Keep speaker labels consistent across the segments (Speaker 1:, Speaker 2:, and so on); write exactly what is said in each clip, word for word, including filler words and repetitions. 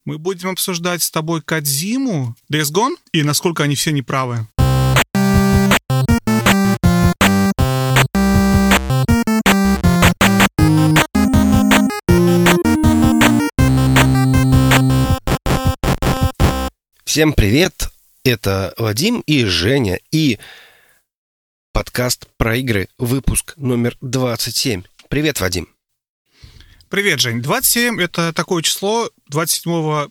Speaker 1: Мы будем обсуждать с тобой Кодзиму, Days Gone и насколько они все неправы.
Speaker 2: Всем привет! Это Вадим и Женя, и подкаст про игры, выпуск номер двадцать семь. Привет, Вадим.
Speaker 1: Привет, Жень. двадцать семь — это такое число. двадцать седьмого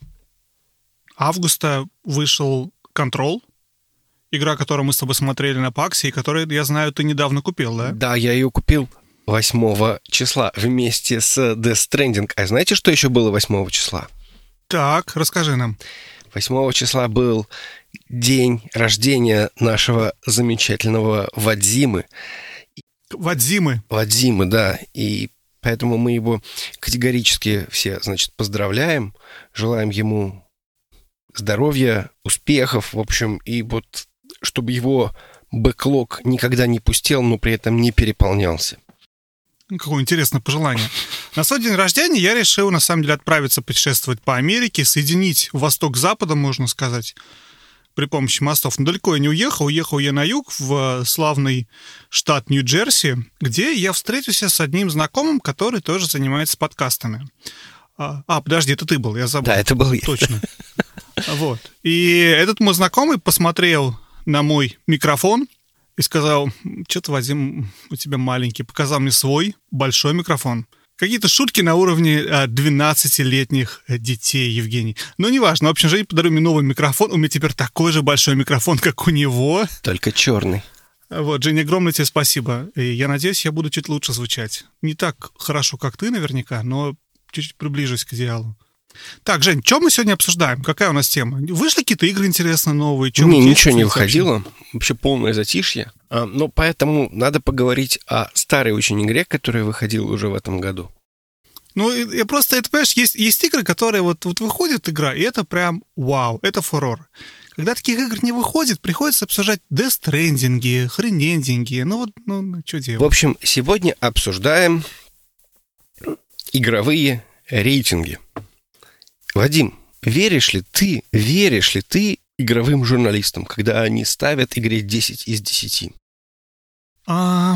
Speaker 1: августа вышел Control, игра, которую мы с тобой смотрели на Паксе, и которую, я знаю, ты недавно купил, да?
Speaker 2: Да, я ее купил восьмого числа вместе с Death Stranding. А знаете, что еще было восьмого числа?
Speaker 1: Так, расскажи нам.
Speaker 2: восьмого числа был день рождения нашего замечательного Вадимы.
Speaker 1: Вадимы.
Speaker 2: Вадимы, да. И поэтому мы его категорически все, значит, поздравляем. Желаем ему здоровья, успехов, в общем, и вот чтобы его бэклог никогда не пустел, но при этом не переполнялся.
Speaker 1: Какое интересное пожелание. На свой день рождения я решил, на самом деле, отправиться путешествовать по Америке, соединить восток с западом, можно сказать, при помощи мостов. Но далеко я не уехал. Уехал я на юг, в славный штат Нью-Джерси, где я встретился с одним знакомым, который тоже занимается подкастами. А, а подожди, это ты был, я забыл.
Speaker 2: Да, это был я.
Speaker 1: Точно. Вот. И этот мой знакомый посмотрел на мой микрофон и сказал: что-то, Вадим, у тебя маленький. Показал мне свой большой микрофон. Какие-то шутки на уровне двенадцатилетних детей, Евгений. Но неважно. В общем, Женя подарил мне новый микрофон. У меня теперь такой же большой микрофон, как у него.
Speaker 2: Только черный.
Speaker 1: Вот, Женя, огромное тебе спасибо. И я надеюсь, я буду чуть лучше звучать. Не так хорошо, как ты, наверняка, но чуть-чуть приближусь к идеалу. Так, Жень, что мы сегодня обсуждаем? Какая у нас тема? Вышли какие-то игры интересные, новые?
Speaker 2: Не, ничего не выходило. Вообще полное затишье. А, но поэтому надо поговорить о старой очень игре, которая выходила уже в этом году.
Speaker 1: Ну, я просто, это, понимаешь, есть, есть игры, которые вот, вот выходит игра, и это прям вау, это фурор. Когда таких игр не выходит, приходится обсуждать Death Stranding, хренендинги, ну вот, ну, что делать?
Speaker 2: В общем, сегодня обсуждаем игровые рейтинги. Вадим, веришь ли ты, веришь ли ты игровым журналистам, когда они ставят игре десять из десяти?
Speaker 1: А...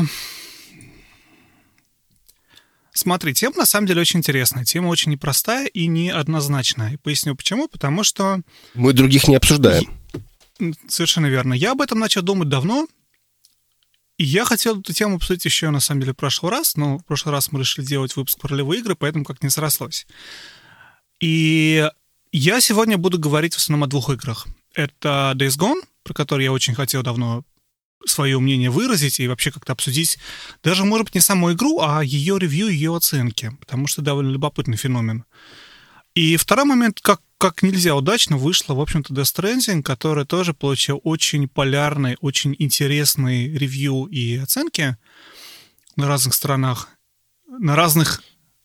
Speaker 1: Смотри, тема на самом деле очень интересная. Тема очень непростая и неоднозначная. И поясню почему. Потому что...
Speaker 2: Мы других не обсуждаем.
Speaker 1: Совершенно верно. Я об этом начал думать давно. И я хотел эту тему обсудить еще, на самом деле, в прошлый раз. Но в прошлый раз мы решили делать выпуск про ролевые игры, поэтому как не срослось. И я сегодня буду говорить в основном о двух играх. Это Days Gone, про который я очень хотел давно свое мнение выразить и вообще как-то обсудить даже, может быть, не саму игру, а ее ревью, ее оценки, потому что довольно любопытный феномен. И второй момент, как, как нельзя удачно вышло, в общем-то, Death Stranding, который тоже получил очень полярные, очень интересные ревью и оценки на разных странах, на разных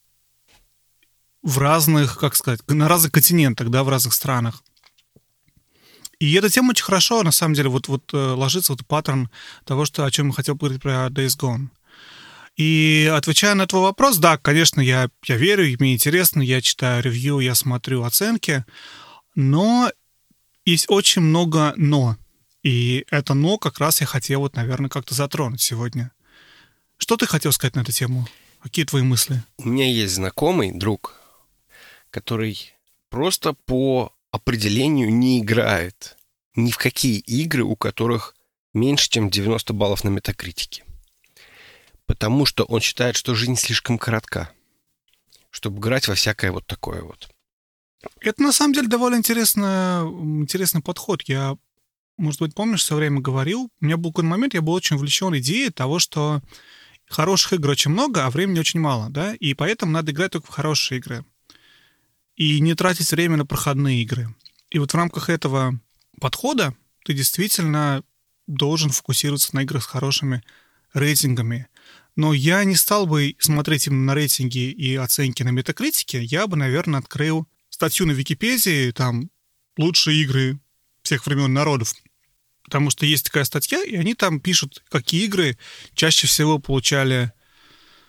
Speaker 1: в разных, как сказать, на разных континентах, да, в разных странах. И эта тема очень хорошо, на самом деле, вот, вот ложится вот паттерн того, что, о чем я хотел поговорить про Days Gone. И отвечая на твой вопрос, да, конечно, я, я верю, мне интересно, я читаю ревью, я смотрю оценки, но есть очень много «но». И это «но» как раз я хотел, вот, наверное, как-то затронуть сегодня. Что ты хотел сказать на эту тему? Какие твои мысли?
Speaker 2: У меня есть знакомый, друг, который просто по определению не играет ни в какие игры, у которых меньше, чем девяносто баллов на метакритике. Потому что он считает, что жизнь слишком коротка, чтобы играть во всякое вот такое вот.
Speaker 1: Это, на самом деле, довольно интересный, интересный подход. Я, может быть, помнишь, все время говорил, у меня был какой-то момент, я был очень увлечен идеей того, что хороших игр очень много, а времени очень мало, да, и поэтому надо играть только в хорошие игры. И не тратить время на проходные игры. И вот в рамках этого подхода ты действительно должен фокусироваться на играх с хорошими рейтингами. Но я не стал бы смотреть именно на рейтинги и оценки на метакритике. Я бы, наверное, открыл статью на Википедии, там, лучшие игры всех времен народов. Потому что есть такая статья, и они там пишут, какие игры чаще всего получали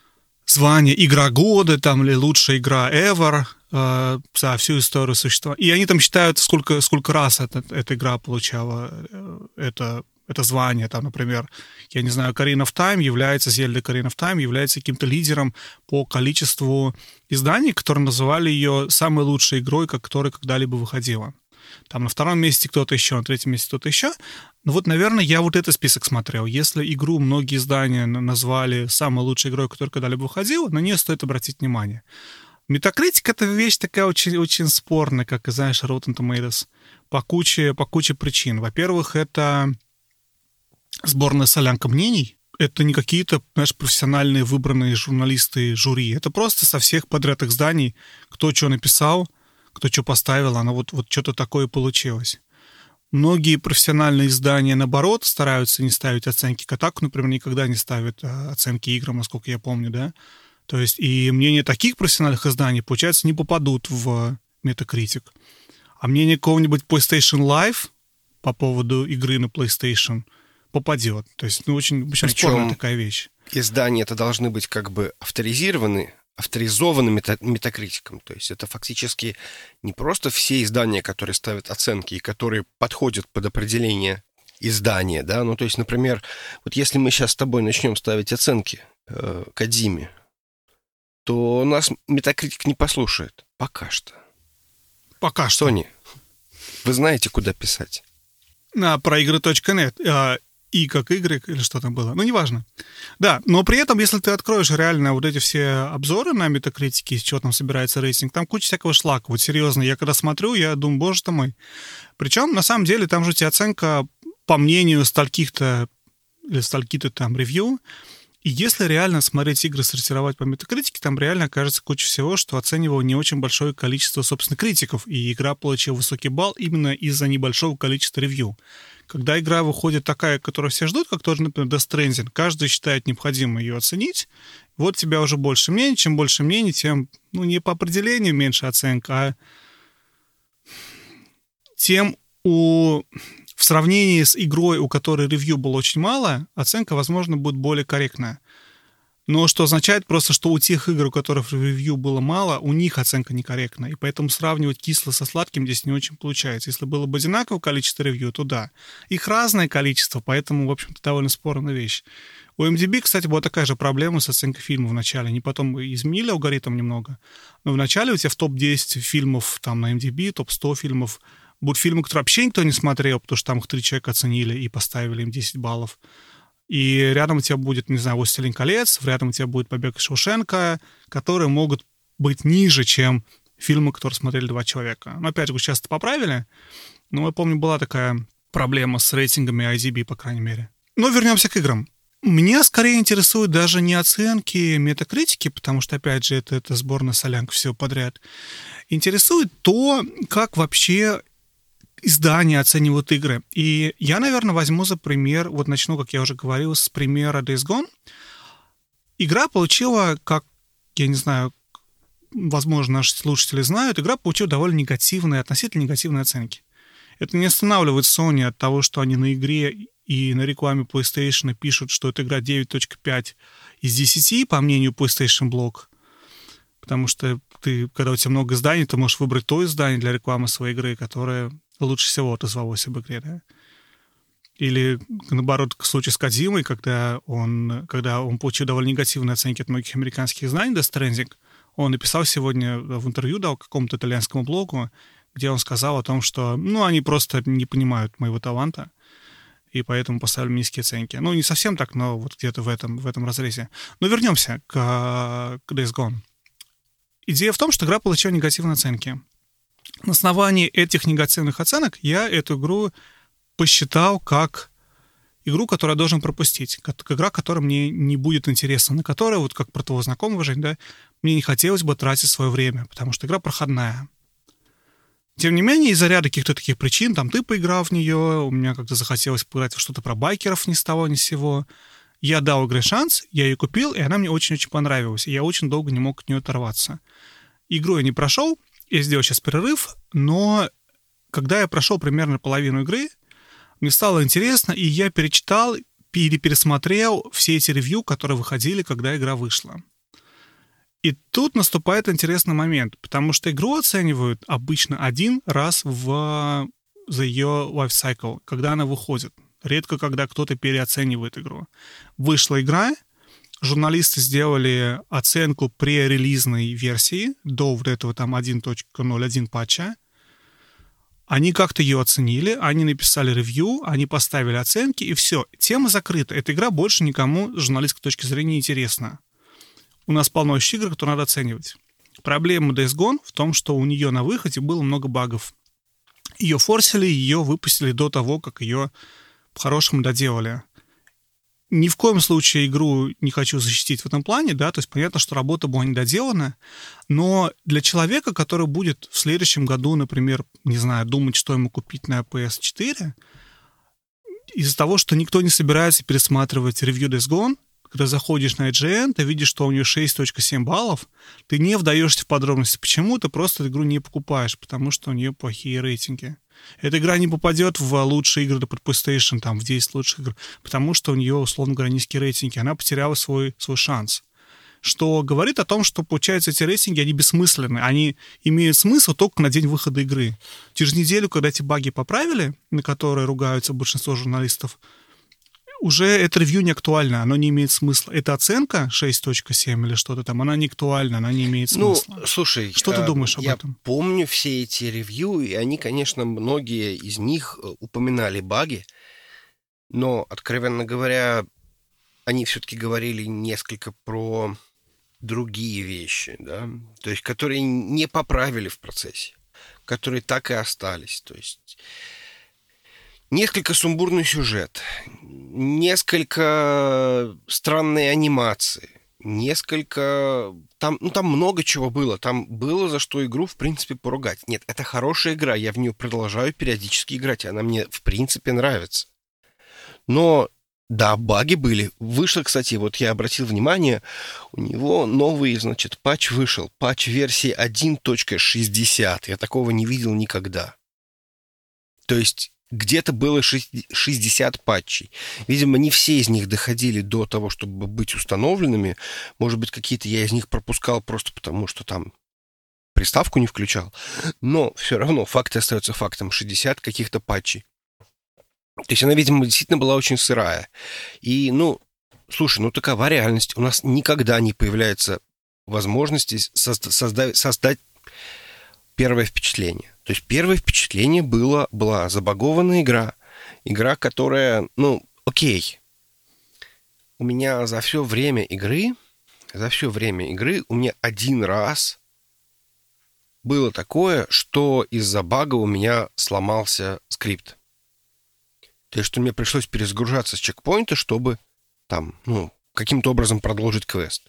Speaker 1: звание «Игра года» там, или «Лучшая игра ever» э, за всю историю существования. И они там считают, сколько, сколько раз эта, эта игра получала э, это, это звание. Там, например, я не знаю, Ocarina of Time является, Zelda Ocarina of Time является каким-то лидером по количеству изданий, которые называли ее самой лучшей игрой, которая когда-либо выходила. Там на втором месте кто-то еще, на третьем месте кто-то еще. Ну вот, наверное, я вот этот список смотрел. Если игру многие издания назвали самой лучшей игрой, которая когда-либо выходила, на нее стоит обратить внимание. Metacritic — это вещь такая очень, очень спорная, как, и знаешь, Rotten Tomatoes, по куче, по куче причин. Во-первых, это сборная солянка мнений. Это не какие-то, знаешь, профессиональные выбранные журналисты жюри. Это просто со всех подряд изданий, кто что написал, кто что поставил, оно вот, вот что-то такое получилось. Многие профессиональные издания, наоборот, стараются не ставить оценки. Kotaku, например, никогда не ставит оценки играм, насколько я помню, да. То есть и мнения таких профессиональных изданий, получается, не попадут в Metacritic. А мнение какого-нибудь PlayStation Live по поводу игры на PlayStation попадет. То есть, ну, очень, очень спорная такая вещь.
Speaker 2: Издания это должны быть как бы авторизированы, авторизованным мета- метакритиком. То есть это фактически не просто все издания, которые ставят оценки и которые подходят под определение издания, да, ну то есть, например, вот если мы сейчас с тобой начнем ставить оценки э, Кодзиме, то нас метакритик не послушает. Пока что.
Speaker 1: Пока что.
Speaker 2: Sony, вы знаете, куда писать?
Speaker 1: А, про игры точка нет. А, И как Y, или что там было. Ну, неважно. Да, но при этом, если ты откроешь реально вот эти все обзоры на Метакритике, из чего там собирается рейтинг, там куча всякого шлака. Вот серьезно, я когда смотрю, я думаю, боже ты мой. Причем, на самом деле, там же у тебя оценка по мнению стольких-то или стольки-то там ревью. И если реально смотреть игры, сортировать по Метакритике, там реально окажется куча всего, что оценивало не очень большое количество, собственно, критиков. И игра получила высокий балл именно из-за небольшого количества ревью. Когда игра выходит такая, которую все ждут, как тоже, например, Death Stranding, каждый считает необходимо ее оценить, вот у тебя уже больше мнений. Чем больше мнений, тем, ну, не по определению меньше оценка, а тем у... в сравнении с игрой, у которой ревью было очень мало, оценка, возможно, будет более корректная. Но что означает просто, что у тех игр, у которых ревью было мало, у них оценка некорректная. И поэтому сравнивать кисло со сладким здесь не очень получается. Если было бы одинаковое количество ревью, то да. Их разное количество, поэтому, в общем-то, довольно спорная вещь. У эм ди би, кстати, была такая же проблема с оценкой фильма в начале. Они потом изменили алгоритм немного. Но в начале у тебя в топ десять фильмов там на эм ди би, топ сто фильмов будут фильмы, которые вообще никто не смотрел, потому что там их три человека оценили и поставили им десять баллов. И рядом у тебя будет, не знаю, «Властелин колец», рядом у тебя будет «Побег из Шоушенка», которые могут быть ниже, чем фильмы, которые смотрели два человека. Но, опять же, часто поправили. Но я помню, была такая проблема с рейтингами ай ди би, по крайней мере. Но вернемся к играм. Меня скорее интересуют даже не оценки Метакритики, потому что, опять же, это, это сборная солянка всего подряд. Интересует то, как вообще издания оценивают игры. И я, наверное, возьму за пример, вот начну, как я уже говорил, с примера Days Gone. Игра получила, как, я не знаю, возможно, наши слушатели знают, игра получила довольно негативные, относительно негативные оценки. Это не останавливает Sony от того, что они на игре и на рекламе PlayStation пишут, что это игра девять точка пять из десяти, по мнению PlayStation Blog. Потому что ты, когда у тебя много изданий, ты можешь выбрать то издание для рекламы своей игры, которое лучше всего отозвалось об игре, да? Или, наоборот, в случае с Кодзимой, когда он, когда он получил довольно негативные оценки от многих американских изданий Death Stranding, он написал сегодня в интервью, дал какому-то итальянскому блогу, где он сказал о том, что, ну, они просто не понимают моего таланта, и поэтому поставили низкие оценки. Ну, не совсем так, но вот где-то в этом, в этом разрезе. Но вернемся к, к Days Gone. Идея в том, что игра получила негативные оценки. На основании этих негативных оценок я эту игру посчитал как игру, которую я должен пропустить, как игра, которая мне не будет интересна, на которую, вот как про твоего знакомого, Жень, да, мне не хотелось бы тратить свое время, потому что игра проходная. Тем не менее, из-за ряда каких-то таких причин, там ты поиграл в нее, у меня как-то захотелось поиграть в что-то про байкеров ни с того ни с сего, я дал игре шанс, я ее купил, и она мне очень-очень понравилась, и я очень долго не мог от нее оторваться. Игру я не прошел, я сделал сейчас перерыв, но когда я прошел примерно половину игры, мне стало интересно, и я перечитал или пересмотрел все эти ревью, которые выходили, когда игра вышла. И тут наступает интересный момент, потому что игру оценивают обычно один раз в... за ее лайфсайкл, когда она выходит. Редко, когда кто-то переоценивает игру. Вышла игра, журналисты сделали оценку пререлизной версии до вот этого там один точка ноль один патча. Они как-то ее оценили, они написали ревью, они поставили оценки, и все. Тема закрыта. Эта игра больше никому с журналистской точки зрения не интересна. У нас полно еще игр, которые надо оценивать. Проблема Days Gone в том, что у нее на выходе было много багов. Ее форсили, ее выпустили до того, как ее по-хорошему доделали. Ни в коем случае игру не хочу защитить в этом плане, да, то есть понятно, что работа была не доделана, но для человека, который будет в следующем году, например, не знаю, думать, что ему купить на пи эс четыре, из-за того, что никто не собирается пересматривать ревью Days Gone, когда заходишь на ай джи эн, ты видишь, что у нее шесть целых семь баллов, ты не вдаешься в подробности. Почему? Ты просто игру не покупаешь, потому что у нее плохие рейтинги. Эта игра не попадет в лучшие игры под PlayStation, там, в десять лучших игр, потому что у нее, условно говоря, низкие рейтинги. Она потеряла свой, свой шанс. Что говорит о том, что, получается, эти рейтинги, они бессмысленны. Они имеют смысл только на день выхода игры. Через неделю, когда эти баги поправили, на которые ругаются большинство журналистов, уже это ревью не актуально, оно не имеет смысла. Эта оценка шесть целых семь или что-то там, она не актуальна, она не имеет смысла.
Speaker 2: Ну, слушай,
Speaker 1: что ты думаешь об
Speaker 2: я
Speaker 1: этом?
Speaker 2: Я помню все эти ревью, и они, конечно, многие из них упоминали баги, но, откровенно говоря, они все-таки говорили несколько про другие вещи, да, то есть, которые не поправили в процессе, которые так и остались, то есть... Несколько сумбурный сюжет, несколько странные анимации, несколько... Там, ну, там много чего было. Там было за что игру, в принципе, поругать. Нет, это хорошая игра, я в нее продолжаю периодически играть, и она мне, в принципе, нравится. Но, да, баги были. Вышло, кстати, вот я обратил внимание, у него новый, значит, патч вышел. Патч версии один точка шестьдесят. Я такого не видел никогда. То есть... Где-то было шестьдесят патчей. Видимо, не все из них доходили до того, чтобы быть установленными. Может быть, какие-то я из них пропускал просто потому, что там приставку не включал. Но все равно факт остается фактом. шестьдесят каких-то патчей. То есть она, видимо, действительно была очень сырая. И, ну, слушай, ну такова реальность. У нас никогда не появляется возможности создать, создать первое впечатление. То есть первое впечатление было, была забагованная игра. Игра, которая, ну, окей. У меня за все время игры, за все время игры у меня один раз было такое, что из-за бага у меня сломался скрипт. То есть, что мне пришлось перезагружаться с чекпоинта, чтобы там, ну, каким-то образом продолжить квест.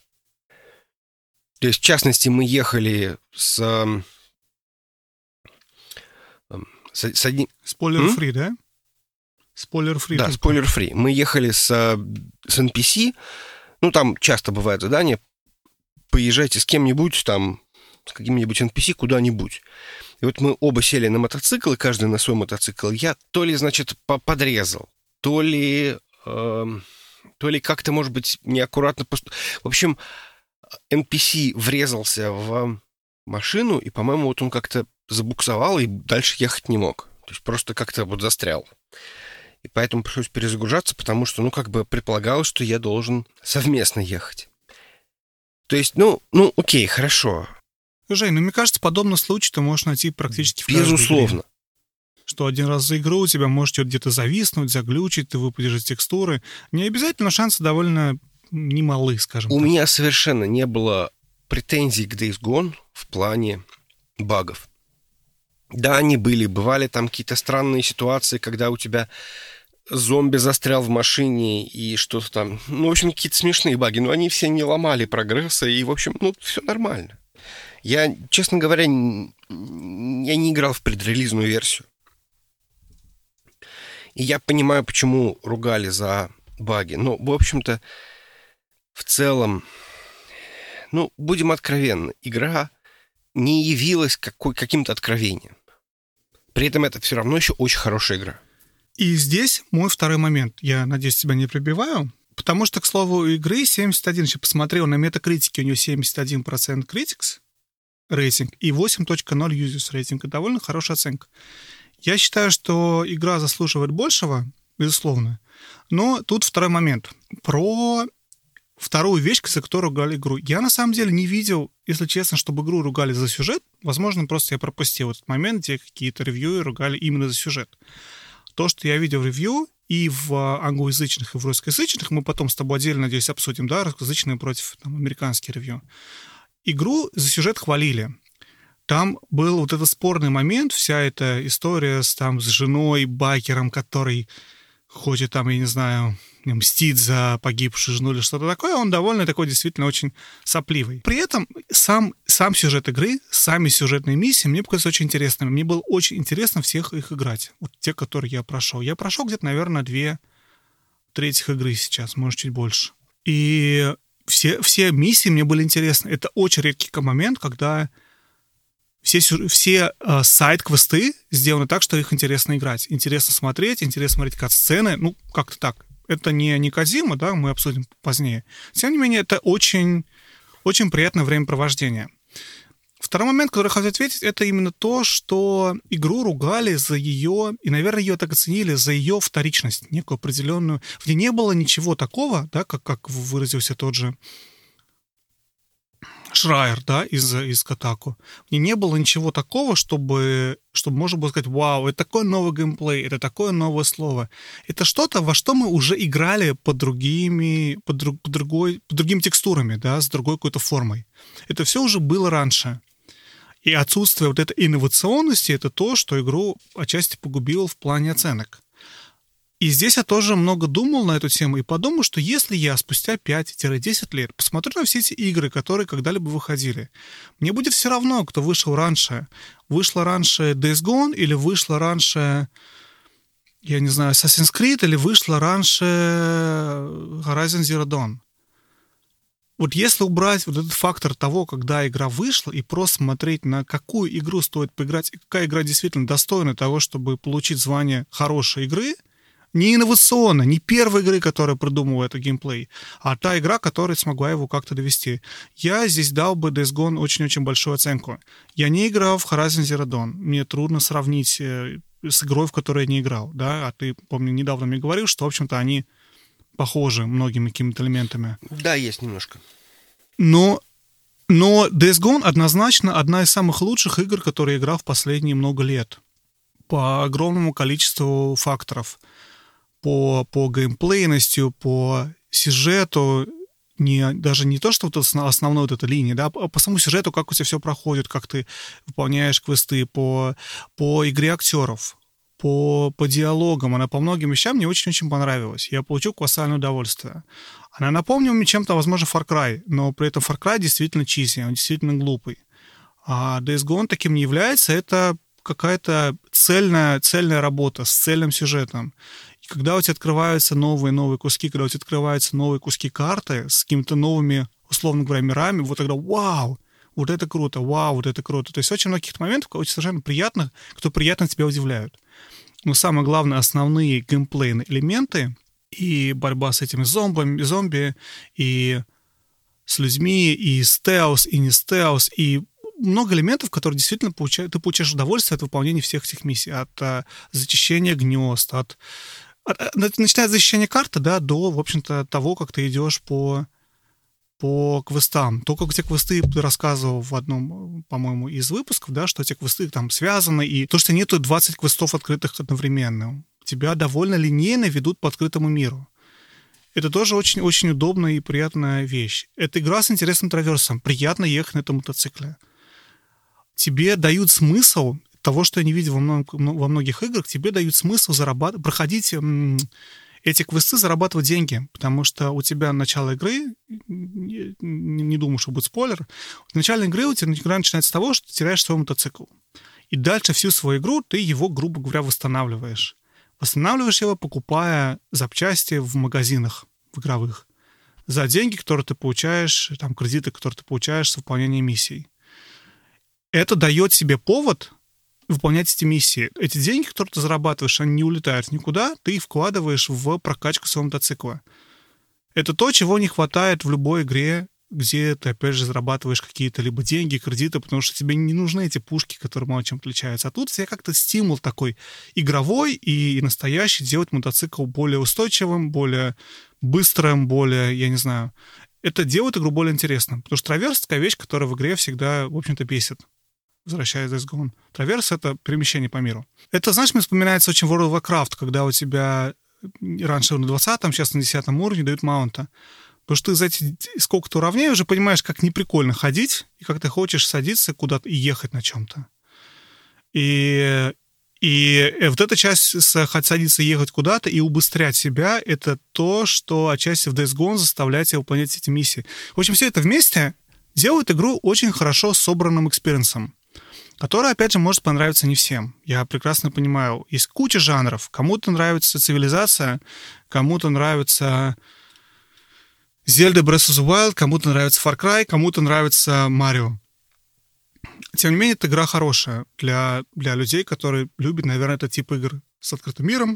Speaker 2: То есть, в частности, мы ехали с... С, с одним...
Speaker 1: Спойлер-фри, да? Спойлер-фри.
Speaker 2: Да, спойлер-фри. Мы ехали с, с эн пи си. Ну, там часто бывает задание. Поезжайте с кем-нибудь, там, с каким-нибудь эн пи си куда-нибудь. И вот мы оба сели на мотоцикл, и каждый на свой мотоцикл. Я то ли, значит, подрезал, то ли... Э, то ли как-то, может быть, неаккуратно... Пост... В общем, эн пи си врезался в машину, и, по-моему, вот он как-то забуксовал и дальше ехать не мог. То есть просто как-то вот застрял. И поэтому пришлось перезагружаться, потому что, ну, как бы предполагалось, что я должен совместно ехать. То есть, ну, ну, окей, хорошо.
Speaker 1: Жень, ну, мне кажется, подобный случай ты можешь найти практически в каждой игре.
Speaker 2: Безусловно.
Speaker 1: Что один раз за игру у тебя может где-то зависнуть, заглючить, ты выпадешь из текстуры. Не обязательно, шансы довольно немалы, скажем
Speaker 2: У
Speaker 1: так.
Speaker 2: меня совершенно не было претензий к Days Gone в плане багов. Да, они были. Бывали там какие-то странные ситуации, когда у тебя зомби застрял в машине и что-то там... Ну, в общем, какие-то смешные баги. Но они все не ломали прогресса. И, в общем, ну, все нормально. Я, честно говоря, не, я не играл в предрелизную версию. И я понимаю, почему ругали за баги. Но, в общем-то, в целом... Ну, будем откровенны. Игра не явилась какой, каким-то откровением. При этом это все равно еще очень хорошая игра.
Speaker 1: И здесь мой второй момент. Я надеюсь, тебя не прибиваю. Потому что, к слову, игры семьдесят один, я посмотрел, на Metacritic у нее семьдесят один процент Critics рейтинг и восемь точка ноль Users рейтинг. Это довольно хорошая оценка. Я считаю, что игра заслуживает большего, безусловно. Но тут второй момент. Про вторую вещь, за которую ругали игру. Я, на самом деле, не видел, если честно, чтобы игру ругали за сюжет. Возможно, просто я пропустил этот момент, где какие-то ревьюеры ругали именно за сюжет. То, что я видел в ревью и в англоязычных, и в русскоязычных, мы потом с тобой отдельно, надеюсь, обсудим, да, русскоязычные против там, американских ревью. Игру за сюжет хвалили. Там был вот этот спорный момент, вся эта история с, там, с женой, байкером, который хочет там, я не знаю, мстить за погибшую жену или что-то такое, он довольно такой действительно очень сопливый. При этом сам, сам сюжет игры, сами сюжетные миссии мне показались очень интересными. Мне было очень интересно всех их играть. Вот те, которые я прошел. Я прошел где-то, наверное, две третьих игры сейчас, может, чуть больше. И все, все миссии мне были интересны. Это очень редкий момент, когда все, все э, сайд-квесты сделаны так, что их интересно играть. Интересно смотреть, интересно смотреть кат-сцены. Ну, как-то так. Это не, не Кодзима, да, мы обсудим позднее. Тем не менее, это очень, очень приятное времяпровождение. Второй момент, который я хочу ответить, это именно то, что игру ругали за ее, и, наверное, ее так оценили, за ее вторичность, некую определенную. В ней не было ничего такого, да, как, как выразился тот же Шрайер, да, из, из Kotaku. И не было ничего такого, чтобы, чтобы можно было сказать, вау, это такой новый геймплей, это такое новое слово. Это что-то, во что мы уже играли под другими, под, друг, под, другой, под другими текстурами, да, с другой какой-то формой. Это все уже было раньше. И отсутствие вот этой инновационности — это то, что игру отчасти погубило в плане оценок. И здесь я тоже много думал на эту тему и подумал, что если я спустя пять-десять лет посмотрю на все эти игры, которые когда-либо выходили, мне будет все равно, кто вышел раньше. Вышло раньше Days Gone или вышло раньше, я не знаю, Assassin's Creed или вышло раньше Horizon Zero Dawn. Вот если убрать вот этот фактор того, когда игра вышла, и просто смотреть, на какую игру стоит поиграть, и какая игра действительно достойна того, чтобы получить звание хорошей игры, не инновационно, не первой игры, которая придумывала этот геймплей, а та игра, которая смогла его как-то довести. Я здесь дал бы Days Gone очень-очень большую оценку. Я не играл в Horizon Zero Dawn. Мне трудно сравнить с игрой, в которой я не играл. Да? А ты, помню, недавно мне говорил, что, в общем-то, они похожи многими какими-то элементами.
Speaker 2: Да, есть немножко.
Speaker 1: Но, но Days Gone однозначно одна из самых лучших игр, которые я играл в последние много лет. По огромному количеству факторов. По, по геймплейности, по сюжету, не, даже не то, что вот основной вот эта линия, да, а по самому сюжету, как у тебя все проходит, как ты выполняешь квесты, по, по игре актеров, по, по диалогам. Она по многим вещам мне очень-очень понравилась. Я получил колоссальное удовольствие. Она напомнила мне чем-то, возможно, Far Cry, но при этом Far Cry действительно чизи, он действительно глупый. А Days Gone таким не является, это какая-то цельная, цельная работа с цельным сюжетом. И когда у тебя открываются новые-новые куски, когда у тебя открываются новые куски карты с какими-то новыми, условно говоря, мирами, вот тогда вау, вот это круто, вау, вот это круто. То есть очень многих моментов, очень совершенно приятных, кто приятно тебя удивляют. Но самое главное, основные геймплейные элементы и борьба с этими зомбами, зомби, и с людьми, и стелс, и не стелс, и много элементов, которые действительно получают, ты получаешь удовольствие от выполнения всех этих миссий, от а, зачищения гнезд, от, от, от начиная от защищения карты, да, до, в общем-то, того, как ты идешь по, по квестам. То, как эти квесты ты рассказывал в одном, по-моему, из выпусков, да, что эти квесты там связаны, и то, что нету двадцать квестов открытых одновременно. Тебя довольно линейно ведут по открытому миру. Это тоже очень-очень удобная и приятная вещь. Это игра с интересным траверсом. Приятно ехать на этом мотоцикле. Тебе дают смысл того, что я не видел во, много, во многих играх, тебе дают смысл зарабатывать, проходить м, эти квесты, зарабатывать деньги, потому что у тебя начало игры, не, не думаю, что будет спойлер, в начале игры у тебя игра начинается с того, что ты теряешь свой мотоцикл. И дальше всю свою игру ты его, грубо говоря, восстанавливаешь. Восстанавливаешь его, покупая запчасти в магазинах в игровых за деньги, которые ты получаешь, там, кредиты, которые ты получаешь с выполнением миссий. Это дает себе повод выполнять эти миссии. Эти деньги, которые ты зарабатываешь, они не улетают никуда, ты их вкладываешь в прокачку своего мотоцикла. Это то, чего не хватает в любой игре, где ты, опять же, зарабатываешь какие-то либо деньги, кредиты, потому что тебе не нужны эти пушки, которые мало чем отличаются. А тут у тебя как-то стимул такой игровой и настоящий делать мотоцикл более устойчивым, более быстрым, более, я не знаю. Это делает игру более интересным. Потому что траверс — такая вещь, которая в игре всегда, в общем-то, бесит. Возвращаясь в Days Gone. Траверс — это перемещение по миру. Это, знаешь, мне вспоминается очень World of Warcraft, когда у тебя раньше на двадцатом, сейчас на десятом уровне дают маунта. Потому что ты за эти сколько-то уровней уже понимаешь, как неприкольно ходить, и как ты хочешь садиться куда-то и ехать на чем-то. И, и вот эта часть садиться и ехать куда-то и убыстрять себя — это то, что отчасти в Days Gone заставляет тебя выполнять эти миссии. В общем, все это вместе делает игру очень хорошо собранным экспириенсом, который, опять же, может понравиться не всем. Я прекрасно понимаю, есть куча жанров. Кому-то нравится цивилизация, кому-то нравится Zelda Breath of the Wild, кому-то нравится Far Cry, кому-то нравится Mario. Тем не менее, эта игра хорошая для, для людей, которые любят, наверное, этот тип игр с открытым миром,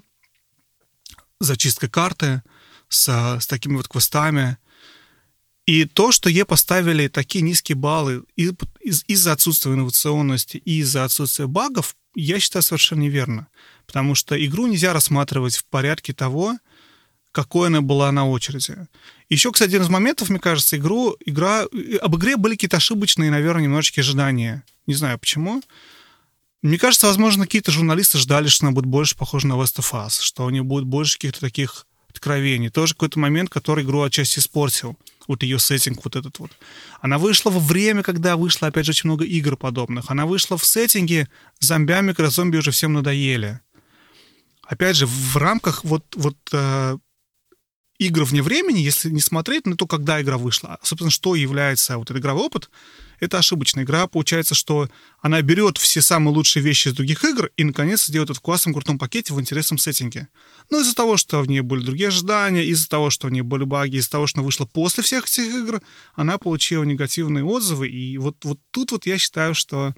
Speaker 1: с зачисткой карты, с, с такими вот квестами. И то, что ей поставили такие низкие баллы из- из- из-за отсутствия инновационности и из-за отсутствия багов, я считаю совершенно неверно. Потому что игру нельзя рассматривать в порядке того, какой она была на очереди. Еще, кстати, один из моментов, мне кажется, игру, игра, об игре были какие-то ошибочные, наверное, немножечко ожидания. Не знаю, почему. Мне кажется, возможно, какие-то журналисты ждали, что она будет больше похожа на Last of Us, что у нее будет больше каких-то таких откровений. Тоже какой-то момент, который игру отчасти испортил. Вот ее сеттинг вот этот вот. Она вышла во время, когда вышло, опять же, очень много игр подобных. Она вышла в сеттинге с зомбями, когда зомби уже всем надоели. Опять же, в рамках вот, вот э, игр вне времени, если не смотреть на то, когда игра вышла, собственно, что является вот этот игровой опыт, это ошибочная игра. Получается, что она берет все самые лучшие вещи из других игр и, наконец, делает это в классном крутом пакете в интересном сеттинге. Но из-за того, что в ней были другие ожидания, из-за того, что в ней были баги, из-за того, что она вышла после всех этих игр, она получила негативные отзывы. И вот, вот тут вот я считаю, что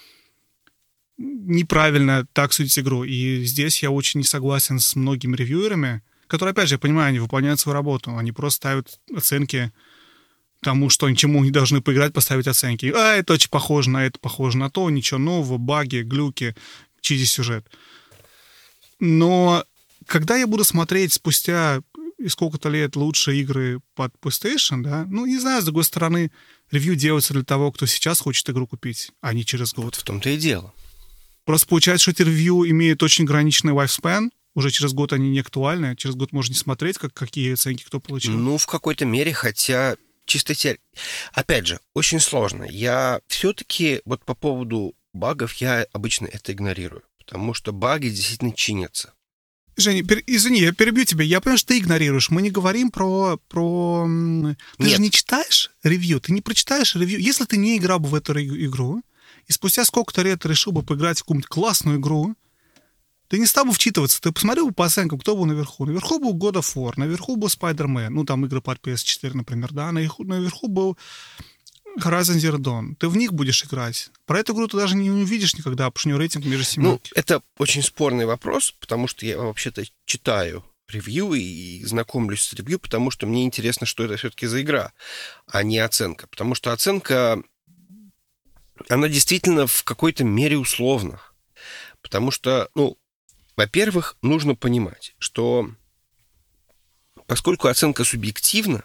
Speaker 1: неправильно так судить игру. И здесь я очень не согласен с многими ревьюерами, которые, опять же, я понимаю, они выполняют свою работу. Они просто ставят оценки тому, что ничему не должны поиграть, поставить оценки. А, это очень похоже на это, похоже на то, ничего нового, баги, глюки, чизи-сюжет. Но когда я буду смотреть спустя сколько-то лет лучшие игры под PlayStation, да, ну, не знаю, с другой стороны, ревью делается для того, кто сейчас хочет игру купить, а не через год.
Speaker 2: В том-то и дело.
Speaker 1: Просто получается, что эти ревью имеют очень ограниченный lifespan, уже через год они не актуальны, через год можно не смотреть, как, какие оценки кто получил.
Speaker 2: Ну, в какой-то мере, хотя чисто теперь... Опять же, очень сложно. Я все-таки вот по поводу багов я обычно это игнорирую, потому что баги действительно чинятся.
Speaker 1: Женя, пер... извини, я перебью тебя. Я понимаю, что ты игнорируешь. Мы не говорим про... про... Ты
Speaker 2: Нет.
Speaker 1: же не читаешь ревью, ты не прочитаешь ревью. Если ты не играл бы в эту игру, и спустя сколько-то лет решил бы поиграть в какую-нибудь классную игру, ты не стал бы вчитываться, ты посмотрел бы по оценкам, кто был наверху. Наверху был God of War, наверху был Spider-Man, ну, там игры под пи эс четыре, например, да, наверху, наверху был Horizon Zero Dawn. Ты в них будешь играть. Про эту игру ты даже не увидишь никогда, потому что у нее рейтинг ниже семерки.
Speaker 2: Ну, это очень спорный вопрос, потому что я вообще-то читаю ревью и знакомлюсь с ревью, потому что мне интересно, что это все-таки за игра, а не оценка. Потому что оценка, она действительно в какой-то мере условна. Потому что, ну, во-первых, нужно понимать, что поскольку оценка субъективна,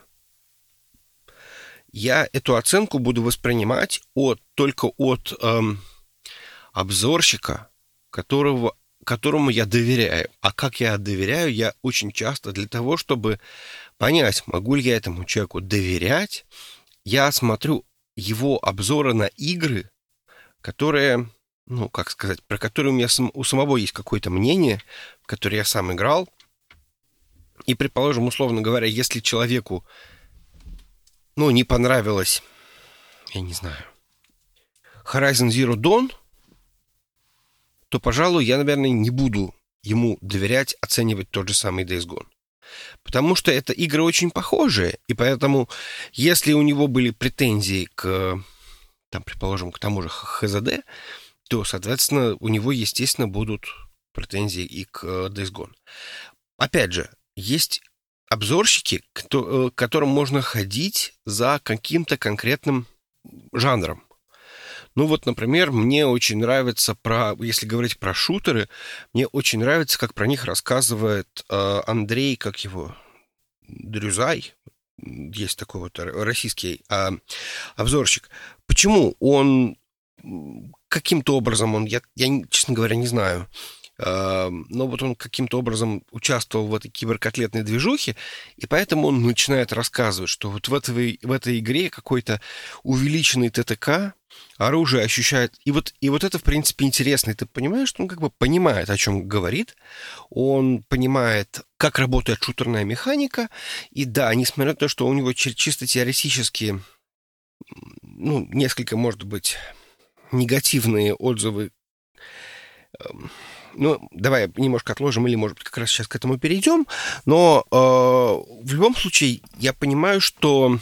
Speaker 2: я эту оценку буду воспринимать от, только от эм, обзорщика, которого, которому я доверяю. А как я доверяю, я очень часто для того, чтобы понять, могу ли я этому человеку доверять, я смотрю его обзоры на игры, которые... ну, как сказать, про которые у меня сам, у самого есть какое-то мнение, в которое я сам играл. И, предположим, условно говоря, если человеку, ну, не понравилось, я не знаю, Horizon Zero Dawn, то, пожалуй, я, наверное, не буду ему доверять оценивать тот же самый Days Gone. Потому что это игры очень похожие, и поэтому, если у него были претензии к, там, предположим, к тому же эйч зет ди, то, соответственно, у него, естественно, будут претензии и к Days Gone. Опять же, есть обзорщики, к которым можно ходить за каким-то конкретным жанром. Ну вот, например, мне очень нравится про, если говорить про шутеры, мне очень нравится, как про них рассказывает э, Андрей, как его, Дрюзай, есть такой вот российский э, обзорщик. Почему он каким-то образом, он, я, я, честно говоря, не знаю, э, но вот он каким-то образом участвовал в этой киберкотлетной движухе, и поэтому он начинает рассказывать, что вот в этой, в этой игре какой-то увеличенный ТТК, оружие ощущает... И вот, и вот это, в принципе, интересно. И ты понимаешь, что он как бы понимает, о чем говорит. Он понимает, как работает шутерная механика. И да, несмотря на то, что у него чисто теоретически, ну, несколько, может быть, негативные отзывы. Ну, давай немножко отложим, или, может быть, как раз сейчас к этому перейдем. Но э, в любом случае я понимаю, что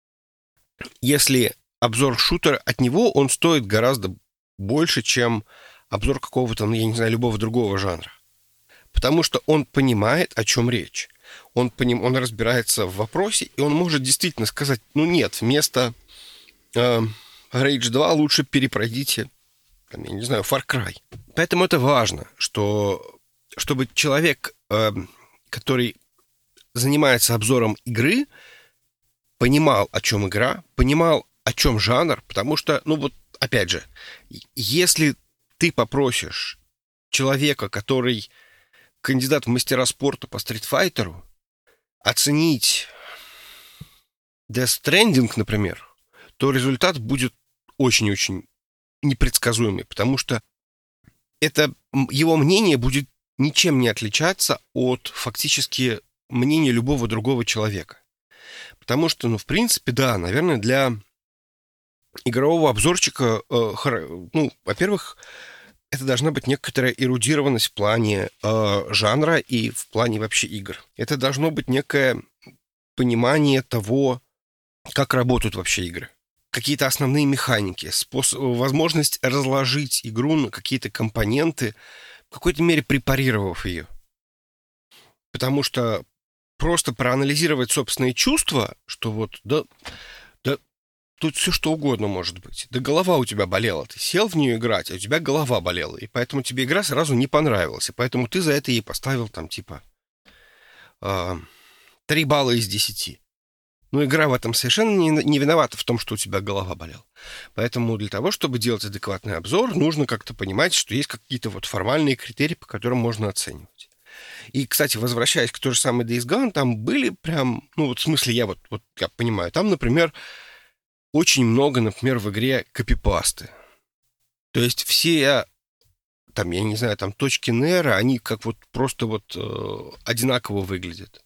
Speaker 2: если... обзор шутера, от него он стоит гораздо больше, чем обзор какого-то, ну, я не знаю, любого другого жанра. Потому что он понимает, о чем речь. Он, поним... он разбирается в вопросе, и он может действительно сказать, ну нет, вместо э, Rage два лучше перепройдите, там, я не знаю, Far Cry. Поэтому это важно, что чтобы человек, э, который занимается обзором игры, понимал, о чем игра, понимал, о чем жанр, потому что, ну вот, опять же, если ты попросишь человека, который кандидат в мастера спорта по стритфайтеру, оценить Death Stranding, например, то результат будет очень-очень непредсказуемый, потому что это, его мнение будет ничем не отличаться от фактически мнения любого другого человека. Потому что, ну, в принципе, да, наверное, для игрового обзорчика, э, ну, во-первых, это должна быть некоторая эрудированность в плане э, жанра и в плане вообще игр. Это должно быть некое понимание того, как работают вообще игры. Какие-то основные механики, способ, возможность разложить игру на какие-то компоненты, в какой-то мере препарировав ее. Потому что просто проанализировать собственные чувства, что вот, да, да, тут все что угодно может быть. Да голова у тебя болела, ты сел в нее играть, а у тебя голова болела, и поэтому тебе игра сразу не понравилась, и поэтому ты за это ей поставил там типа э, три балла из десяти. Но игра в этом совершенно не, не виновата в том, что у тебя голова болела. Поэтому для того, чтобы делать адекватный обзор, нужно как-то понимать, что есть какие-то вот формальные критерии, по которым можно оценивать. И, кстати, возвращаясь к той же самой Days Gone, там были прям, ну вот в смысле, я вот, вот я понимаю, там, например, очень много, например, в игре копипасты. То есть все, там, я не знаю, там точки Нера, они как вот просто вот э, одинаково выглядят.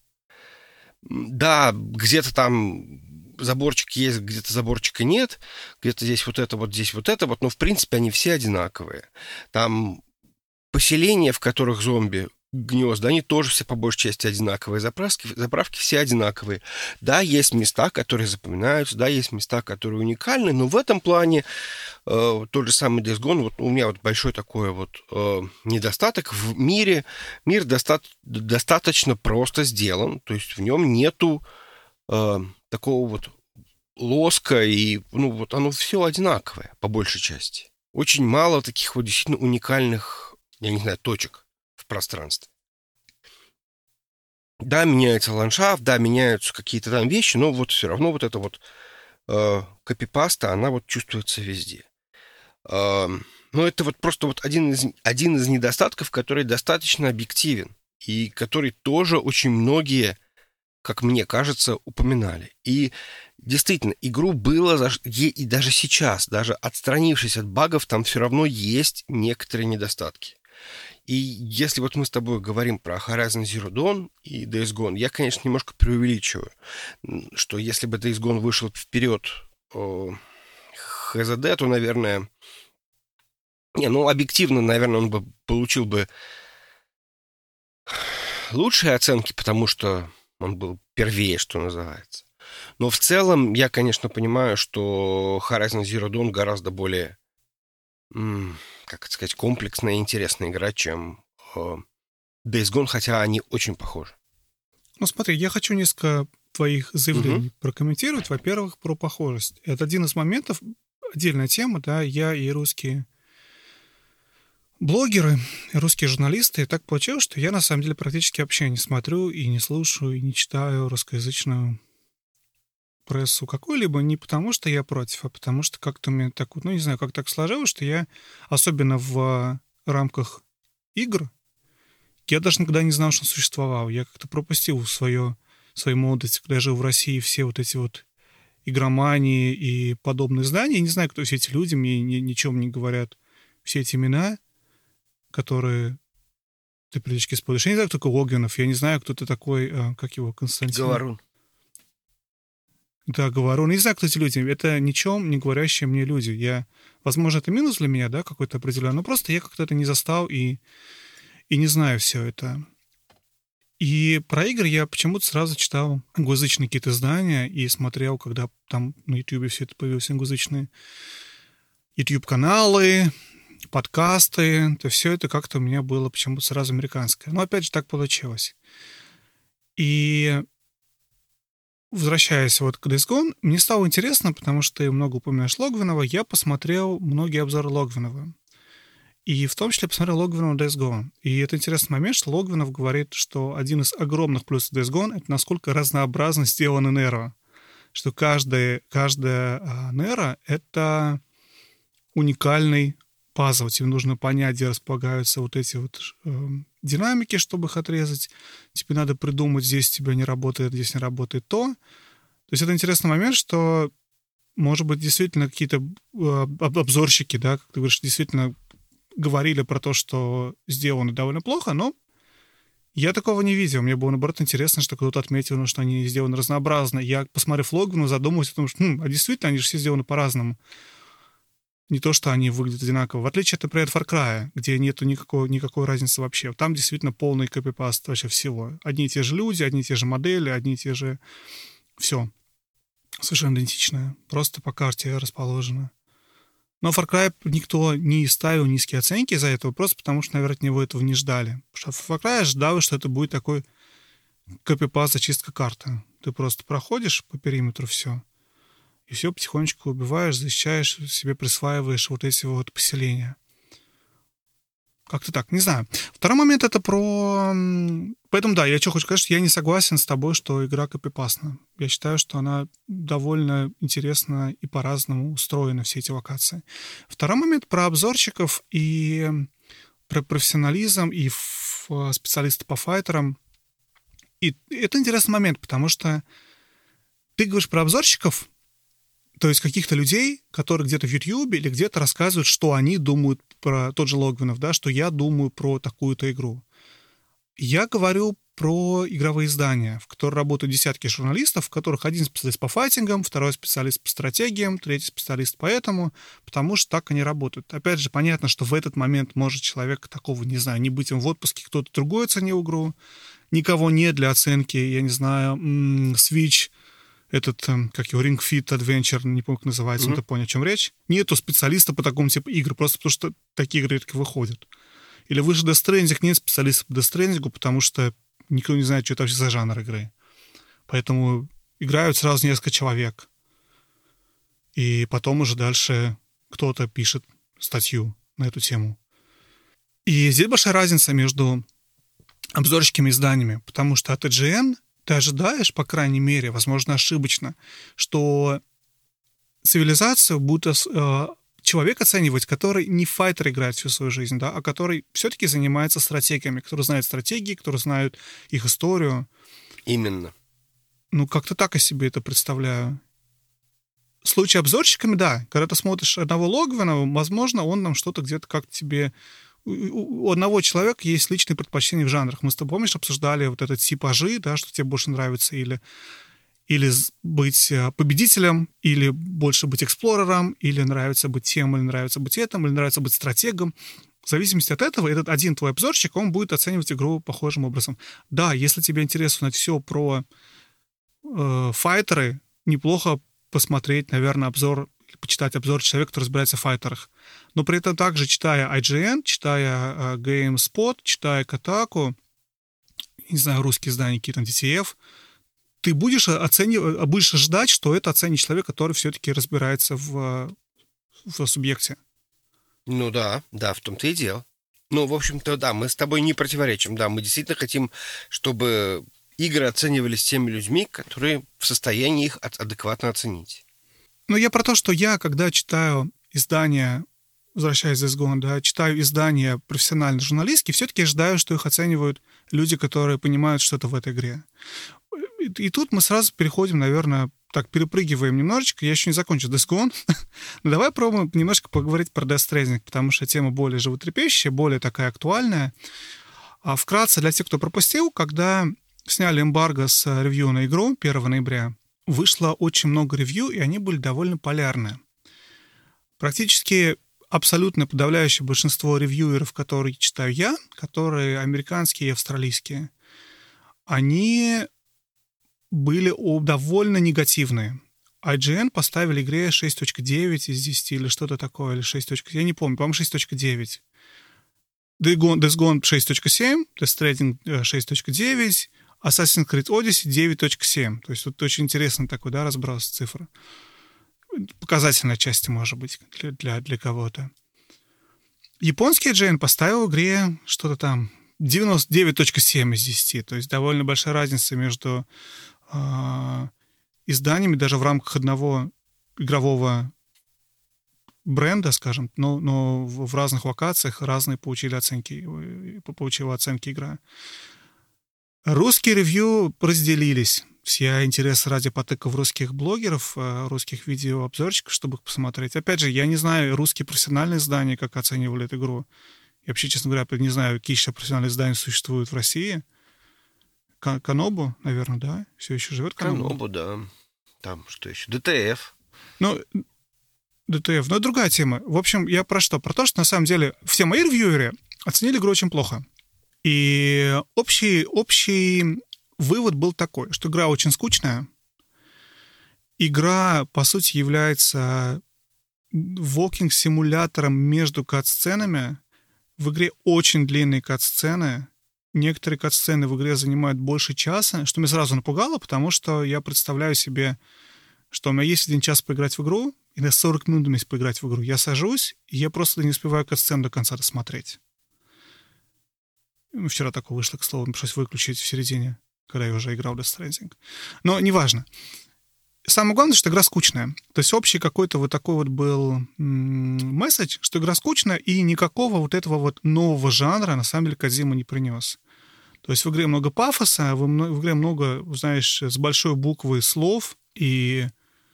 Speaker 2: Да, где-то там заборчик есть, где-то заборчика нет, где-то здесь вот это вот, здесь вот это вот, но в принципе они все одинаковые. Там поселения, в которых зомби гнезда, они тоже все по большей части одинаковые. Заправки, заправки все одинаковые. Да, есть места, которые запоминаются, да, есть места, которые уникальны, но в этом плане э, тот же самый Days Gone, вот у меня вот большой такой вот э, недостаток в мире. Мир доста- достаточно просто сделан, то есть в нем нету э, такого вот лоска, и ну вот оно все одинаковое по большей части. Очень мало таких вот действительно уникальных, я не знаю, точек в пространстве. Да, меняется ландшафт, да, меняются какие-то там вещи, но вот все равно вот эта вот э, копипаста, она вот чувствуется везде. Э, но это вот просто вот один из, один из недостатков, который достаточно объективен и который тоже очень многие, как мне кажется, упоминали. И действительно, игру было, за... и даже сейчас, даже отстранившись от багов, там все равно есть некоторые недостатки. И если вот мы с тобой говорим про Horizon Zero Dawn и Days Gone, я, конечно, немножко преувеличиваю, что если бы Days Gone вышел вперед эйч зет ди, то, наверное... Не, ну, объективно, наверное, он бы получил бы лучшие оценки, потому что он был первее, что называется. Но в целом я, конечно, понимаю, что Horizon Zero Dawn гораздо более... как это сказать, комплексная и интересная игра, чем э, Days Gone, хотя они очень похожи.
Speaker 1: Ну, смотри, я хочу несколько твоих заявлений
Speaker 2: Угу.
Speaker 1: прокомментировать. Во-первых, про похожесть. Это один из моментов, отдельная тема, да, я и русские блогеры, и русские журналисты. И так получилось, что я, на самом деле, практически вообще не смотрю и не слушаю, и не читаю русскоязычную прессу какую-либо, не потому что я против, а потому что как-то мне так вот, ну, не знаю, как так сложилось, что я, особенно в рамках игр, я даже никогда не знал, что он существовал. Я как-то пропустил свое, свою молодость, когда я жил в России, все вот эти вот игромании и подобные издания. Я не знаю, кто все эти люди, мне ни, ничем не говорят все эти имена, которые ты периодически используешь. Я не знаю, кто такой Логвинов, я не знаю, кто ты такой, а, как его, Константин?
Speaker 2: Говорун.
Speaker 1: Да, говорю. Ну, не знаю, кто эти люди. Это ничем не говорящие мне люди. Я, возможно, это минус для меня, да, какой-то определенный, но просто я как-то это не застал и, и не знаю все это. И про игры я почему-то сразу читал англоязычные какие-то издания и смотрел, когда там на YouTube все это появилось, англоязычные YouTube-каналы, подкасты, то все это как-то у меня было почему-то сразу американское. Но опять же так получилось. И возвращаясь вот к Days Gone, мне стало интересно, потому что ты много упоминаешь Логвинова, я посмотрел многие обзоры Логвинова. И в том числе посмотрел Логвинова Days Gone. И это интересный момент, что Логвинов говорит, что один из огромных плюсов Days Gone — это насколько разнообразно сделана Неро. Что каждая, каждая а, Неро — это уникальный пазл. Тебе нужно понять, где располагаются вот эти вот э, динамики, чтобы их отрезать. Тебе надо придумать, здесь у тебя не работает, здесь не работает то. То есть это интересный момент, что, может быть, действительно какие-то э, обзорщики, да, как ты говоришь, действительно говорили про то, что сделано довольно плохо, но я такого не видел. Мне было, наоборот, интересно, что кто-то отметил, ну, что они сделаны разнообразно. Я, посмотрев Логвину, задумался о том, что, хм, а действительно, они же все сделаны по-разному. Не то, что они выглядят одинаково. В отличие от, например, Far Cry, где нету никакой, никакой разницы вообще. Там действительно полный копипаст вообще всего. Одни и те же люди, одни и те же модели, одни и те же... Все. Совершенно идентичное. Просто по карте расположено. Но Far Cry никто не ставил низкие оценки из-за этого, просто потому что, наверное, от него этого не ждали. Потому что в Far Cry ожидалось, что это будет такой копипаст, зачистка карты. Ты просто проходишь по периметру все, и все потихонечку убиваешь, защищаешь, себе присваиваешь вот эти вот поселения. Как-то так, не знаю. Второй момент — это про... Поэтому, да, я что хочу сказать, что я не согласен с тобой, что игра копипастна. Я считаю, что она довольно интересно и по-разному устроена, все эти локации. Второй момент про обзорщиков и про профессионализм и специалистов по файтерам. И это интересный момент, потому что ты говоришь про обзорщиков, то есть каких-то людей, которые где-то в Ютьюбе или где-то рассказывают, что они думают про тот же Логвинов, да, что я думаю про такую-то игру. Я говорю про игровые издания, в которых работают десятки журналистов, в которых один специалист по файтингам, второй специалист по стратегиям, третий специалист по этому, потому что так они работают. Опять же, понятно, что в этот момент может человек такого, не знаю, не быть им в отпуске, кто-то другой оценил игру, никого нет для оценки, я не знаю, Switch, этот, как его, Ring Fit Adventure, не помню, как называется, mm-hmm. но ты понял, о чем речь. Нету специалиста по такому типу игр, просто потому что такие игры редко выходят. Или вышел Death Stranding, нет специалиста по Death Stranding, потому что никто не знает, что это вообще за жанр игры. Поэтому играют сразу несколько человек. И потом уже дальше кто-то пишет статью на эту тему. И здесь большая разница между обзорщиками и изданиями, потому что от ай джи эн ты ожидаешь, по крайней мере, возможно, ошибочно, что цивилизацию будет э, человек оценивать, который не файтер играет всю свою жизнь, да, а который все-таки занимается стратегиями, который знает стратегии, который знает их историю.
Speaker 2: Именно.
Speaker 1: Ну, как-то так я себе это представляю. В случае обзорщиками, да, когда ты смотришь одного Логвина, возможно, он нам что-то где-то как-то тебе... У одного человека есть личные предпочтения в жанрах. Мы с тобой, помнишь, обсуждали вот этот типажи, да, что тебе больше нравится, или, или быть победителем, или больше быть эксплорером, или нравится быть тем, или нравится быть этим, или нравится быть стратегом. В зависимости от этого, этот один твой обзорщик, он будет оценивать игру похожим образом. Да, если тебе интересно все про э, файтеры, неплохо посмотреть, наверное, обзор, почитать обзор человека, который разбирается в файтерах. Но при этом также, читая ай джи эн, читая uh, GameSpot, читая Kotaku, не знаю, русские издания, какие-то ди ти эф, ты будешь оценивать, будешь ждать, что это оценит человек, который все-таки разбирается в, в субъекте.
Speaker 2: Ну да, да, в том-то и дело. Ну, в общем-то, да, мы с тобой не противоречим. Да, мы действительно хотим, чтобы игры оценивались теми людьми, которые в состоянии их адекватно оценить.
Speaker 1: Ну, я про то, что я, когда читаю издания, возвращаясь в Days Gone, да, читаю издания профессионально журналистские, все-таки ожидаю, что их оценивают люди, которые понимают что-то в этой игре. И, и тут мы сразу переходим, наверное, так, перепрыгиваем немножечко. Я еще не закончил Days Gone. Но давай пробуем немножко поговорить про Death Stranding, потому что тема более животрепещущая, более такая актуальная. А вкратце, для тех, кто пропустил, когда сняли эмбарго с ревью на игру первого ноября, вышло очень много ревью, и они были довольно полярные. Практически абсолютно подавляющее большинство ревьюеров, которые читаю я, которые американские и австралийские, они были довольно негативные. ай джи эн поставили игре шесть точка девять из десяти или что-то такое, или шесть. Я не помню, по-моему, шесть точка девять. Days Gone шесть точка семь, Death Stranding шесть точка девять, Assassin's Creed Odyssey девять точка семь. То есть тут очень интересный такой, да, разброс цифр. Показательной части, может быть, для, для, для кого-то. Японский ай джи эн поставил игре что-то там девяносто девять точка семь из десяти. То есть довольно большая разница между э, изданиями даже в рамках одного игрового бренда, скажем, но, но в, в разных локациях разные получили оценки, получила оценки игра. Русские ревью разделились. Я интерес ради потыков русских блогеров, русских видеообзорщиков, чтобы их посмотреть. Опять же, я не знаю русские профессиональные издания, как оценивали эту игру. Я вообще, честно говоря, не знаю, какие еще профессиональные издания существуют в России. Канобу, наверное, да? Все еще живет Канобу?
Speaker 2: Канобу, да. Там что еще? ди ти эф.
Speaker 1: Ну, ди ти эф, но это другая тема. В общем, я про что? Про то, что на самом деле все мои ревьюеры оценили игру очень плохо. И общий, общий вывод был такой, что игра очень скучная. Игра, по сути, является walking-симулятором между кат-сценами. В игре очень длинные кат-сцены. Некоторые кат-сцены в игре занимают больше часа, что меня сразу напугало, потому что я представляю себе, что у меня есть один час поиграть в игру, и на сорок минут есть поиграть в игру. Я сажусь, и я просто не успеваю кат-сцену до конца досмотреть. Вчера такое вышло, к слову, пришлось выключить в середине, когда я уже играл в Death Stranding. Но неважно. Самое главное, что игра скучная. То есть общий какой-то вот такой вот был месседж, что игра скучная, и никакого вот этого вот нового жанра на самом деле Кодзима не принес. То есть в игре много пафоса, в игре много, знаешь, с большой буквы слов и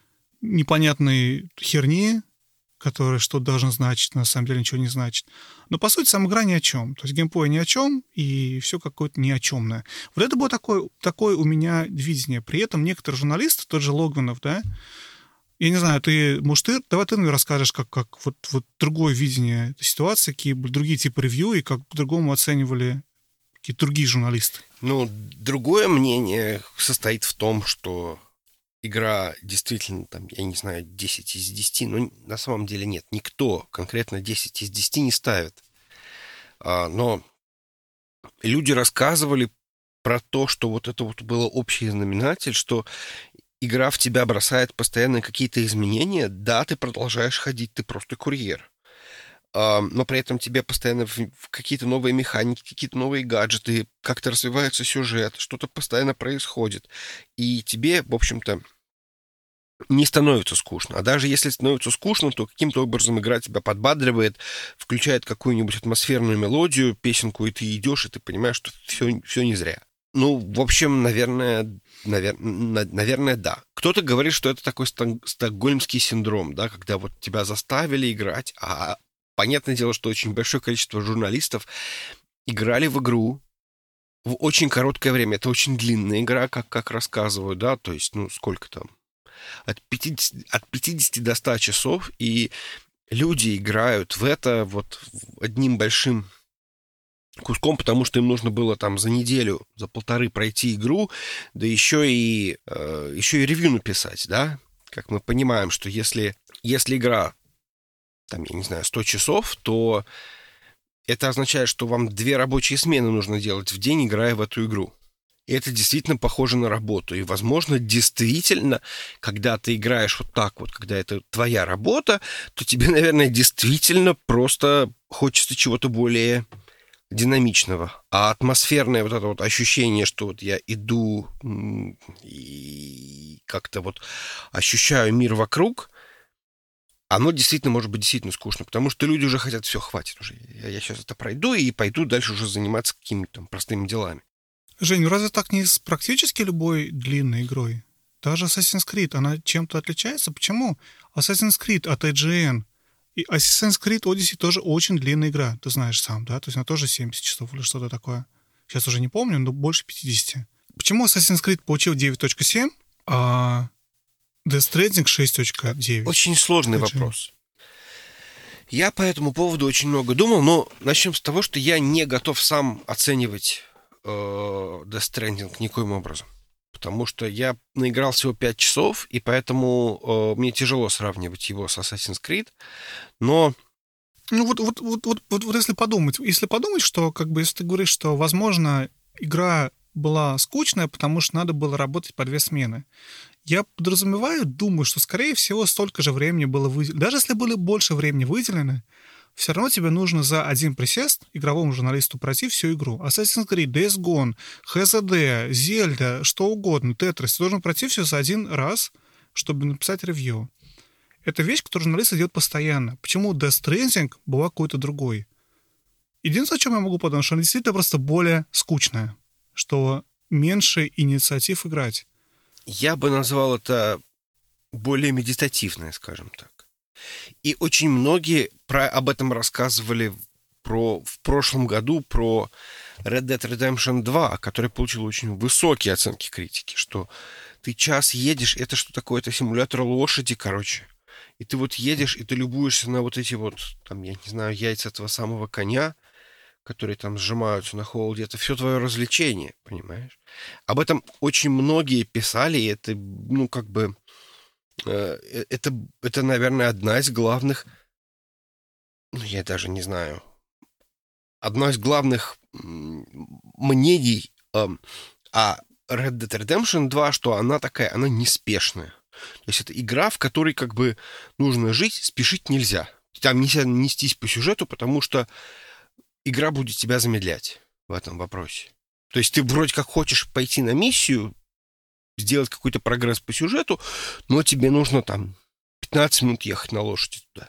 Speaker 1: непонятной херни, которая что-то должна значить, на самом деле ничего не значит. Но, по сути, сама игра ни о чем. То есть геймплей ни о чем, и все какое-то ни о чемное. Вот это было такое, такое у меня видение. При этом некоторые журналисты, тот же Логвинов, да, я не знаю, ты, может, ты, давай ты мне расскажешь, как, как вот, вот другое видение этой ситуации, какие были другие типы ревью, и как по-другому оценивали какие-то другие журналисты.
Speaker 2: Ну, другое мнение состоит в том, что игра действительно, там, я не знаю, десять из десяти, но на самом деле нет. Никто конкретно десять из десяти не ставит. А, но люди рассказывали про то, что вот это вот было общий знаменатель, что игра в тебя бросает постоянно какие-то изменения. Да, ты продолжаешь ходить, ты просто курьер. А, но при этом тебе постоянно в, в какие-то новые механики, какие-то новые гаджеты, как-то развивается сюжет, что-то постоянно происходит. И тебе, в общем-то, не становится скучно. А даже если становится скучно, то каким-то образом игра тебя подбадривает, включает какую-нибудь атмосферную мелодию, песенку, и ты идешь, и ты понимаешь, что все, все не зря. Ну, в общем, наверное, навер... наверное, да. Кто-то говорит, что это такой стокгольмский синдром, да, когда вот тебя заставили играть, а понятное дело, что очень большое количество журналистов играли в игру в очень короткое время. Это очень длинная игра, как, как рассказывают, да, то есть, ну, сколько там? От пятидесяти, от пятидесяти до ста часов, и люди играют в это вот одним большим куском, потому что им нужно было там за неделю, за полторы пройти игру, да еще и, э, еще и ревью написать, да? Как мы понимаем, что если, если игра, там, я не знаю, сто часов, то это означает, что вам две рабочие смены нужно делать в день, играя в эту игру. И это действительно похоже на работу. И, возможно, действительно, когда ты играешь вот так вот, когда это твоя работа, то тебе, наверное, действительно просто хочется чего-то более динамичного. А атмосферное вот это вот ощущение, что вот я иду и как-то вот ощущаю мир вокруг, оно действительно может быть действительно скучно, потому что люди уже хотят, все, хватит уже. Я, я сейчас это пройду и пойду дальше уже заниматься какими-то там простыми делами.
Speaker 1: Жень, ну разве так не с практически любой длинной игрой? Даже Assassin's Creed, она чем-то отличается? Почему? Assassin's Creed от ай джи эн и Assassin's Creed Odyssey тоже очень длинная игра, ты знаешь сам, да? То есть она тоже семьдесят часов или что-то такое. Сейчас уже не помню, но больше пятьдесят. Почему Assassin's Creed получил девять точка семь, а Death Stranding шесть точка девять?
Speaker 2: Очень сложный вопрос. Я по этому поводу очень много думал, но начнем с того, что я не готов сам оценивать э, Death Stranding никоим образом. Потому что я наиграл всего пять часов, и поэтому э, мне тяжело сравнивать его с Assassin's Creed. Но...
Speaker 1: Ну вот, вот, вот, вот, вот, вот если подумать, если подумать, что, как бы, если ты говоришь, что, возможно, игра была скучная, потому что надо было работать по две смены. Я подразумеваю, думаю, что, скорее всего, столько же времени было выделено. Даже если было больше времени выделено, все равно тебе нужно за один присест игровому журналисту пройти всю игру. Assassin's Creed, Days Gone, эйч зет ди, Zelda, что угодно, Tetris. Ты должен пройти все за один раз, чтобы написать ревью. Это вещь, которую журналист делает постоянно. Почему Death Stranding была какой-то другой? Единственное, о чем я могу подумать, что она действительно просто более скучная, что меньше инициатив играть.
Speaker 2: Я бы назвал это более медитативное, скажем так. И очень многие про, об этом рассказывали про, в прошлом году про Red Dead Redemption два, который получил очень высокие оценки критики, что ты час едешь, это что такое? Это симулятор лошади, короче. И ты вот едешь, и ты любуешься на вот эти вот, там, я не знаю, яйца этого самого коня, которые там сжимаются на холоде. Это все твое развлечение, понимаешь? Об этом очень многие писали, и это, ну, как бы... Это, это, наверное, одна из главных, ну, я даже не знаю, одно из главных мнений э, о Red Dead Redemption два, что она такая, она неспешная. То есть это игра, в которой как бы нужно жить, спешить нельзя. Там нельзя нестись по сюжету, потому что игра будет тебя замедлять в этом вопросе. То есть ты вроде как хочешь пойти на миссию, сделать какой-то прогресс по сюжету, но тебе нужно там пятнадцать минут ехать на лошади туда.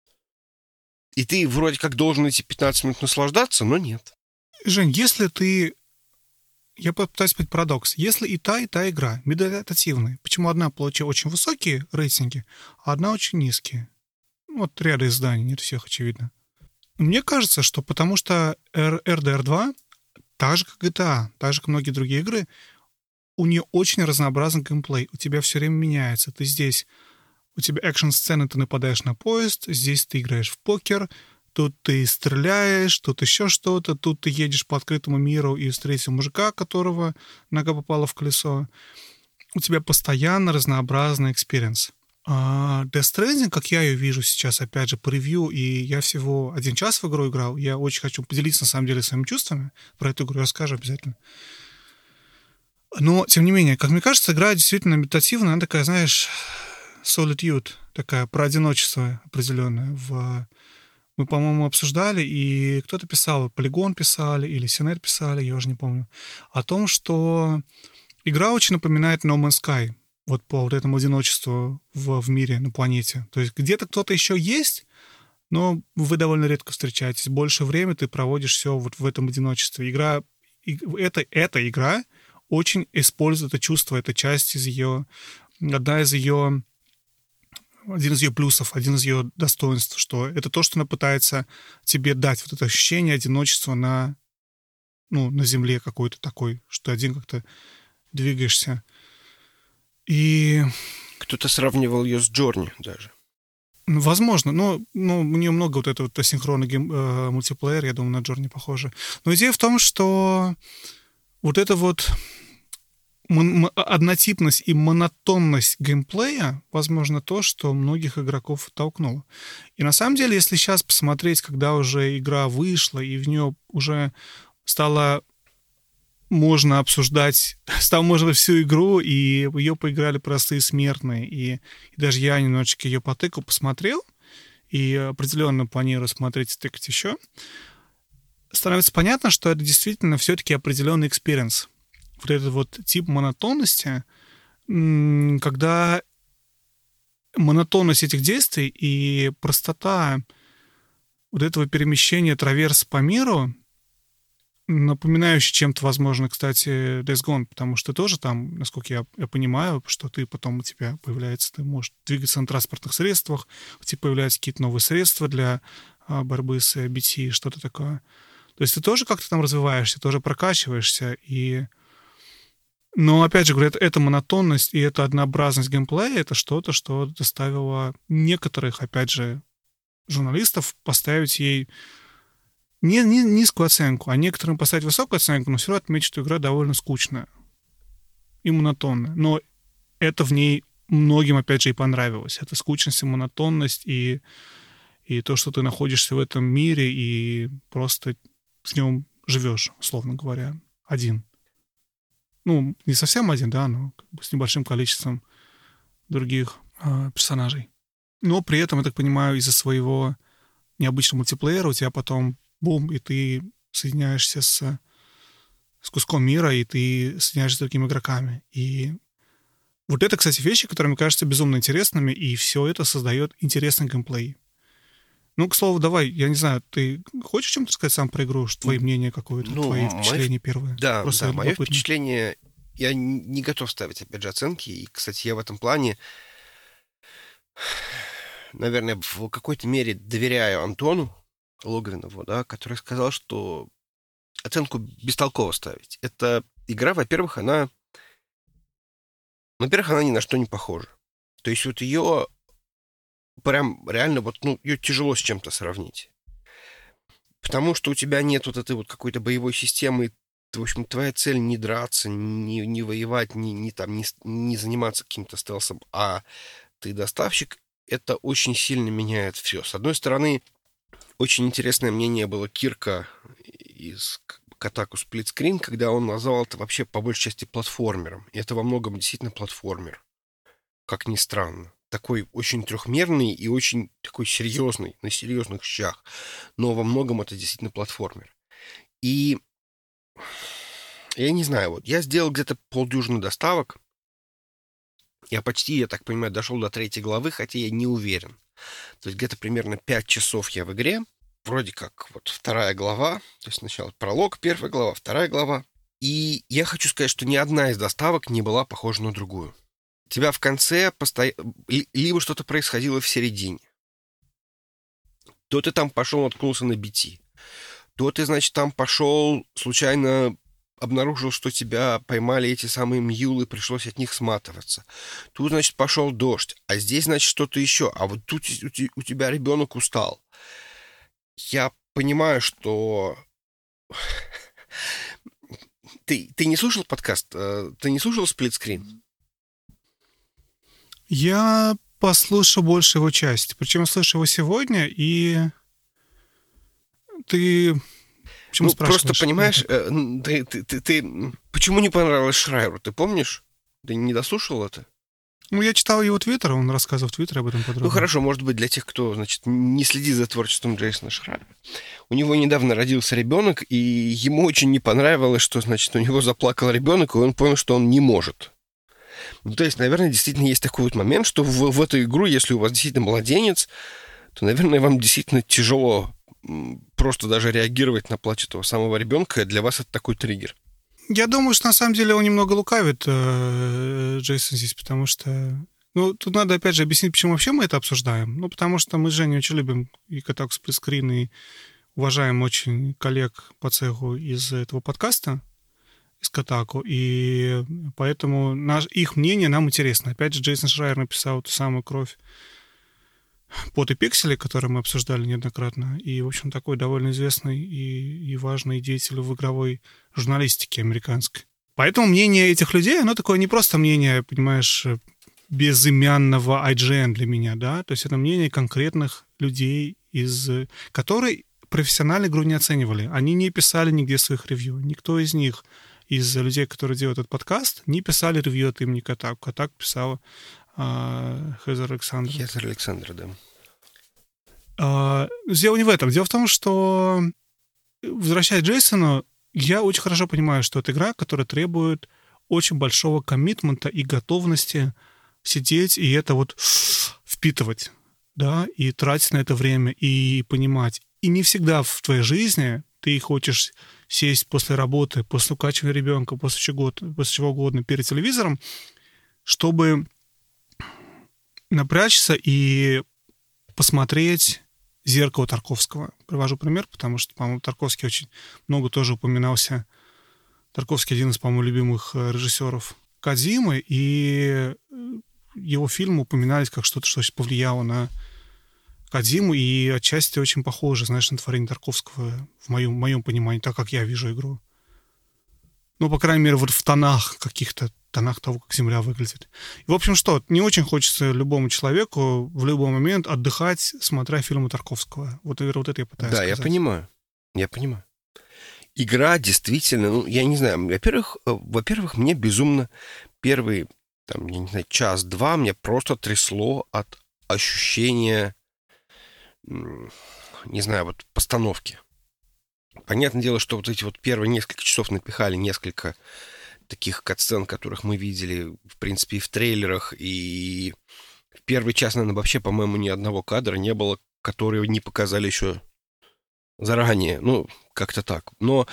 Speaker 2: И ты вроде как должен эти пятнадцать минут наслаждаться, но нет.
Speaker 1: Жень, если ты... Я попытаюсь быть парадокс. Если и та, и та игра медитативная, почему одна получила очень высокие рейтинги, а одна очень низкие? Вот ряда изданий, нет всех, очевидно. Мне кажется, что потому что эр ди ар два, так же, как джи ти эй, так же, как многие другие игры, у нее очень разнообразный геймплей. У тебя все время меняется. Ты здесь... У тебя экшн-сцены, ты нападаешь на поезд, здесь ты играешь в покер, тут ты стреляешь, тут еще что-то, тут ты едешь по открытому миру и встретил мужика, которого нога попала в колесо. У тебя постоянно разнообразный экспириенс. А Death Stranding, как я ее вижу сейчас, опять же, по ревью, и я всего один час в игру играл, я очень хочу поделиться, на самом деле, своими чувствами. Про эту игру расскажу обязательно. Но, тем не менее, как мне кажется, игра действительно медитативная, она такая, знаешь, solitude, такая про одиночество определенное. В... Мы, по-моему, обсуждали, и кто-то писал, Polygon писали, или Синет писали, я уже не помню, о том, что игра очень напоминает No Man's Sky, вот по вот этому одиночеству в, в мире, на планете. То есть где-то кто-то еще есть, но вы довольно редко встречаетесь. Больше времени ты проводишь все вот в этом одиночестве. Игра, это, эта игра очень использует это чувство, это часть из ее, одна из ее, один из ее плюсов, один из ее достоинств, что это то, что она пытается тебе дать, вот это ощущение одиночества на, ну, на земле какой-то такой, что один как-то двигаешься. И...
Speaker 2: Кто-то сравнивал ее с Journey даже.
Speaker 1: Возможно, но, но у нее много вот этого вот асинхронного гейм, э, мультиплеера, я думаю, на Journey похоже. Но идея в том, что вот это вот однотипность и монотонность геймплея, возможно, то, что многих игроков оттолкнуло. И на самом деле, если сейчас посмотреть, когда уже игра вышла, и в нее уже стало можно обсуждать, там можно всю игру, и ее поиграли простые смертные, и, и даже я немножечко ее потыкал, посмотрел, и определенно планирую смотреть и тыкать еще, становится понятно, что это действительно все-таки определенный экспириенс. Вот этот вот тип монотонности, когда монотонность этих действий и простота вот этого перемещения траверс по миру, напоминающий чем-то, возможно, кстати, Days Gone, потому что тоже там, насколько я, я понимаю, что ты потом у тебя появляется, ты можешь двигаться на транспортных средствах, у тебя появляются какие-то новые средства для а, борьбы с би ти, что-то такое. То есть ты тоже как-то там развиваешься, тоже прокачиваешься, и... Но, опять же, говорю, это, это монотонность и это однообразность геймплея, это что-то, что заставило некоторых, опять же, журналистов поставить ей не, не низкую оценку, а некоторым поставить высокую оценку, но все равно отметить, что игра довольно скучная и монотонная. Но это в ней многим, опять же, и понравилось. Это скучность и монотонность, и, и то, что ты находишься в этом мире и просто в нем живешь, условно говоря, один. Ну, не совсем один, да, но как бы с небольшим количеством других э, персонажей. Но при этом, я так понимаю, из-за своего необычного мультиплеера у тебя потом бум, и ты соединяешься с, с куском мира, и ты соединяешься с другими игроками. И вот это, кстати, вещи, которые мне кажутся безумно интересными, и все это создает интересный геймплей. Ну, к слову, давай, я не знаю, ты хочешь чем-то сказать сам про игру, что твое мнение какое-то,
Speaker 2: ну,
Speaker 1: твои
Speaker 2: мое...
Speaker 1: впечатления первые?
Speaker 2: Да,
Speaker 1: Просто
Speaker 2: да, мое
Speaker 1: любопытно.
Speaker 2: впечатление... Я не готов ставить, опять же, оценки, и, кстати, я в этом плане, наверное, в какой-то мере доверяю Антону Логвинову, да, который сказал, что оценку бестолково ставить. Эта игра, во-первых, она... Во-первых, она ни на что не похожа. То есть вот ее прям реально вот, ну, ее тяжело с чем-то сравнить. Потому что у тебя нет вот этой вот какой-то боевой системы. В общем, твоя цель не драться, не, не воевать, не, не, там, не, не заниматься каким-то стелсом, а ты доставщик. Это очень сильно меняет все. С одной стороны, очень интересное мнение было Кирка из Kotaku Split Screen, когда он назвал это вообще по большей части платформером. И это во многом действительно платформер. Как ни странно. Такой очень трехмерный и очень такой серьезный, на серьезных щах. Но во многом это действительно платформер. И я не знаю, вот я сделал где-то полдюжины доставок. Я почти, я так понимаю, дошел до третьей главы, хотя я не уверен. То есть где-то примерно пять часов я в игре. Вроде как вот вторая глава. То есть сначала пролог, первая глава, вторая глава. И я хочу сказать, что ни одна из доставок не была похожа на другую. У тебя в конце постоянно... либо что-то происходило в середине. То ты там пошел, наткнулся на би ти. То ты, значит, там пошел, случайно обнаружил, что тебя поймали эти самые мьюлы, пришлось от них сматываться. Тут, значит, пошел дождь. А здесь, значит, что-то еще. А вот тут у тебя ребенок устал. Я понимаю, что... Ты, ты не слушал подкаст? Ты не слушал сплитскрин?
Speaker 1: Я послушал больше его части. Причем я слышал его сегодня, и ты... Почему
Speaker 2: ну,
Speaker 1: спрашиваешь?
Speaker 2: Просто, понимаешь, ты, ты, ты, ты... Почему не понравилось Шрайеру? Ты помнишь? Ты не дослушал это?
Speaker 1: Ну, я читал его твиттер, он рассказывал в твиттере об этом подробно.
Speaker 2: Ну, хорошо, может быть, для тех, кто, значит, не следит за творчеством Джейсона Шрайера. У него недавно родился ребенок, и ему очень не понравилось, что, значит, у него заплакал ребенок, и он понял, что он не может. Ну, то есть, наверное, действительно есть такой вот момент, что в, в эту игру, если у вас действительно младенец, то, наверное, вам действительно тяжело просто даже реагировать на плач этого самого ребенка. Для вас это такой триггер.
Speaker 1: Я думаю, что на самом деле он немного лукавит, э, Джейсон, здесь, потому что... Ну, тут надо, опять же, объяснить, почему вообще мы это обсуждаем. Ну, потому что мы с Женей очень любим и Kotaku Split Screen, и уважаем очень коллег по цеху из этого подкаста, из Kotaku, и поэтому наш, их мнение нам интересно. Опять же, Джейсон Шрайер написал ту самую «Кровь, пот и пиксели», которые мы обсуждали неоднократно, и, в общем, такой довольно известный и, и важный деятель в игровой журналистике американской. Поэтому мнение этих людей, оно такое не просто мнение, понимаешь, безымянного ай джи эн для меня, да, то есть это мнение конкретных людей, из, которые профессионально игру не оценивали. Они не писали нигде своих ревью. Никто из них из людей, которые делают этот подкаст, не писали ревью от имени Kotaku. Kotaku писала э, Хезер Александр.
Speaker 2: Хезер Александр, да.
Speaker 1: Э, дело не в этом. Дело в том, что, возвращаясь к Джейсону, я очень хорошо понимаю, что это игра, которая требует очень большого коммитмента и готовности сидеть и это вот впитывать, да, и тратить на это время, и понимать. И не всегда в твоей жизни ты хочешь сесть после работы, после укачивания ребенка, после чего, после чего угодно перед телевизором, чтобы напрячься и посмотреть «Зеркало» Тарковского. Привожу пример, потому что, по-моему, Тарковский очень много тоже упоминался. Тарковский один из, по-моему, любимых режиссеров Кодзимы, и его фильмы упоминались как что-то, что повлияло на Кодзиму, и отчасти очень похоже, знаешь, на творение Тарковского в моем, в моем понимании, так как я вижу игру. Ну, по крайней мере, вот в тонах каких-то, тонах того, как Земля выглядит. И, в общем, что, не очень хочется любому человеку в любой момент отдыхать, смотря фильмы Тарковского. Вот, наверное, вот это я пытаюсь
Speaker 2: да,
Speaker 1: сказать.
Speaker 2: Да, я понимаю. Я понимаю. Игра действительно, ну, я не знаю, во-первых, во-первых, мне безумно первый, там, я не знаю, час-два мне просто трясло от ощущения, не знаю, вот постановки. Понятное дело, что вот эти вот первые несколько часов напихали несколько таких катсцен, которых мы видели, в принципе, и в трейлерах, и в первый час, наверное, вообще, по-моему, ни одного кадра не было, которые не показали еще заранее. Ну, как-то так. Но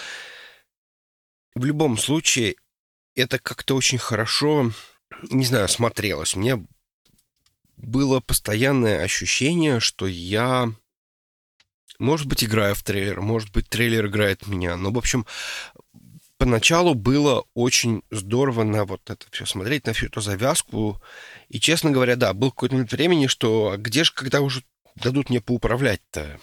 Speaker 2: в любом случае это как-то очень хорошо, не знаю, смотрелось. У меня было постоянное ощущение, что я, может быть, играю в трейлер, может быть, трейлер играет в меня. Но, в общем, поначалу было очень здорово на вот это все смотреть, на всю эту завязку. И, честно говоря, да, был какой-то момент времени, что где же, когда уже дадут мне поуправлять-то?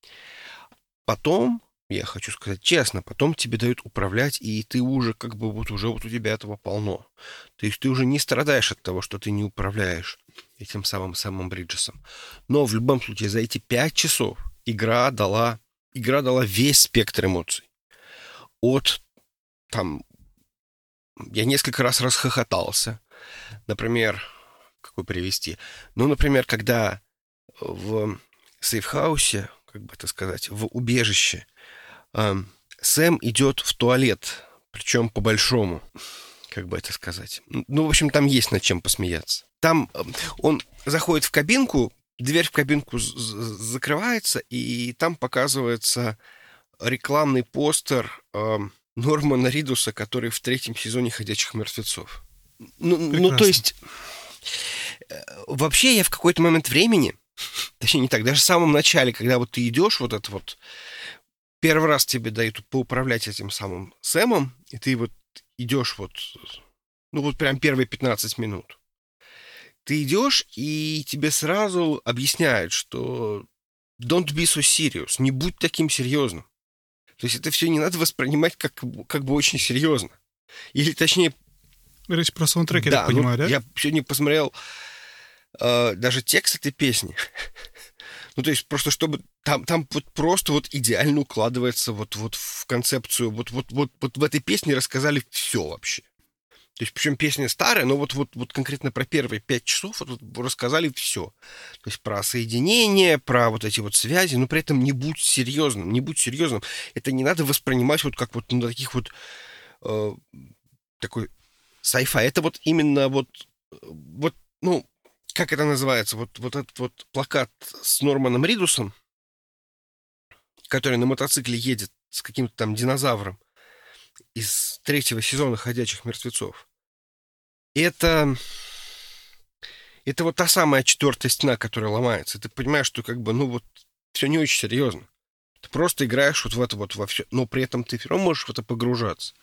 Speaker 2: Потом, я хочу сказать честно, потом тебе дают управлять, и ты уже как бы вот уже вот у тебя этого полно. То есть ты уже не страдаешь от того, что ты не управляешь этим самым самым Бриджесом. Но в любом случае за эти пять часов игра дала, игра дала весь спектр эмоций. От там, я несколько раз расхохотался. Например, какой привести? Ну, например, когда в сейфхаусе, как бы это сказать, в убежище, э, Сэм идет в туалет, причем по-большому, как бы это сказать. Ну, в общем, там есть над чем посмеяться. Там э, он заходит в кабинку, дверь в кабинку з- з- закрывается, и там показывается рекламный постер э, Нормана Ридуса, который в третьем сезоне «Ходячих мертвецов». Ну, ну, то есть, э, вообще я в какой-то момент времени, точнее, не так, даже в самом начале, когда вот ты идешь, вот это вот, первый раз тебе дают поуправлять этим самым Сэмом, и ты вот идешь вот, ну вот прям первые пятнадцать минут. Ты идешь, и тебе сразу объясняют, что don't be so serious, не будь таким серьезным. То есть это все не надо воспринимать как, как бы очень серьезно. Или точнее...
Speaker 1: Речь про саундтреки,
Speaker 2: да,
Speaker 1: я так понимаю,
Speaker 2: ну,
Speaker 1: да?
Speaker 2: Я сегодня посмотрел э, даже текст этой песни. Ну, то есть просто чтобы... Там, там вот просто вот идеально укладывается вот, вот в концепцию. Вот, вот, вот, вот в этой песне рассказали все вообще. То есть, причем песня старая, но вот, вот, вот конкретно про первые пять часов вот, вот рассказали все. То есть про соединение, про вот эти вот связи, но при этом не будь серьезным, не будь серьезным. Это не надо воспринимать вот как вот на таких вот э, такой sci-fi. Это вот именно вот, вот, ну, как это называется, вот, вот этот вот плакат с Норманом Ридусом, который на мотоцикле едет с каким-то там динозавром из третьего сезона «Ходячих мертвецов». Это, это вот та самая четвертая стена, которая ломается. Ты понимаешь, что как бы, ну вот, все не очень серьезно. Ты просто играешь вот в это вот во все, но при этом ты все равно можешь в это погружаться.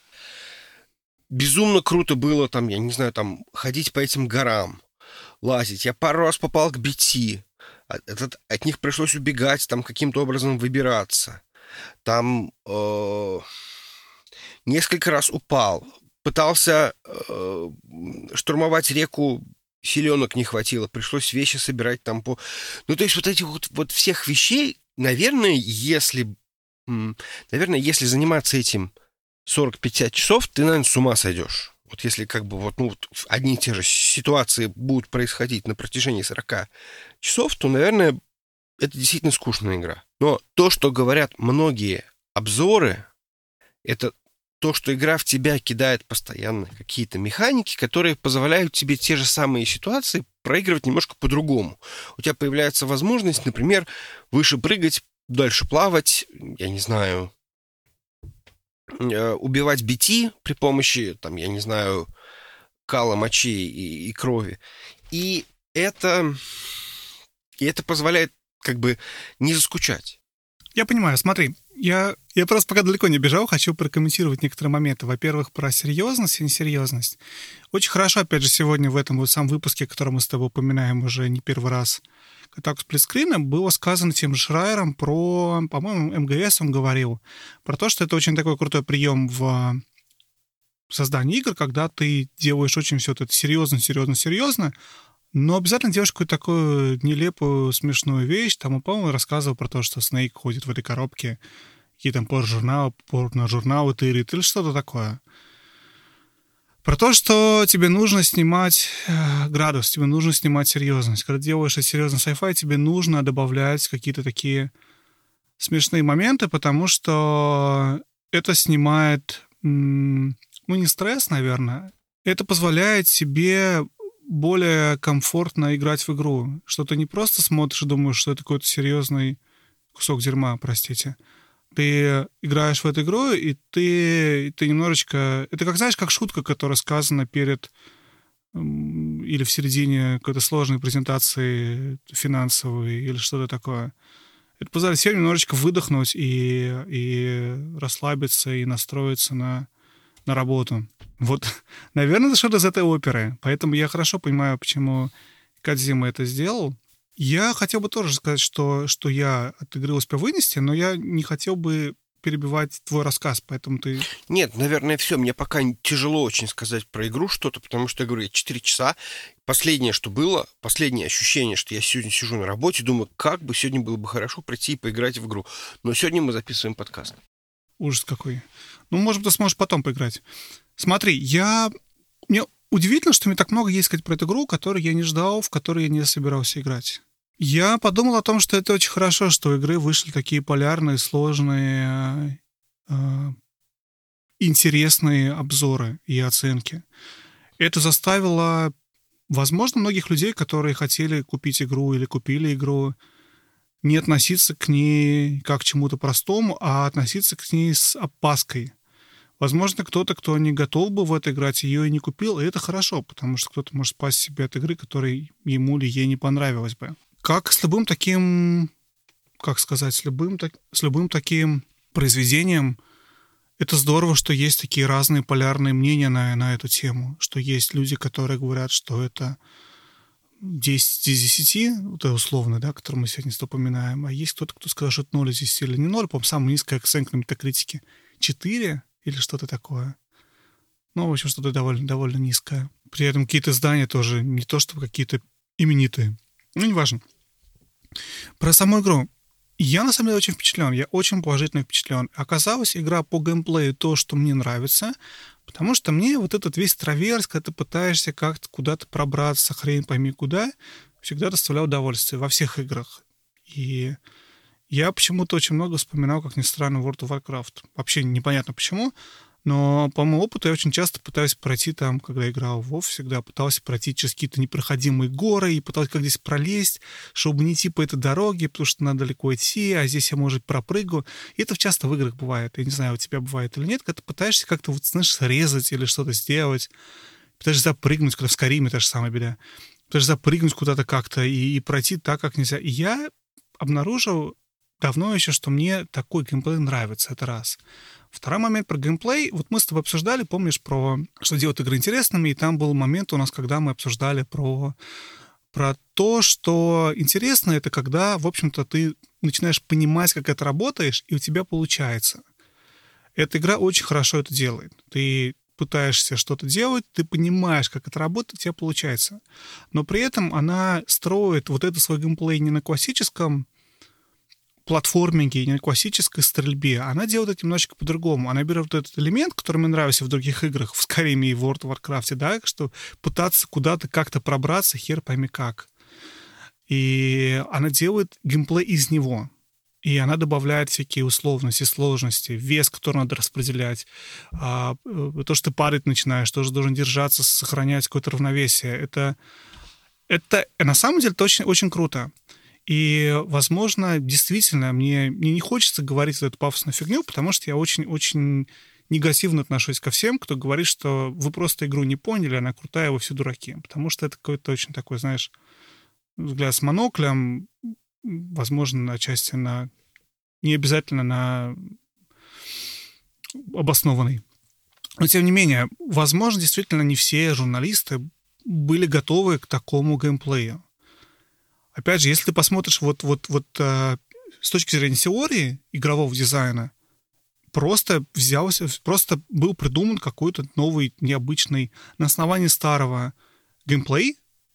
Speaker 2: Безумно круто было там, я не знаю, там, ходить по этим горам, лазить. Я пару раз попал к би ти. От, от них пришлось убегать, там, каким-то образом выбираться. Там... Э- Несколько раз упал. Пытался э, штурмовать реку, силенок не хватило. Пришлось вещи собирать там по... Ну, то есть вот этих вот, вот всех вещей, наверное, если... Наверное, если заниматься этим сорок-пятьдесят часов, ты, наверное, с ума сойдешь. Вот если как бы вот, ну, вот одни и те же ситуации будут происходить на протяжении сорока часов, то, наверное, это действительно скучная игра. Но то, что говорят многие обзоры, это то, что игра в тебя кидает постоянно какие-то механики, которые позволяют тебе те же самые ситуации проигрывать немножко по-другому. У тебя появляется возможность, например, выше прыгать, дальше плавать, я не знаю, убивать би ти при помощи, там, я не знаю, кала, мочи и, и крови. И это, и это позволяет как бы не заскучать.
Speaker 1: Я понимаю, смотри, я, я просто пока далеко не бежал, хочу прокомментировать некоторые моменты. Во-первых, про серьезность и несерьезность. Очень хорошо, опять же, сегодня в этом вот самом выпуске, который мы с тобой упоминаем уже не первый раз, «Атаку сплитскрина», было сказано тем же Шрайером про, по-моему, эм гэ эс он говорил, про то, что это очень такой крутой прием в создании игр, когда ты делаешь очень все это серьезно, серьезно, серьезно, но обязательно делаешь какую-то такую нелепую, смешную вещь. Там, он, по-моему, рассказывал про то, что Снейк ходит в этой коробке, какие там порно-журналы, порно-журналы тырит или что-то такое. Про то, что тебе нужно снимать э, градус, тебе нужно снимать серьезность. Когда делаешь серьезный sci-fi, тебе нужно добавлять какие-то такие смешные моменты, потому что это снимает, м- ну, не стресс, наверное, это позволяет тебе более комфортно играть в игру. Что ты не просто смотришь и думаешь, что это какой-то серьезный кусок дерьма, простите. Ты играешь в эту игру, и ты, ты немножечко... Это, как знаешь, как шутка, которая сказана перед или в середине какой-то сложной презентации финансовой или что-то такое. Это позволяет всем немножечко выдохнуть и, и расслабиться, и настроиться на, на работу. Вот, наверное, это что-то из этой оперы. Поэтому я хорошо понимаю, почему Кодзима это сделал. Я хотел бы тоже сказать, что, что я от игры успел вынести, но я не хотел бы перебивать твой рассказ, поэтому ты...
Speaker 2: Нет, наверное, все. Мне пока тяжело очень сказать про игру что-то, потому что, я говорю, четыре часа. Последнее, что было, последнее ощущение, что я сегодня сижу на работе, думаю, как бы сегодня было бы хорошо прийти и поиграть в игру. Но сегодня мы записываем подкаст.
Speaker 1: Ужас какой. Ну, может быть, ты сможешь потом поиграть. Смотри, я... Мне удивительно, что мне так много есть сказать про эту игру, которую я не ждал, в которую я не собирался играть. Я подумал о том, что это очень хорошо, что у игры вышли такие полярные, сложные, э, интересные обзоры и оценки. Это заставило, возможно, многих людей, которые хотели купить игру или купили игру, не относиться к ней как к чему-то простому, а относиться к ней с опаской. Возможно, кто-то, кто не готов был в это играть, ее и не купил, и это хорошо, потому что кто-то может спасти себя от игры, которая ему или ей не понравилась бы. Как с любым таким, как сказать, с любым, так, с любым таким произведением, это здорово, что есть такие разные полярные мнения на, на эту тему, что есть люди, которые говорят, что это десять из десяти, это условно, да, который мы сегодня упоминаем, а есть кто-то, кто скажет, что это ноль из десяти или не ноль, по-моему, самая низкая оценка на метакритике четыре или что-то такое. Ну, в общем, что-то довольно, довольно низкое. При этом какие-то издания тоже не то, чтобы какие-то именитые. Ну, неважно. Про саму игру. Я, на самом деле, очень впечатлен. Я очень положительно впечатлен. Оказалось, игра по геймплею то, что мне нравится, потому что мне вот этот весь траверс, когда ты пытаешься как-то куда-то пробраться, хрен пойми куда, всегда доставлял удовольствие во всех играх. И я почему-то очень много вспоминал, как ни странно, World of Warcraft. Вообще непонятно почему, но по моему опыту я очень часто пытаюсь пройти там, когда играл в WoW, всегда пытался пройти через какие-то непроходимые горы и пытался как здесь пролезть, чтобы не идти по этой дороге, потому что надо далеко идти, а здесь я, может, пропрыгаю. И это часто в играх бывает. Я не знаю, у тебя бывает или нет, когда ты пытаешься как-то, вот, знаешь, срезать или что-то сделать, пытаешься запрыгнуть, когда в Скайриме та же самая беда, пытаешься запрыгнуть куда-то как-то и, и пройти так, как нельзя. И я обнаружил давно еще, что мне такой геймплей нравится, это раз. Второй момент про геймплей. Вот мы с тобой обсуждали, помнишь, про что делает игры интересными, и там был момент у нас, когда мы обсуждали про, про то, что интересно, это когда, в общем-то, ты начинаешь понимать, как это работаешь, и у тебя получается. Эта игра очень хорошо это делает. Ты пытаешься что-то делать, ты понимаешь, как это работает, у тебя получается. Но при этом она строит вот этот свой геймплей не на классическом платформинге, не на классической стрельбе. Она делает это немножечко по-другому. Она берет этот элемент, который мне нравится в других играх, в Skyrim и World of Warcraft, да, что пытаться куда-то как-то пробраться, хер пойми как. И она делает геймплей из него. И она добавляет всякие условности, сложности, вес, который надо распределять. А, то, что ты падать начинаешь, тоже должен держаться, сохранять какое-то равновесие. Это, это на самом деле это очень, очень круто. И, возможно, действительно, мне, мне не хочется говорить эту пафосную фигню, потому что я очень-очень негативно отношусь ко всем, кто говорит, что вы просто игру не поняли, она крутая, вы все дураки. Потому что это какой-то очень такой, знаешь, взгляд с моноклем, возможно, отчасти на... не обязательно на обоснованный. Но, тем не менее, возможно, действительно, не все журналисты были готовы к такому геймплею. Опять же, если ты посмотришь вот, вот, вот э, с точки зрения теории игрового дизайна, просто взялся, просто был придуман какой-то новый, необычный, на основании старого геймплей,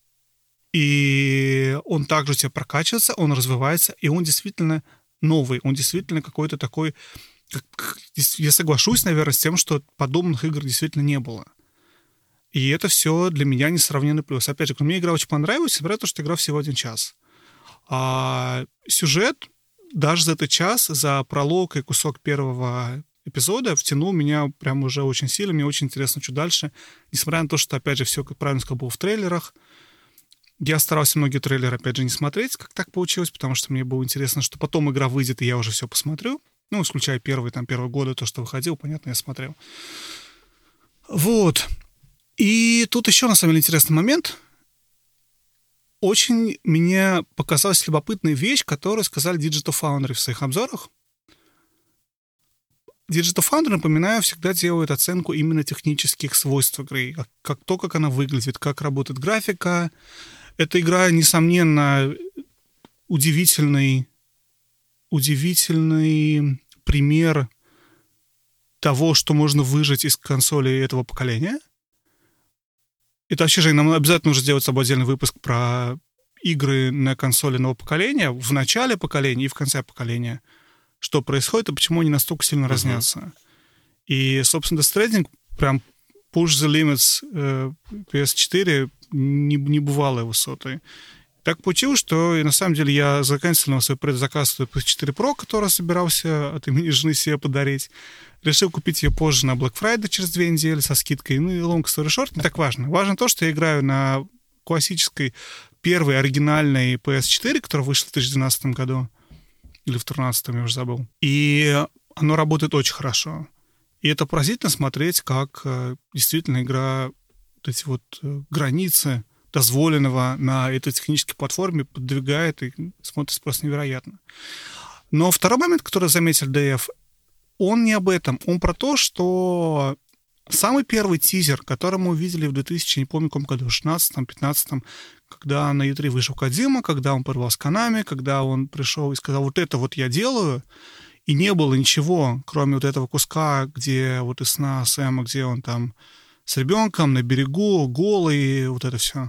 Speaker 1: и он также у тебя прокачивается, он развивается, и он действительно новый, он действительно какой-то такой... Я соглашусь, наверное, с тем, что подобных игр действительно не было. И это все для меня несравненный плюс. Опять же, мне игра очень понравилась, несмотря на то, что игра всего один час. А сюжет даже за этот час, за пролог и кусок первого эпизода втянул меня прям уже очень сильно. Мне очень интересно, что дальше. Несмотря на то, что, опять же, все, как правильно сказал, было в трейлерах. Я старался многие трейлеры, опять же, не смотреть, как так получилось, потому что мне было интересно, что потом игра выйдет, и я уже все посмотрю. Ну, исключая первые, там, первые годы, то, что выходил, понятно, я смотрел. Вот. И тут еще, на самом деле, интересный момент. Очень мне показалась любопытная вещь, которую сказали Digital Foundry в своих обзорах. Digital Foundry, напоминаю, всегда делают оценку именно технических свойств игры. Как, как то, как она выглядит, как работает графика. Эта игра, несомненно, удивительный, удивительный пример того, что можно выжать из консоли этого поколения. Это вообще же нам обязательно нужно сделать с собой отдельный выпуск про игры на консоли нового поколения, в начале поколения и в конце поколения. Что происходит и почему они настолько сильно uh-huh. разнятся. И, собственно, Death Stranding прям push the limits э, пи эс четыре не, небывалой высоты. Так получилось, что и на самом деле я заканчивал свой предзаказ пи эс четыре Pro, который собирался от имени жены себе подарить. Решил купить ее позже на Black Friday через две недели со скидкой. Ну и long story short, не так важно. Важно то, что я играю на классической первой оригинальной пи эс четыре, которая вышла в две тысячи двенадцатом году. Или в тринадцатом, я уже забыл. И оно работает очень хорошо. И это поразительно смотреть, как э, действительно игра, вот эти вот э, границы дозволенного на этой технической платформе подвигает и смотрится просто невероятно. Но второй момент, который заметил ди эф, он не об этом. Он про то, что самый первый тизер, который мы увидели в две тысячи, не помню, в каком году, шестнадцатом, пятнадцатом, когда на и три вышел Кодзима, когда он порвал с Konami, когда он пришел и сказал, вот это вот я делаю, и не было ничего, кроме вот этого куска, где вот из сна Сэма, где он там с ребенком на берегу, голый, вот это все.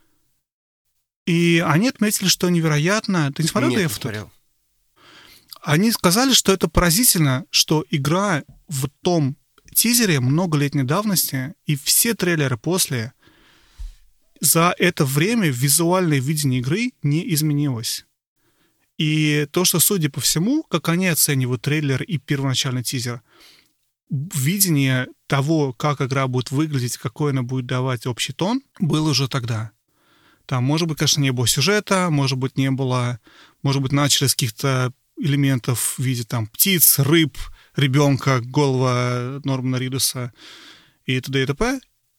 Speaker 1: И они отметили, что невероятно... Ты не смотрел ди эф? Нет, не смотрел. Они сказали, что это поразительно, что игра в том тизере многолетней давности и все трейлеры после, за это время визуальное видение игры не изменилось. И то, что, судя по всему, как они оценивают трейлер и первоначальный тизер, видение того, как игра будет выглядеть, какой она будет давать общий тон, было уже тогда. Там, может быть, конечно, не было сюжета, может быть, не было... Может быть, начали с каких-то элементов в виде там птиц, рыб, ребенка, голова Нормана Ридуса и т.д. и т.п.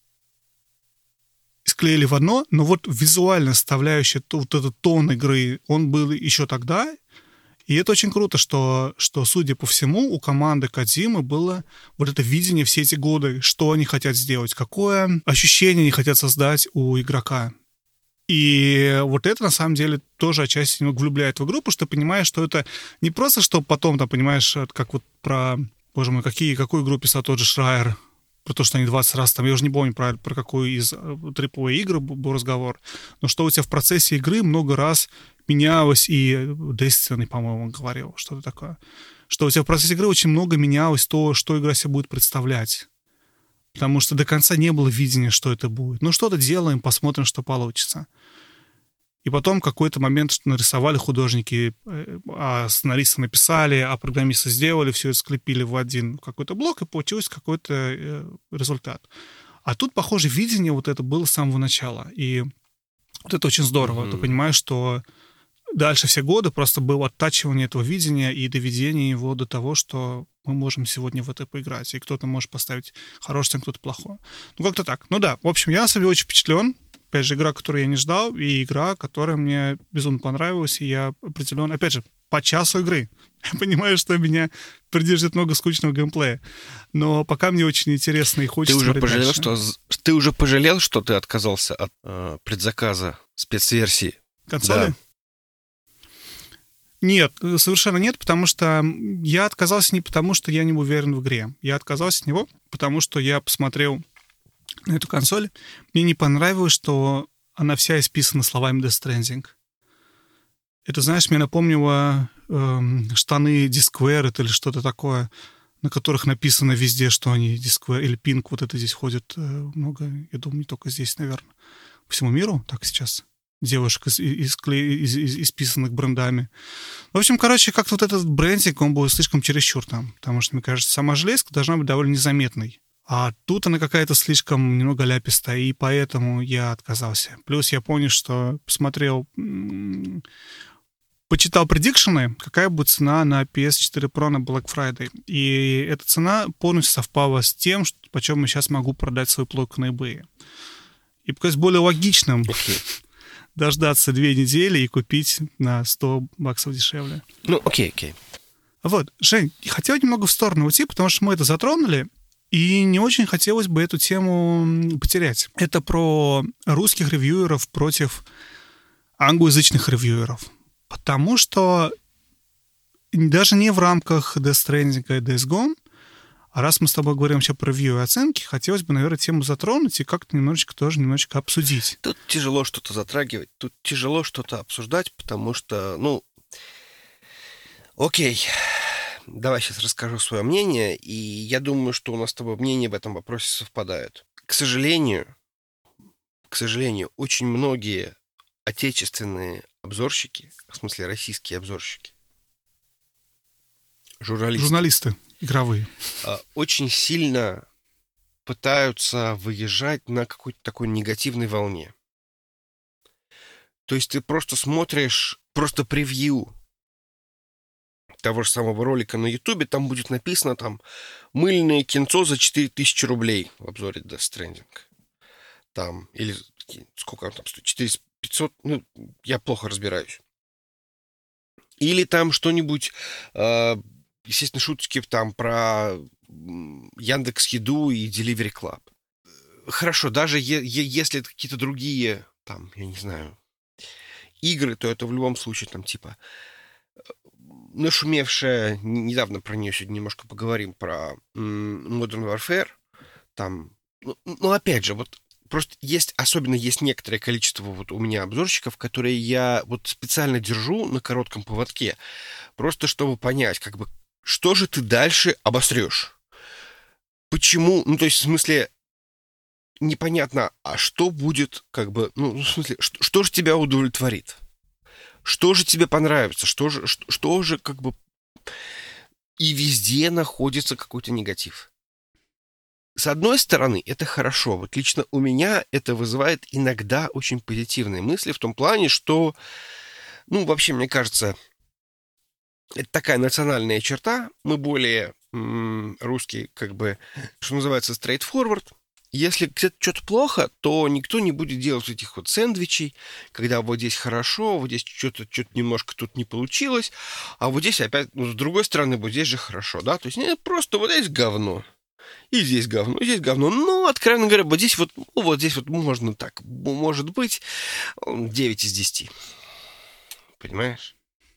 Speaker 1: Склеили в одно, но вот визуально составляющая, вот этот тон игры, он был еще тогда, и это очень круто, что, что, судя по всему, у команды Кодзимы было вот это видение все эти годы, что они хотят сделать, какое ощущение они хотят создать у игрока. И вот это, на самом деле, тоже отчасти немного влюбляет в игру, потому что ты понимаешь, что это не просто, что потом, там, понимаешь, как вот про... Боже мой, какие, какую игру писал тот же Шрайер, про то, что они двадцать раз там... Я уже не помню, про, про какую из трипл эй игр был разговор, но что у тебя в процессе игры много раз менялось, и Destiny, по-моему, говорил что-то такое, что у тебя в процессе игры очень много менялось то, что игра себе будет представлять. Потому что до конца не было видения, что это будет. Ну, что-то делаем, посмотрим, что получится. И потом какой-то момент нарисовали художники, а сценаристы написали, а программисты сделали, все это склепили в один какой-то блок, и получился какой-то результат. А тут, похоже, видение вот это было с самого начала. И вот это очень здорово. Mm-hmm. Ты понимаешь, что дальше все годы просто было оттачивание этого видения и доведение его до того, что мы можем сегодня в это поиграть. И кто-то может поставить хорошее, кто-то плохое. Ну, как-то так. Ну да, в общем, я на самом деле очень впечатлен. Опять же, игра, которую я не ждал, и игра, которая мне безумно понравилась, и я определен, опять же, по часу игры. Я понимаю, что меня придержит много скучного геймплея, но пока мне очень интересно и хочется...
Speaker 2: Ты уже пожалел, что ты уже пожалел, что ты отказался от э, предзаказа спецверсии
Speaker 1: консоли? Да. Нет, совершенно нет, потому что я отказался не потому, что я не уверен в игре. Я отказался от него, потому что я посмотрел на эту консоль. Мне не понравилось, что она вся исписана словами Death Stranding. Это, знаешь, мне напомнило э, штаны Disquared или что-то такое, на которых написано везде, что они Disquared или Pink, вот это здесь ходит э, много, я думаю, не только здесь, наверное, по всему миру, так сейчас, девушек, из, из, из, из, исписанных брендами. В общем, короче, как-то вот этот брендинг, он был слишком чересчур там, потому что, мне кажется, сама железка должна быть довольно незаметной. А тут она какая-то слишком немного ляпистая, и поэтому я отказался. Плюс я понял, что посмотрел, почитал предикшены, какая будет цена на пи эс четыре Pro на Black Friday. И эта цена полностью совпала с тем, что, почем я сейчас могу продать свой плойку на eBay. И показалось более логичным okay. дождаться две недели и купить на сто баксов дешевле.
Speaker 2: Ну, окей, okay, окей. Okay.
Speaker 1: Вот, Жень, хотел немного в сторону уйти, потому что мы это затронули, и не очень хотелось бы эту тему потерять. Это про русских ревьюеров против англоязычных ревьюеров. Потому что даже не в рамках Death Stranding и Days Gone, а раз мы с тобой говорим вообще про ревью и оценки, хотелось бы, наверное, тему затронуть и как-то немножечко тоже немножечко обсудить.
Speaker 2: Тут тяжело что-то затрагивать, тут тяжело что-то обсуждать, потому что, ну, окей, давай сейчас расскажу свое мнение, и я думаю, что у нас с тобой мнения в этом вопросе совпадают. К сожалению, к сожалению, очень многие отечественные обзорщики, в смысле российские обзорщики, журналисты,
Speaker 1: журналисты игровые,
Speaker 2: очень сильно пытаются выезжать на какой-то такой негативной волне. То есть ты просто смотришь просто превью того же самого ролика на Ютубе, там будет написано там «Мыльное кинцо за четыре тысячи рублей» в обзоре Death Stranding. Там, или сколько там стоит? четыреста пятьсот, ну, я плохо разбираюсь. Или там что-нибудь, э, естественно, шуточки там про Яндекс.Еду и Delivery Club. Хорошо, даже е- е- если это какие-то другие, там, я не знаю, игры, то это в любом случае там типа нашумевшая, недавно про нее сегодня немножко поговорим, про Modern Warfare, там, ну, ну опять же, вот просто есть, особенно есть некоторое количество вот у меня обзорщиков, которые я вот специально держу на коротком поводке, просто чтобы понять, как бы, что же ты дальше обосрешь? Почему? Ну, то есть, в смысле, непонятно, а что будет, как бы, ну, в смысле, что, что же тебя удовлетворит? Что же тебе понравится? Что же, что, что же, как бы, и везде находится какой-то негатив. С одной стороны, это хорошо. Вот лично у меня это вызывает иногда очень позитивные мысли в том плане, что, ну, вообще, мне кажется, это такая национальная черта. Мы более м- русские, как бы, что называется, straightforward. Если где-то что-то плохо, то никто не будет делать этих вот сэндвичей, когда вот здесь хорошо, вот здесь что-то, что-то немножко тут не получилось, а вот здесь опять, ну, с другой стороны, вот здесь же хорошо, да? То есть нет, просто вот здесь говно. И здесь говно, и здесь говно. Ну, откровенно говоря, вот здесь вот, ну, вот здесь вот можно так, может быть, девять из десяти. Понимаешь?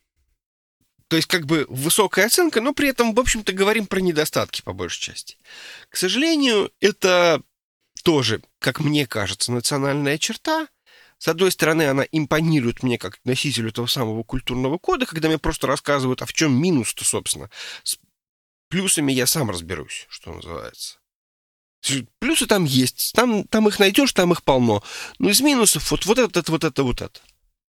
Speaker 2: То есть, как бы, высокая оценка, но при этом, в общем-то, говорим про недостатки, по большей части. К сожалению, это тоже, как мне кажется, национальная черта, С одной стороны, она импонирует мне как носителю этого самого культурного кода, когда мне просто рассказывают, а в чем минус-то, собственно. С плюсами я сам разберусь, что называется. Плюсы там есть, там, там их найдешь, там их полно. Но из минусов вот, вот это, вот это, вот это.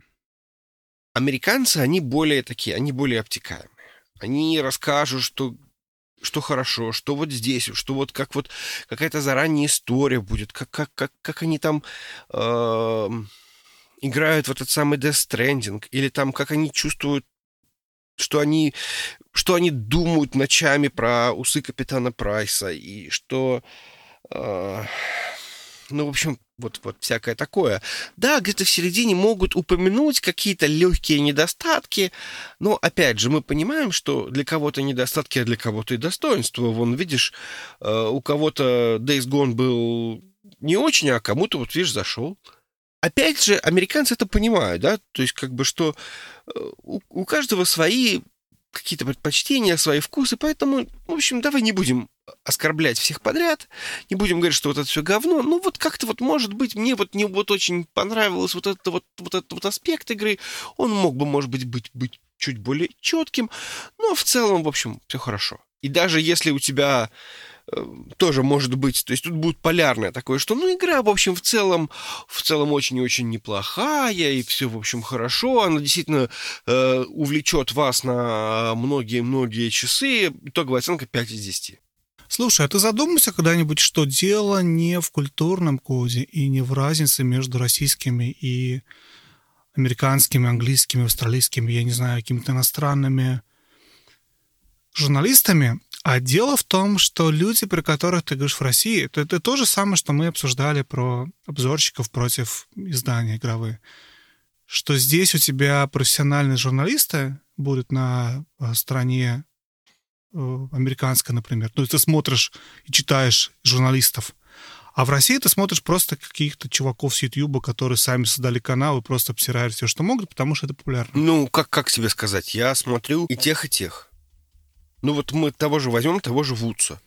Speaker 2: Американцы, они более такие, они более обтекаемые. Они расскажут, что, что хорошо, что вот здесь, что вот как вот какая-то заранее история будет, как, как, как, как они там э, играют в этот самый Death Stranding, или там как они чувствуют, что они, что они думают ночами про усы капитана Прайса, и что... Э, ну, в общем, вот, вот всякое такое. Да, где-то в середине могут упомянуть какие-то легкие недостатки, но, опять же, мы понимаем, что для кого-то недостатки, а для кого-то и достоинства. Вон, видишь, у кого-то Days Gone был не очень, а кому-то, вот видишь, зашел. Опять же, американцы это понимают, да, то есть как бы, что у, у каждого свои какие-то предпочтения, свои вкусы, поэтому, в общем, давай не будем оскорблять всех подряд, не будем говорить, что вот это все говно, ну вот как-то вот, может быть, мне вот не вот очень понравилось вот это вот, вот этот вот аспект игры, он мог бы, может быть, быть, быть чуть более четким, но в целом, в общем, все хорошо. И даже если у тебя э, тоже может быть, то есть тут будет полярное такое, что, ну, игра, в общем, в целом, в целом очень и очень неплохая, и все, в общем, хорошо, она действительно э, увлечет вас на многие-многие часы, итоговая оценка пять из десяти.
Speaker 1: Слушай, а ты задумался когда-нибудь, что дело не в культурном коде и не в разнице между российскими и американскими, английскими, австралийскими, я не знаю, какими-то иностранными журналистами, а дело в том, что люди, при которых ты говоришь в России, это, это то же самое, что мы обсуждали про обзорщиков против издания игровые, что здесь у тебя профессиональные журналисты будут на стороне американская, например. Ну, ты смотришь и читаешь журналистов. А в России ты смотришь просто каких-то чуваков с Ютьюба, которые сами создали канал и просто обсирают все, что могут, потому что это популярно.
Speaker 2: Ну, как, как тебе сказать? Я смотрю и тех, и тех. Ну, вот мы того же возьмем, того же Вудса.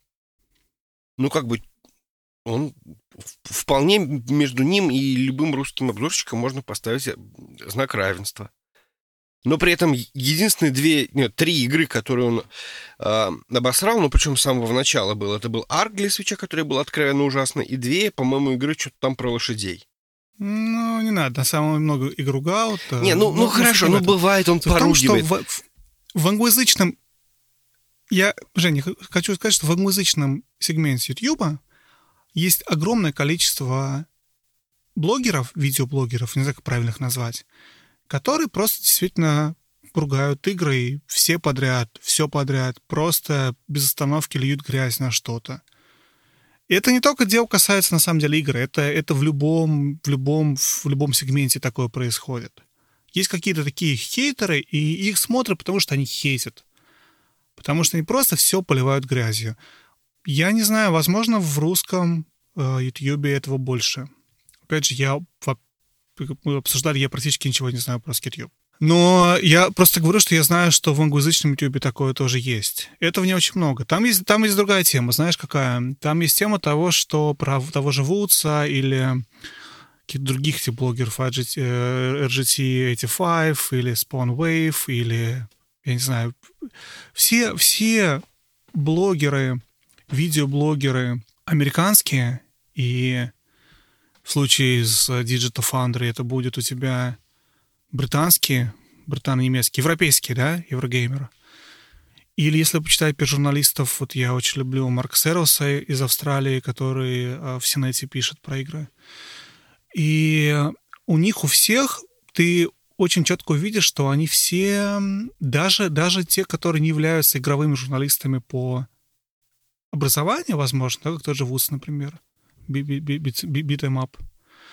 Speaker 2: Ну, как бы он вполне между ним и любым русским обзорщиком можно поставить знак равенства. Но при этом единственные две, нет, три игры, которые он э, обосрал, ну, причем с самого начала был, это был Арк для Свитча, который был откровенно ужасный, и две, по-моему, игры что-то там про лошадей.
Speaker 1: Ну, не надо, на самом много и ругал.
Speaker 2: Не, ну, ну, ну хорошо, ну, бывает, он поругивает.
Speaker 1: В, том, что в, в англоязычном... Я, Женя, хочу сказать, что в англоязычном сегменте Ютьюба есть огромное количество блогеров, видеоблогеров, не знаю, как правильно их назвать, которые просто действительно ругают игры, и все подряд, все подряд, просто без остановки льют грязь на что-то. И это не только дело касается, на самом деле, игры, это, это в, любом, в, любом, в любом сегменте такое происходит. Есть какие-то такие хейтеры, и их смотрят, потому что они хейтят. Потому что они просто все поливают грязью. Я не знаю, возможно, в русском э, Ютьюбе этого больше. Опять же, я... мы обсуждали, я практически ничего не знаю про Skitube. Но я просто говорю, что я знаю, что в англоязычном YouTube такое тоже есть. Этого не очень много. Там есть, там есть другая тема, знаешь, какая? Там есть тема того, что про того же Вудса или каких-то других типа блогеров, эр джи ти восемьдесят пять или Spawn Wave, или, я не знаю, все, все блогеры, видеоблогеры американские, и в случае с Digital Foundry это будет у тебя британские, британо-немецкие, европейские, да, еврогеймеры. Или если почитать про журналистов, вот я очень люблю Марка Сервиса из Австралии, который в Синете пишет про игры. И у них у всех ты очень четко увидишь, что они все, даже, даже те, которые не являются игровыми журналистами по образованию, возможно, да, как тот же Вудс, например, Beat 'em Up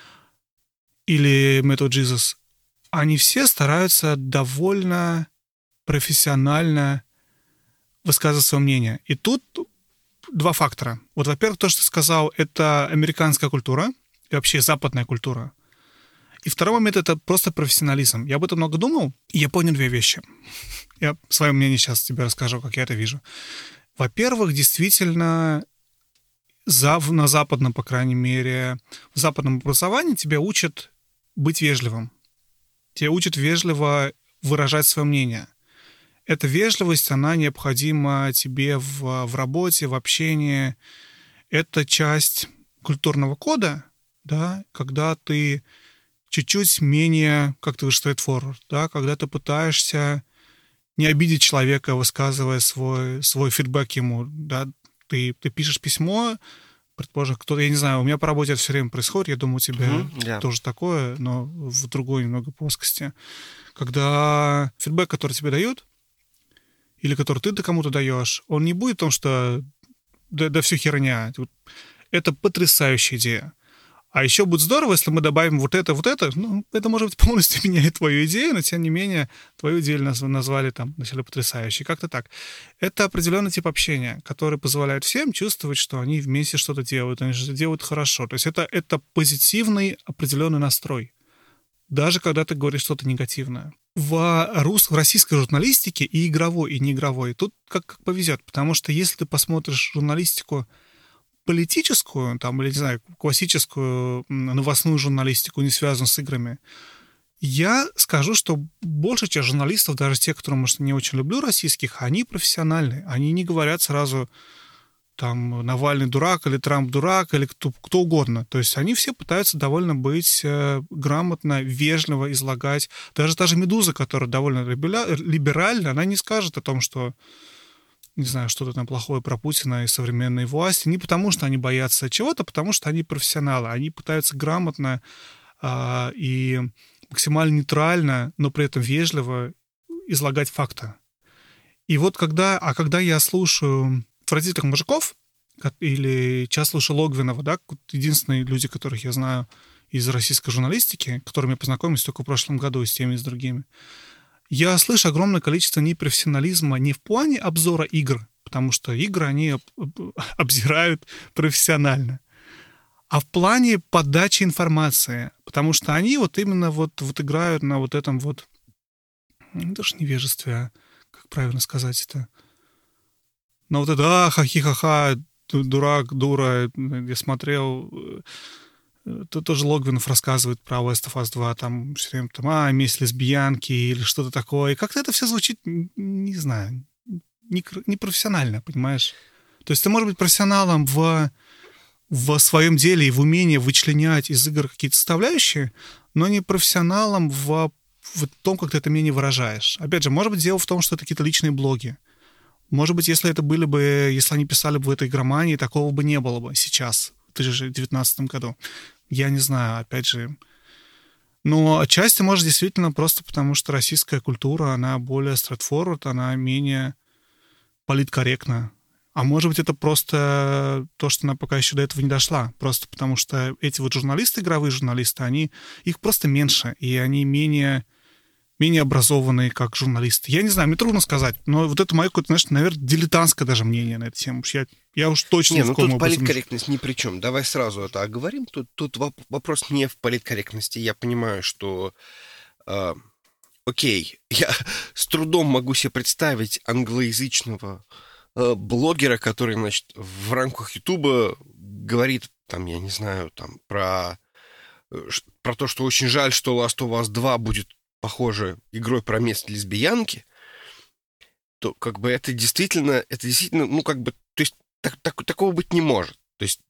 Speaker 1: или Metal Jesus, они все стараются довольно профессионально высказывать свое мнение. И тут два фактора. Вот, во-первых, то, что ты сказал, это американская культура и вообще западная культура. И второй момент — это просто профессионализм. Я об этом много думал, и я понял две вещи. Я свое мнение сейчас тебе расскажу, как я это вижу. Во-первых, действительно, на западном, по крайней мере, в западном образовании тебя учат быть вежливым. Тебя учат вежливо выражать свое мнение. Эта вежливость, она необходима тебе в, в работе, в общении. Это часть культурного кода, да, когда ты чуть-чуть менее, как ты говоришь, straightforward, да, когда ты пытаешься не обидеть человека, высказывая свой, свой фидбэк ему, да, ты, ты пишешь письмо, предположим, кто-то, я не знаю, у меня по работе это все время происходит, я думаю, у тебя
Speaker 2: Mm-hmm, yeah.
Speaker 1: тоже такое, но в другой немного плоскости. Когда фидбэк, который тебе дают, или который ты кому-то даешь, он не будет в том, что да, да все херня. Это потрясающая идея. А еще будет здорово, если мы добавим вот это, вот это. Ну, это, может быть, полностью меняет твою идею, но, тем не менее, твою идею назвали там, начали потрясающей. Как-то так. Это определенный тип общения, который позволяет всем чувствовать, что они вместе что-то делают, они что-то делают хорошо. То есть это, это позитивный определенный настрой, даже когда ты говоришь что-то негативное. В, рус... в российской журналистике и игровой, и неигровой тут как, как повезет, потому что если ты посмотришь журналистику политическую, там, или, не знаю, классическую новостную журналистику, не связанную с играми, я скажу, что большая часть журналистов, даже те, которые, может, не очень люблю российских, они профессиональные. Они не говорят сразу, там, Навальный дурак, или Трамп дурак, или кто, кто угодно. То есть они все пытаются довольно быть э, грамотно, вежливо излагать. Даже та же «Медуза», которая довольно либеральна, она не скажет о том, что не знаю, что-то там плохое про Путина и современные власти, не потому, что они боятся чего-то, потому что они профессионалы. Они пытаются грамотно а, и максимально нейтрально, но при этом вежливо излагать факты. И вот когда, а когда я слушаю «Отвратительных мужиков» или часто слушаю Логвинова, да, единственные люди, которых я знаю из российской журналистики, которыми я познакомился только в прошлом году и с теми, и с другими, я слышу огромное количество непрофессионализма не в плане обзора игр, потому что игры они обзирают профессионально, а в плане подачи информации, потому что они вот именно вот, вот играют на вот этом вот, ну, даже невежестве, а как правильно сказать это, на вот это а, ха-хи-ха-ха, дурак, дура, я смотрел... Тут тоже Логвинов рассказывает про Last of Us два, там все время там, а, месть лесбиянки или что-то такое. И как-то это все звучит, не знаю, непрофессионально, не понимаешь? То есть ты можешь быть профессионалом в, в своем деле и в умении вычленять из игр какие-то составляющие, но не профессионалом в, в том, как ты это мнение выражаешь. Опять же, может быть, дело в том, что это какие-то личные блоги. Может быть, если это были бы, если они писали бы в этой игромании, такого бы не было бы сейчас, в две тысячи девятнадцатом году. Я не знаю, опять же. Но отчасти, может, действительно просто потому, что российская культура, она более straightforward, она менее политкорректна. А может быть, это просто то, что она пока еще до этого не дошла. Просто потому что эти вот журналисты, игровые журналисты, они, их просто меньше, и они менее, менее образованные как журналисты. Я не знаю, мне трудно сказать, но вот это мое, знаешь, наверное, дилетантское даже мнение на эту тему. Я, я уж точно
Speaker 2: не,
Speaker 1: ни
Speaker 2: ну
Speaker 1: в коем
Speaker 2: тут
Speaker 1: образом...
Speaker 2: политкорректность ни при чем. Давай сразу это оговорим. Тут, тут вопрос не в политкорректности. Я понимаю, что... Э, окей, я с трудом могу себе представить англоязычного э, блогера, который, значит, в рамках Ютуба говорит, там, я не знаю, там, про, э, про то, что очень жаль, что Last of Us два будет, похоже, игрой про месть лесбиянки, то как бы это действительно, это действительно, ну, как бы, то есть так, так, такого быть не может. То есть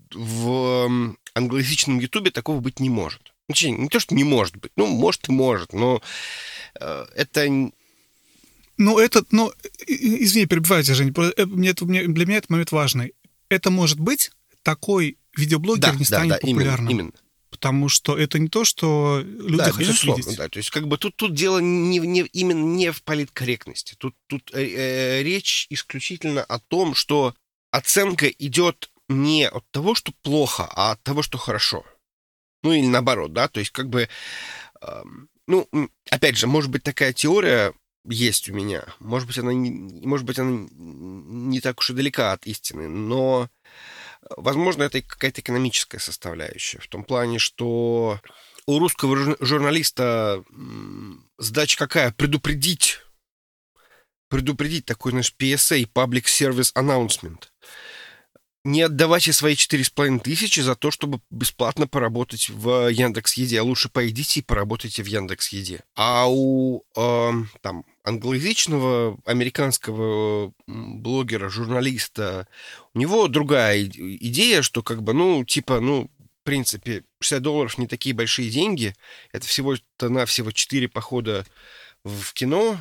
Speaker 2: в англоязычном Ютубе такого быть не может. Ну, не то, что не может быть, ну, может и может, но э, это...
Speaker 1: Ну, это, ну, извини, перебивайте, Жень, мне, для меня этот момент важный. Это может быть, такой видеоблогер
Speaker 2: да,
Speaker 1: не станет
Speaker 2: да, да,
Speaker 1: популярным.
Speaker 2: Именно, именно.
Speaker 1: Потому что это не то, что люди
Speaker 2: да,
Speaker 1: хотят
Speaker 2: безусловно,
Speaker 1: видеть.
Speaker 2: Да, то есть как бы тут, тут дело не, не, именно не в политкорректности. Тут, тут э, э, речь исключительно о том, что оценка идет не от того, что плохо, а от того, что хорошо. Ну или наоборот, да, то есть как бы, э, ну, опять же, может быть, такая теория есть у меня, может быть, она не, может быть, она не так уж и далека от истины, но, возможно, это какая-то экономическая составляющая, в том плане, что у русского журналиста задача какая? Предупредить, предупредить такой наш пи эс эй, Public Service Announcement. не отдавайте свои четыре с половиной тысячи за то, чтобы бесплатно поработать в Яндекс.Еде, а лучше пойдите и поработайте в Яндекс.Еде. А у э, там, англоязычного американского блогера, журналиста, у него другая идея, что как бы, ну, типа, ну, в принципе, шестьдесят долларов не такие большие деньги, это всего-то навсего четыре похода в кино,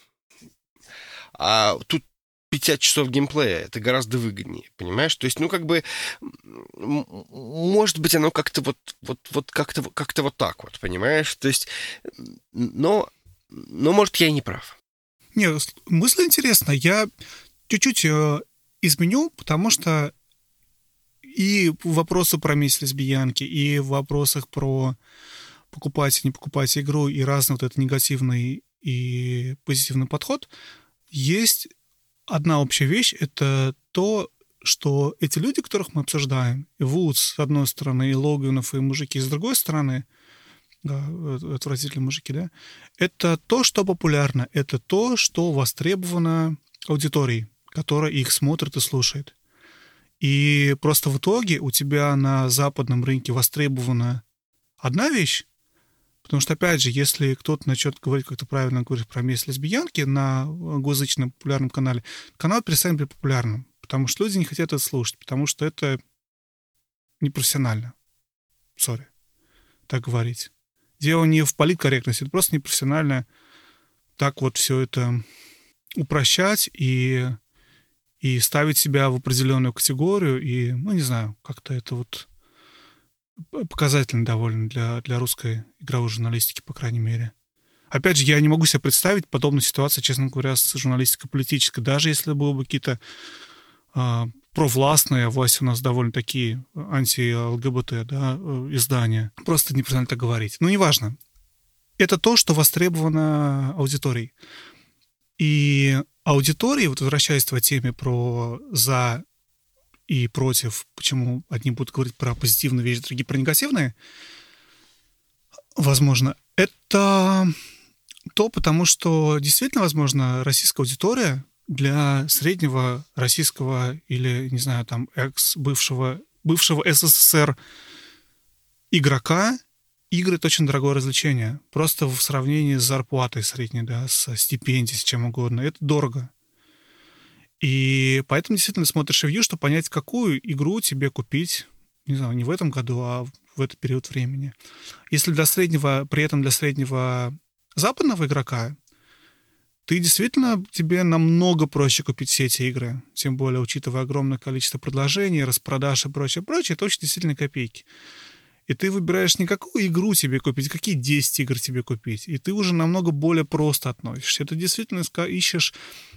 Speaker 2: а тут пятьдесят часов геймплея, это гораздо выгоднее, понимаешь? То есть, ну, как бы, может быть, оно как-то вот, вот, вот как-то, как-то вот так вот, понимаешь? То есть, но, но, может, я и не прав.
Speaker 1: Не, мысль интересная. Я чуть-чуть э, изменю, потому что и вопросы про месть лесбиянки, и в вопросах про покупать и не покупать игру, и разный вот этот негативный и позитивный подход, есть одна общая вещь — это то, что эти люди, которых мы обсуждаем, и Вудс, с одной стороны, и Логвинов, и мужики, с другой стороны, да, отвратительные мужики, да, это то, что популярно, это то, что востребовано аудиторией, которая их смотрит и слушает. И просто в итоге у тебя на западном рынке востребована одна вещь, потому что, опять же, если кто-то начнет говорить, как ты правильно говоришь, про месть лесбиянки на англоязычном популярном канале, канал перестанет быть популярным, потому что люди не хотят это слушать, потому что это непрофессионально. Сори, так говорить. Дело не в политкорректности, это просто непрофессионально так вот все это упрощать и, и ставить себя в определенную категорию, и, ну, не знаю, как-то это вот показательно довольно для, для русской игровой журналистики, по крайней мере. Опять же, я не могу себе представить подобную ситуацию, честно говоря, с журналистикой политической. Даже если было бы какие-то э, провластные, власть у нас довольно такие анти-ЛГБТ, да, издания. Просто неправильно так говорить. Но неважно. Это то, что востребовано аудиторией. И аудитории, вот возвращаясь к твоей теме про «за» и против, почему одни будут говорить про позитивные вещи, другие про негативные, возможно, это то, потому что действительно, возможно, российская аудитория для среднего российского или, не знаю, там, экс-бывшего бывшего СССР игрока игры — это очень дорогое развлечение. Просто в сравнении с зарплатой средней, да, с стипендией, с чем угодно. Это дорого. И поэтому действительно смотришь ревью, чтобы понять, какую игру тебе купить, не знаю, не в этом году, а в этот период времени. Если для среднего, при этом для среднего западного игрока, ты действительно, тебе намного проще купить все эти игры, тем более учитывая огромное количество предложений, распродаж и прочее, прочее, это очень действительно копейки. И ты выбираешь не какую игру тебе купить, какие десять игр тебе купить, и ты уже намного более просто относишься. Ты действительно ищешь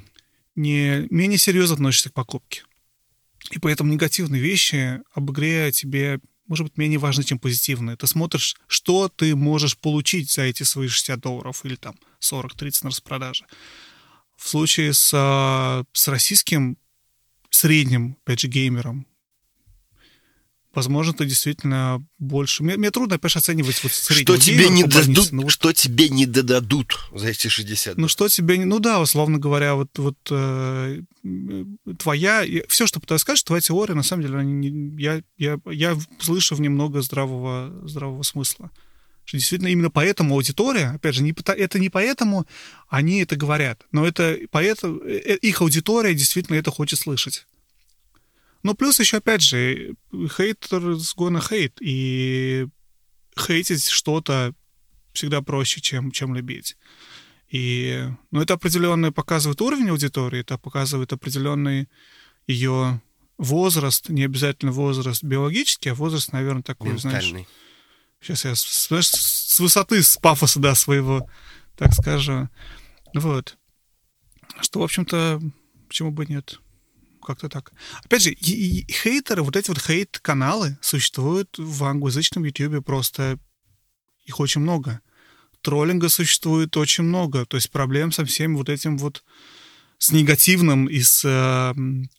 Speaker 1: не менее серьезно относишься к покупке. И поэтому негативные вещи об игре тебе, может быть, менее важны, чем позитивные. Ты смотришь, что ты можешь получить за эти свои шестьдесят долларов или там сорок-тридцать на распродаже. В случае с, с российским средним, опять же, геймером, возможно, ты действительно больше... Мне, мне трудно, опять же, оценивать вот среднего
Speaker 2: что тебе не дадут,
Speaker 1: ну, вот...
Speaker 2: Что тебе не додадут за эти шестьдесят?
Speaker 1: Ну, что тебе... не, Ну, да, условно говоря, вот, вот э, твоя... Все, что пытаюсь сказать, что твоя теория, на самом деле, не, я, я, я слышу в ней много здравого, здравого смысла. Что действительно именно поэтому аудитория, опять же, не, это не поэтому они это говорят, но это поэтому их аудитория действительно это хочет слышать. Ну, плюс еще, опять же, haters gonna hate, и хейтить что-то всегда проще, чем, чем любить. И, ну, это определенно показывает уровень аудитории, это показывает определенный ее возраст, не обязательно возраст биологический, а возраст, наверное, такой,
Speaker 2: ментальный.
Speaker 1: Знаешь, сейчас я, знаешь, с высоты, с пафоса, да, своего, так скажем, вот. Что, в общем-то, почему бы нет? Как-то так. Опять же, и, и хейтеры, вот эти вот хейт-каналы существуют в англоязычном Ютьюбе просто, их очень много. Троллинга существует очень много, то есть проблем со всем вот этим вот, с негативным и с э,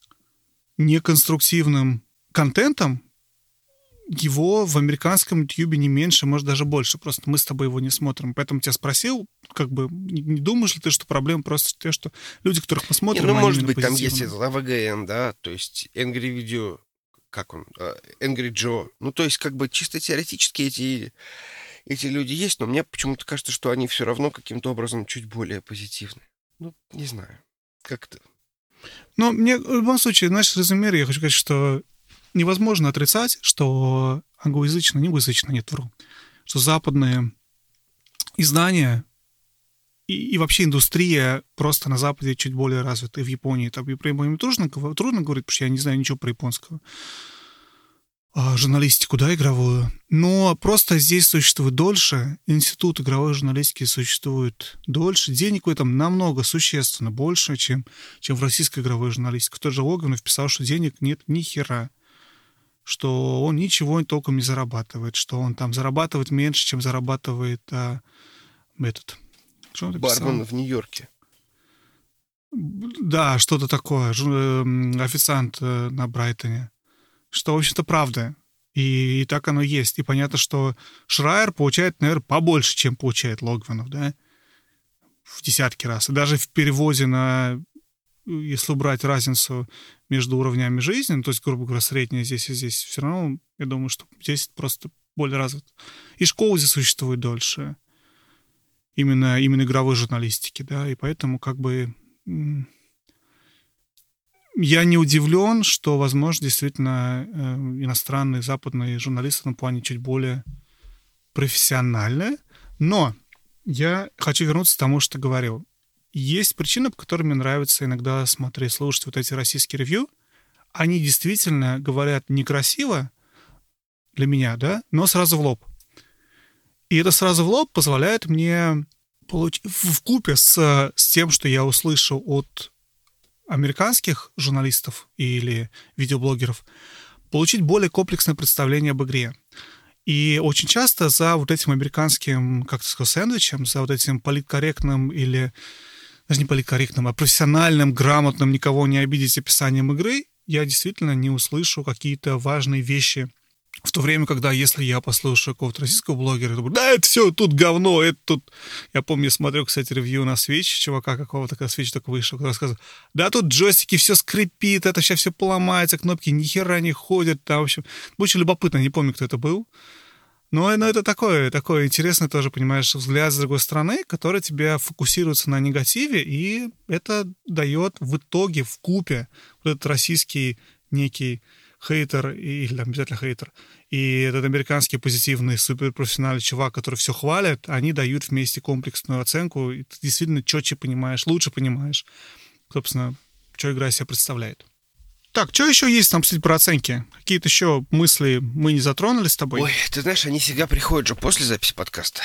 Speaker 1: неконструктивным контентом, его в американском Ютьюбе не меньше, может, даже больше. Просто мы с тобой его не смотрим. Поэтому тебя спросил, как бы, не, не думаешь ли ты, что проблема просто в том, что люди, которых мы смотрим,
Speaker 2: не, ну,
Speaker 1: они
Speaker 2: может быть,
Speaker 1: позитивные.
Speaker 2: там есть это эй ви джи эн, да, то есть Angry Video как он, Angry Joe. Ну, то есть, как бы чисто теоретически эти, эти люди есть, но мне почему-то кажется, что они все равно каким-то образом чуть более позитивны. Ну, не знаю. Как-то...
Speaker 1: Но мне в любом случае, знаешь, резюмируя, я хочу сказать, что невозможно отрицать, что англоязычные, не англоязычные, нет, вру, что западные издания и, и вообще индустрия просто на Западе чуть более развита, и в Японии. Там и про Японию трудно, трудно говорить, потому что я не знаю ничего про японскую а, журналистику, да, игровую. Но просто здесь существует дольше, институт игровой журналистики существует дольше, денег в этом намного существенно больше, чем, чем в российской игровой журналистике. Тот же Логвинов писал, что денег нет ни хера, что он ничего толком не зарабатывает, что он там зарабатывает меньше, чем зарабатывает а, этот... Что он
Speaker 2: Бармен в Нью-Йорке.
Speaker 1: Да, что-то такое. Официант на Брайтоне. Что, в общем-то, правда. И, и так оно есть. И понятно, что Шрайер получает, наверное, побольше, чем получает Логвинов, да? В десятки раз. И даже в переводе на... Если убрать разницу между уровнями жизни, ну, то есть, грубо говоря, средняя здесь и здесь, все равно, я думаю, что здесь просто более развит. И школа здесь существует дольше. Именно, именно игровой журналистики, да, и поэтому как бы я не удивлен, что, возможно, действительно иностранные, западные журналисты в этом плане чуть более профессиональные, но я хочу вернуться к тому, что говорил. Есть причины, по которым мне нравится иногда смотреть, слушать вот эти российские ревью. Они действительно говорят некрасиво для меня, да, но сразу в лоб. И это сразу в лоб позволяет мне получ... вкупе с, с тем, что я услышал от американских журналистов или видеоблогеров, получить более комплексное представление об игре. И очень часто за вот этим американским, как ты сказал, сэндвичем, за вот этим политкорректным или даже не политкорректным, а профессиональным, грамотным, никого не обидеть описанием игры, я действительно не услышу какие-то важные вещи. В то время, когда, если я послушаю какого-то российского блогера, то да, это все тут говно, это тут... Я помню, я смотрел, кстати, ревью на Switch, чувака какого-то, когда Switch только вышел, который рассказывал, да, тут джойстики, все скрипит, это сейчас все поломается, кнопки ни хера не ходят, там, в общем... Очень любопытно, не помню, кто это был. Но, но это такое, такое интересное тоже, понимаешь, взгляд с другой стороны, который тебя фокусируется на негативе, и это дает в итоге вкупе вот этот российский некий хейтер, или обязательно хейтер, и этот американский позитивный суперпрофессиональный чувак, который все хвалит, они дают вместе комплексную оценку, и ты действительно четче понимаешь, лучше понимаешь, собственно, что игра из себя представляет. Так, что еще есть там, кстати, про оценки? Какие-то еще мысли мы не затронули с тобой?
Speaker 2: Ой, ты знаешь, они всегда приходят же после записи подкаста.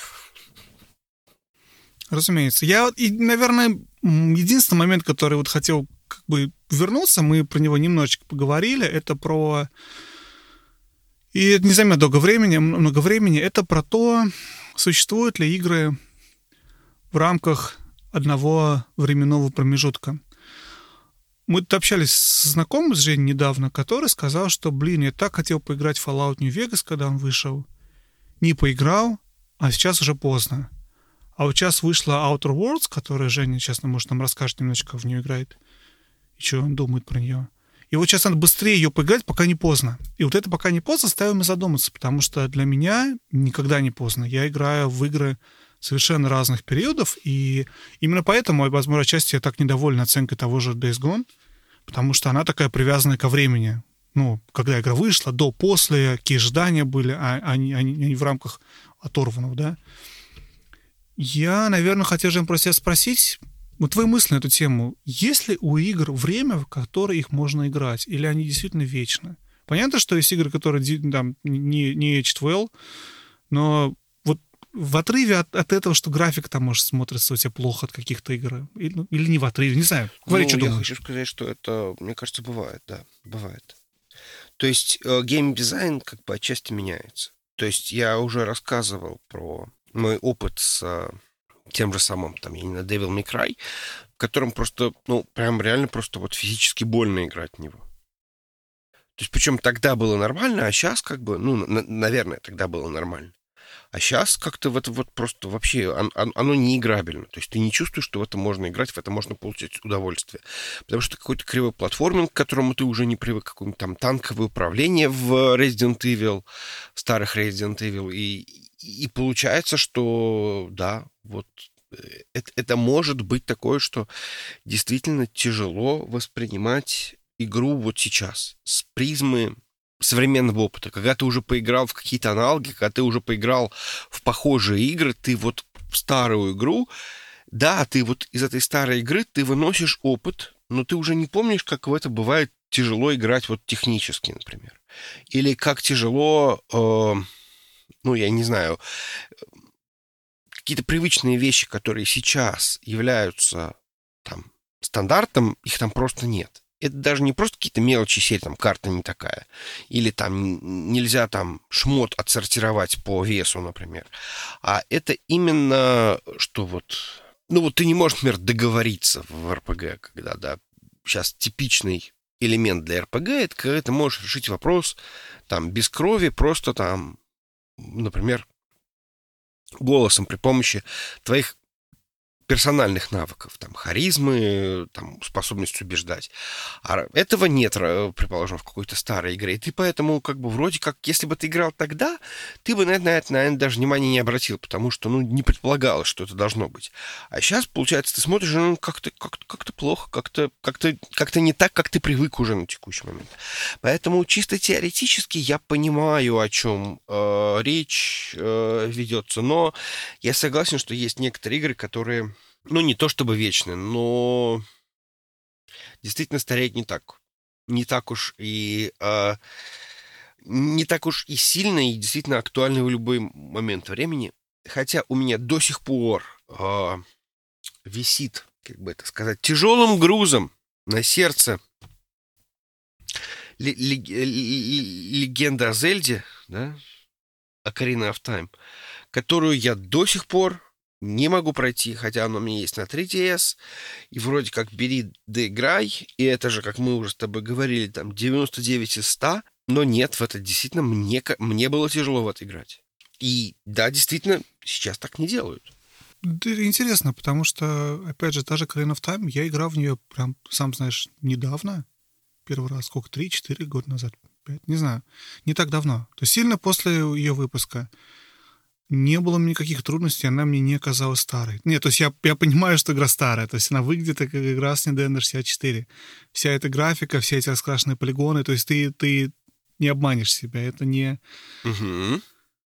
Speaker 1: Разумеется. Я, и, наверное, единственный момент, который вот хотел как бы вернуться, мы про него немножечко поговорили, это про... И это не займет долго времени, много времени. Это про то, существуют ли игры в рамках одного временного промежутка. Мы тут общались с знакомым, с Женей, недавно, который сказал, что, блин, я так хотел поиграть в Fallout New Vegas, когда он вышел. Не поиграл, а сейчас уже поздно. А вот сейчас вышла Outer Worlds, которая Женя, честно, может, нам расскажет немножечко, как в нее играет. И что он думает про нее. И вот сейчас надо быстрее ее поиграть, пока не поздно. И вот это пока не поздно заставило меня задуматься, потому что для меня никогда не поздно. Я играю в игры совершенно разных периодов, и именно поэтому, возможно, отчасти я так недоволен оценкой того же Days Gone, потому что она такая привязанная ко времени. Ну, когда игра вышла, до, после, какие ожидания были, а, а, не, а не в рамках оторванного, да. Я, наверное, хотел же просто тебя спросить, вот твои мысли на эту тему. Есть ли у игр время, в которое их можно играть, или они действительно вечны? Понятно, что есть игры, которые там, не, не эйч двенадцать, но вот в отрыве от, от этого, что графика там, может, смотрится у тебя плохо от каких-то игр, или, или не в отрыве, не знаю. Говори,
Speaker 2: ну,
Speaker 1: что
Speaker 2: я
Speaker 1: думаешь.
Speaker 2: хочу сказать, что это, мне кажется, бывает, да, бывает. То есть э, гейм-дизайн как бы отчасти меняется. То есть я уже рассказывал про мой опыт с э, тем же самым, там, я не знаю, Devil May Cry, в котором просто, ну, прям реально просто вот физически больно играть в него. То есть, причем тогда было нормально, а сейчас как бы, ну, на- наверное, тогда было нормально. А сейчас как-то в это вот просто вообще он- он- оно не играбельно. То есть ты не чувствуешь, что в это можно играть, в это можно получать удовольствие. Потому что какой-то кривой платформинг, к которому ты уже не привык, какое-нибудь там танковое управление в Resident Evil, старых Resident Evil. И, и получается, что да, вот э, это, это может быть такое, что действительно тяжело воспринимать игру вот сейчас с призмы современного опыта. Когда ты уже поиграл в какие-то аналоги, когда ты уже поиграл в похожие игры, ты вот в старую игру, да, ты вот из этой старой игры ты выносишь опыт, но ты уже не помнишь, как в это бывает тяжело играть вот технически, например. Или как тяжело, э, ну, я не знаю, какие-то привычные вещи, которые сейчас являются там стандартом, их там просто нет. Это даже не просто какие-то мелочи серии, там карта не такая, или там нельзя там шмот отсортировать по весу, например. А это именно, что вот, ну вот ты не можешь, например, договориться в эр пи джи, когда, да, сейчас типичный элемент для эр пи джи, это когда ты можешь решить вопрос там без крови, просто там, например, голосом при помощи твоих персональных навыков, там, харизмы, там, способность убеждать. А этого нет, предположим, в какой-то старой игре. И ты поэтому, как бы, вроде как, если бы ты играл тогда, ты бы на это, на это, наверное, даже внимания не обратил, потому что, ну, не предполагалось, что это должно быть. А сейчас, получается, ты смотришь, ну, как-то, как-то, как-то плохо, как-то, как-то, как-то не так, как ты привык уже на текущий момент. Поэтому чисто теоретически я понимаю, о чем э, речь э, ведется, но я согласен, что есть некоторые игры, которые, ну, не то чтобы вечные, но действительно стареют не так. Не так уж и э, не так уж и сильно, и действительно актуальны в любой момент времени. Хотя у меня до сих пор э, висит, как бы это сказать, тяжелым грузом на сердце ли- ли- ли- легенда о Зельде, да, Ocarina of Time, которую я до сих пор не могу пройти, хотя оно у меня есть на три ди эс, и вроде как бери да играй, и это же, как мы уже с тобой говорили, там девяносто девять из ста, но нет, в это действительно мне, ка- мне было тяжело в это играть. И да, действительно, сейчас так не делают.
Speaker 1: Да, интересно, потому что, опять же, та же Ocarina of Time, я играл в нее прям, сам знаешь, недавно. Первый раз, сколько, три-четыре года назад, пять, не знаю. Не так давно. То есть сильно после ее выпуска. Не было мне никаких трудностей, она мне не казалась старой. Нет, то есть я, я понимаю, что игра старая, то есть она выглядит как игра с Nintendo шестьдесят четыре. Вся эта графика, все эти раскрашенные полигоны, то есть ты, ты не обманешь себя, это не,
Speaker 2: Угу.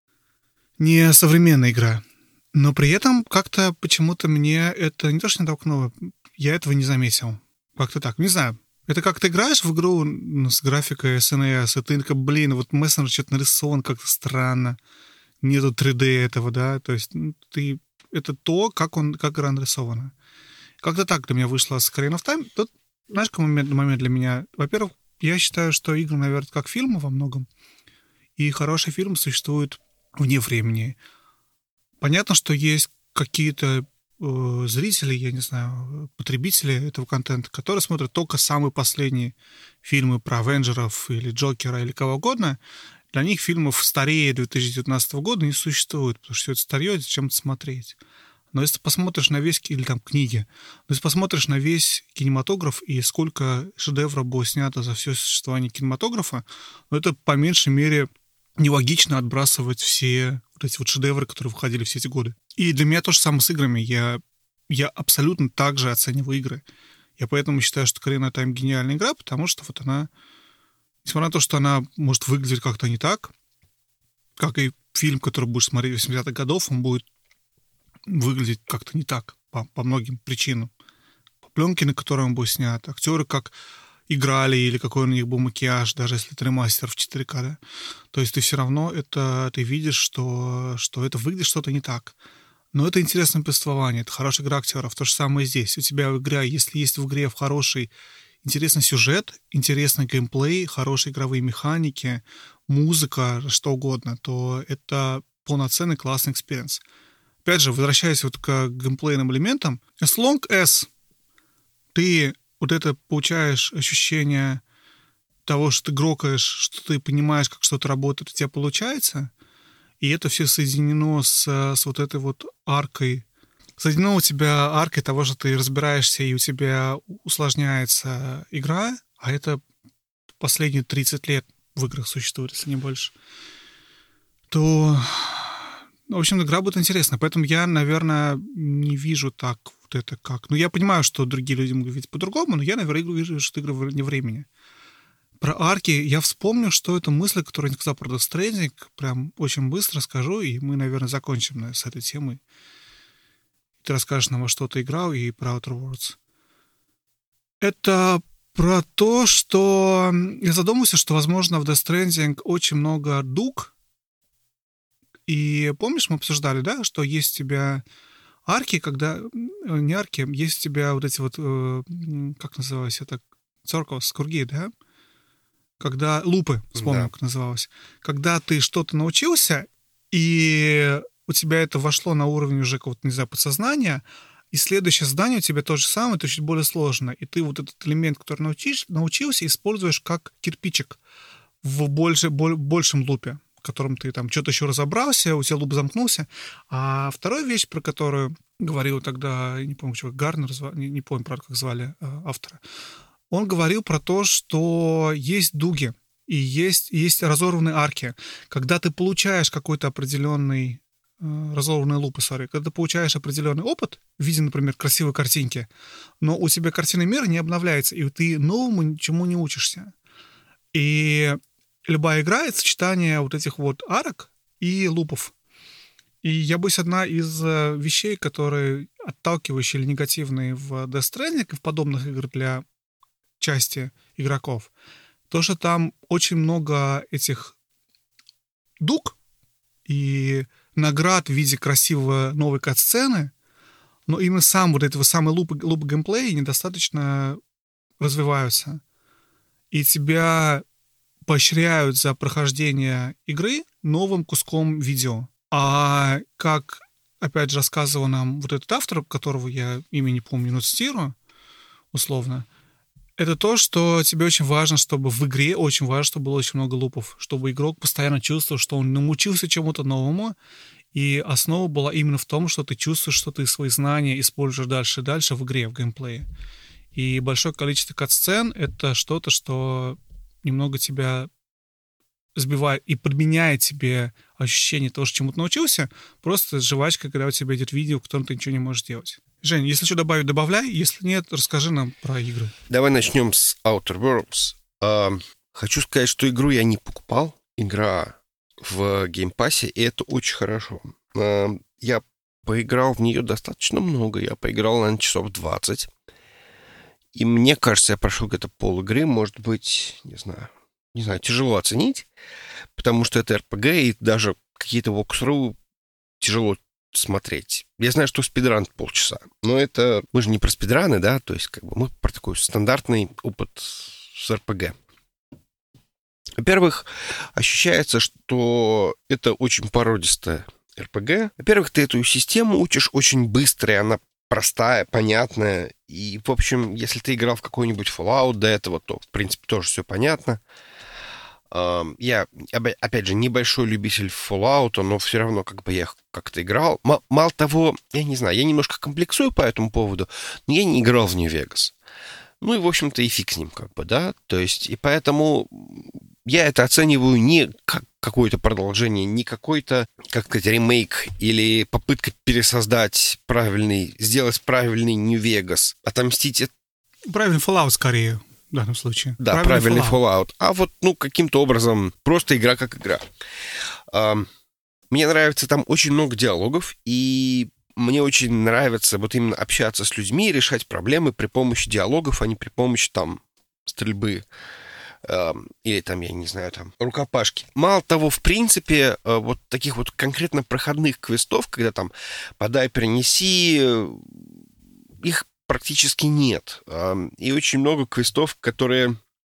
Speaker 1: не современная игра. Но при этом как-то почему-то мне это не то, что не толкнуло, я этого не заметил. Как-то так, не знаю. Это как ты играешь в игру с графикой эс эн эс, и ты такой, блин, вот мессенджер что-то нарисован как-то странно. Нету три дэ этого, да, то есть ну, ты... Это то, как, он, как игра нарисована. Как-то так для меня вышло с Ocarina of Time. Тут, знаешь, какой момент, момент для меня? Во-первых, я считаю, что игры, наверное, как фильмы во многом, и хороший фильм существует вне времени. Понятно, что есть какие-то э, зрители, я не знаю, потребители этого контента, которые смотрят только самые последние фильмы про Авенджеров или Джокера или кого угодно. Для них фильмов старее две тысячи девятнадцатого года не существует, потому что все это старье, зачем-то смотреть. Но если ты посмотришь на весь, или там книги, но если посмотришь на весь кинематограф и сколько шедевров было снято за все существование кинематографа, ну, это по меньшей мере нелогично отбрасывать все вот эти вот шедевры, которые выходили все эти годы. И для меня то же самое с играми. Я, я абсолютно так же оцениваю игры. Я поэтому считаю, что Ocarina of Time гениальная игра, потому что вот она, несмотря на то, что она может выглядеть как-то не так, как и фильм, который будешь смотреть восьмидесятых годов, он будет выглядеть как-то не так по, по многим причинам. По пленке, на которой он был снят, актеры как играли или какой у них был макияж, даже если это ремастер в четыре ка, да? То есть ты все равно это, ты видишь, что, что это выглядит что-то не так. Но это интересное повествование, это хорошая игра актеров. То же самое здесь. У тебя в игре, если есть в игре хороший, интересный сюжет, интересный геймплей, хорошие игровые механики, музыка, что угодно, то это полноценный классный экспириенс. Опять же, возвращаясь вот к геймплейным элементам, as long as ты вот это получаешь ощущение того, что ты грокаешь, что ты понимаешь, как что-то работает, у тебя получается, и это все соединено с, с вот этой вот аркой. Соединено у тебя аркой того, что ты разбираешься, и у тебя усложняется игра, а это последние тридцать лет в играх существует, если не больше, то, в общем, игра будет интересна. Поэтому я, наверное, не вижу так вот это как... Ну, я понимаю, что другие люди могут видеть по-другому, но я, наверное, вижу, что игры вне времени. Про арки я вспомню, что это мысль, которую я не сказал про Death Stranding. Прям очень быстро скажу, и мы, наверное, закончим с этой темой. Ты расскажешь нам, во что ты играл, и про Outer Worlds. Это про то, что я задумался, что, возможно, в Death Stranding очень много дуг. И помнишь, мы обсуждали, да, что есть у тебя арки, когда... Не арки, есть у тебя вот эти вот... Как называлось это? Circles, круги, да? Когда лупы, вспомнил, да. Как называлось. Когда ты что-то научился, и у тебя это вошло на уровень уже какого-то, не знаю, подсознания, и следующее задание у тебя то же самое, это чуть более сложно. И ты вот этот элемент, который научишь, научился, используешь как кирпичик в больше, боль, большем лупе, в котором ты там что-то еще разобрался, у тебя луп замкнулся. А вторая вещь, про которую говорил тогда, не помню, что Гарнер, не, не помню, правда, как звали автора, он говорил про то, что есть дуги и есть, есть разорванные арки. Когда ты получаешь какой-то определенный э, разорванные лупы, sorry, когда ты получаешь определенный опыт в виде, например, красивой картинки, но у тебя картинный мир не обновляется, и ты новому ничему не учишься. И любая игра — это сочетание вот этих вот арок и лупов. И я боюсь, одна из вещей, которые отталкивающие или негативные в Death Stranding и в подобных играх для части игроков, то, что там очень много этих дуг и наград в виде красивой новой кат-сцены, но именно сам вот этого самый луп, луп геймплея недостаточно развиваются. И тебя поощряют за прохождение игры новым куском видео. А как, опять же, рассказывал нам вот этот автор, которого я имя не помню, но цитирую, условно, это то, что тебе очень важно, чтобы в игре очень важно, чтобы было очень много лупов, чтобы игрок постоянно чувствовал, что он научился чему-то новому, и основа была именно в том, что ты чувствуешь, что ты свои знания используешь дальше и дальше в игре, в геймплее. И большое количество кат-сцен — это что-то, что немного тебя сбивает и подменяет тебе ощущение того, что чему-то научился, просто жвачка, когда у тебя идет видео, в котором ты ничего не можешь делать. Жень, если что добавить, добавляй. Если нет, расскажи нам про игры.
Speaker 2: Давай начнем с Outer Worlds. Uh, хочу сказать, что игру я не покупал. Игра в геймпассе, и это очень хорошо. Uh, я поиграл в нее достаточно много. Я поиграл, наверное, часов двадцать. И мне кажется, я прошел где-то пол игры. Может быть, не знаю, не знаю, тяжело оценить, потому что это эр пи джи, и даже какие-то walkthrough тяжело смотреть. Я знаю, что спидран полчаса, но это... Мы же не про спидраны, да? То есть как бы мы про такой стандартный опыт с эр пи джи. Во-первых, ощущается, что это очень породистая эр пи джи. Во-первых, ты эту систему учишь очень быстро, и она простая, понятная. И, в общем, если ты играл в какой-нибудь Fallout до этого, то, в принципе, тоже все понятно. Я, опять же, небольшой любитель Fallout, но все равно как бы я как-то играл. Мало того, я не знаю, я немножко комплексую по этому поводу, но я не играл в Нью-Вегас. Ну и, в общем-то, и фиг с ним как бы, да. То есть, и поэтому я это оцениваю не как какое-то продолжение, не какой-то, как сказать, ремейк или попытка пересоздать правильный, сделать правильный Нью-Вегас, отомстить...
Speaker 1: Правильный Fallout скорее. В данном случае.
Speaker 2: Да, правильный, правильный Fallout. Fallout. А вот, ну, каким-то образом просто игра как игра. А, мне нравится, там очень много диалогов, и мне очень нравится вот именно общаться с людьми, решать проблемы при помощи диалогов, а не при помощи, там, стрельбы а, или, там, я не знаю, там, рукопашки. Мало того, в принципе, вот таких вот конкретно проходных квестов, когда там подай, принеси, их практически нет. И очень много квестов, которые,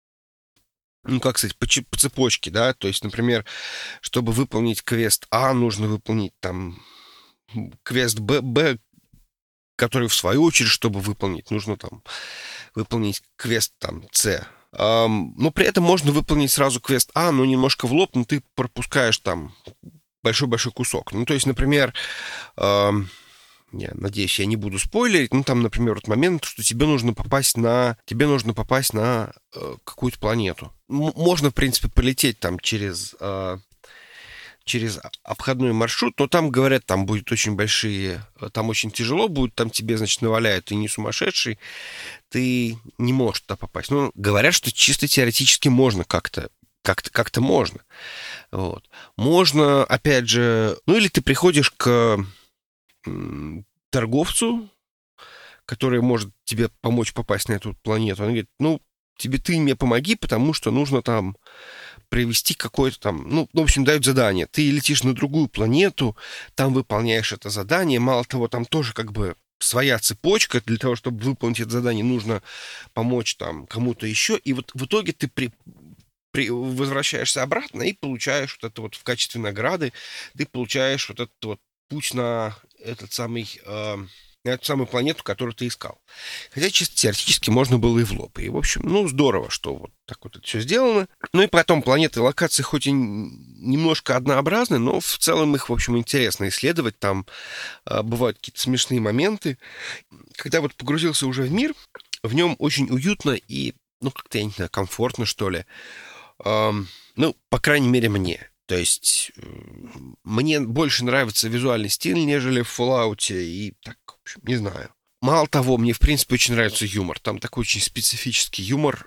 Speaker 2: ну, как сказать, по, по цепочке, да, то есть, например, чтобы выполнить квест А, нужно выполнить там квест Б, Б, который, в свою очередь, чтобы выполнить, нужно там выполнить квест там С. Но при этом можно выполнить сразу квест А, но немножко в лоб, но ты пропускаешь там большой-большой кусок. Ну, то есть, например, э, я надеюсь, я не буду спойлерить, ну, там, например, вот момент, что тебе нужно попасть на, тебе нужно попасть на э, какую-то планету. М- можно, в принципе, полететь там через... Э, через обходной маршрут, но там, говорят, там будет очень большие, там очень тяжело будет, там тебе, значит, наваляют, ты не сумасшедший, ты не можешь туда попасть. Ну, говорят, что чисто теоретически можно как-то, как-то, как-то можно. Вот. Можно, опять же, ну, или ты приходишь к м, торговцу, который может тебе помочь попасть на эту планету. Он говорит, ну, тебе ты мне помоги, потому что нужно там привести какое-то там, ну, в общем, дают задание. Ты летишь на другую планету, там выполняешь это задание. Мало того, там тоже как бы своя цепочка. Для того, чтобы выполнить это задание, нужно помочь там кому-то еще. И вот в итоге ты при, при, возвращаешься обратно и получаешь вот это вот в качестве награды, ты получаешь вот этот вот путь на этот самый... Э, на эту самую планету, которую ты искал. Хотя чисто теоретически можно было и в лоб. И, в общем, ну, здорово, что вот так вот это все сделано. Ну и потом планеты и локации хоть и немножко однообразны, но в целом их, в общем, интересно исследовать. Там а, бывают какие-то смешные моменты. Когда вот погрузился уже в мир, в нем очень уютно и, ну, как-то, я не знаю, комфортно, что ли. Эм, ну, по крайней мере, мне. То есть мне больше нравится визуальный стиль, нежели в Fallout, и так, в общем, не знаю. Мало того, мне, в принципе, очень нравится юмор. Там такой очень специфический юмор.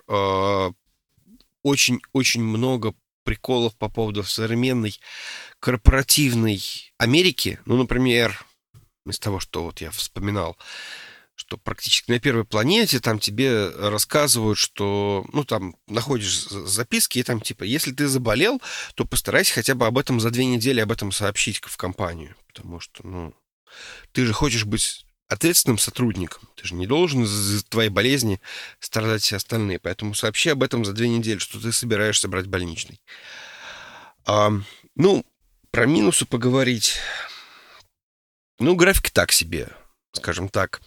Speaker 2: Очень-очень много приколов по поводу современной корпоративной Америки. Ну, например, из того, что вот я вспоминал, что практически на первой планете там тебе рассказывают, что, ну, там находишь записки, и там типа, если ты заболел, то постарайся хотя бы об этом за две недели об этом сообщить в компанию, потому что, ну, ты же хочешь быть ответственным сотрудником, ты же не должен из-за твоей болезни страдать все остальные, поэтому сообщи об этом за две недели, что ты собираешься брать больничный. А, ну, про минусы поговорить. Ну, графика так себе, скажем так.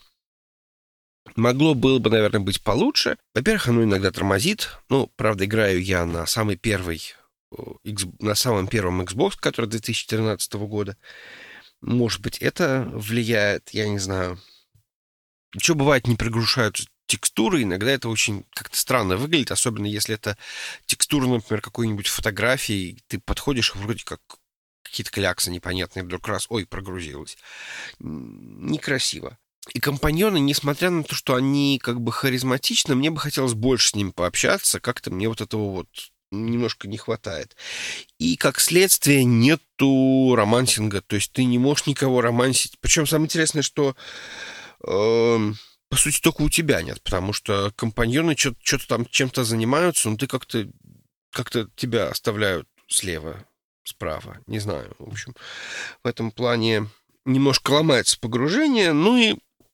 Speaker 2: Могло было бы, наверное, быть получше. Во-первых, оно иногда тормозит. Ну, правда, играю я на самый первый, на самом первом Xbox, который две тысячи тринадцатого года. Может быть, это влияет, я не знаю. Еще бывает, не прогружаются текстуры. Иногда это очень как-то странно выглядит, особенно если это текстура, например, какой-нибудь фотографии. Ты подходишь, вроде как какие-то кляксы непонятные, вдруг раз, ой, прогрузилось. Некрасиво. И компаньоны, несмотря на то, что они как бы харизматичны, мне бы хотелось больше с ними пообщаться, как-то мне вот этого вот немножко не хватает. И, как следствие, нету романсинга, то есть ты не можешь никого романсить. Причем самое интересное, что, э, по сути, только у тебя нет, потому что компаньоны что-то там чем-то занимаются, но ты как-то, как-то тебя оставляют слева, справа, не знаю. В общем, в этом плане немножко ломается погружение, ну и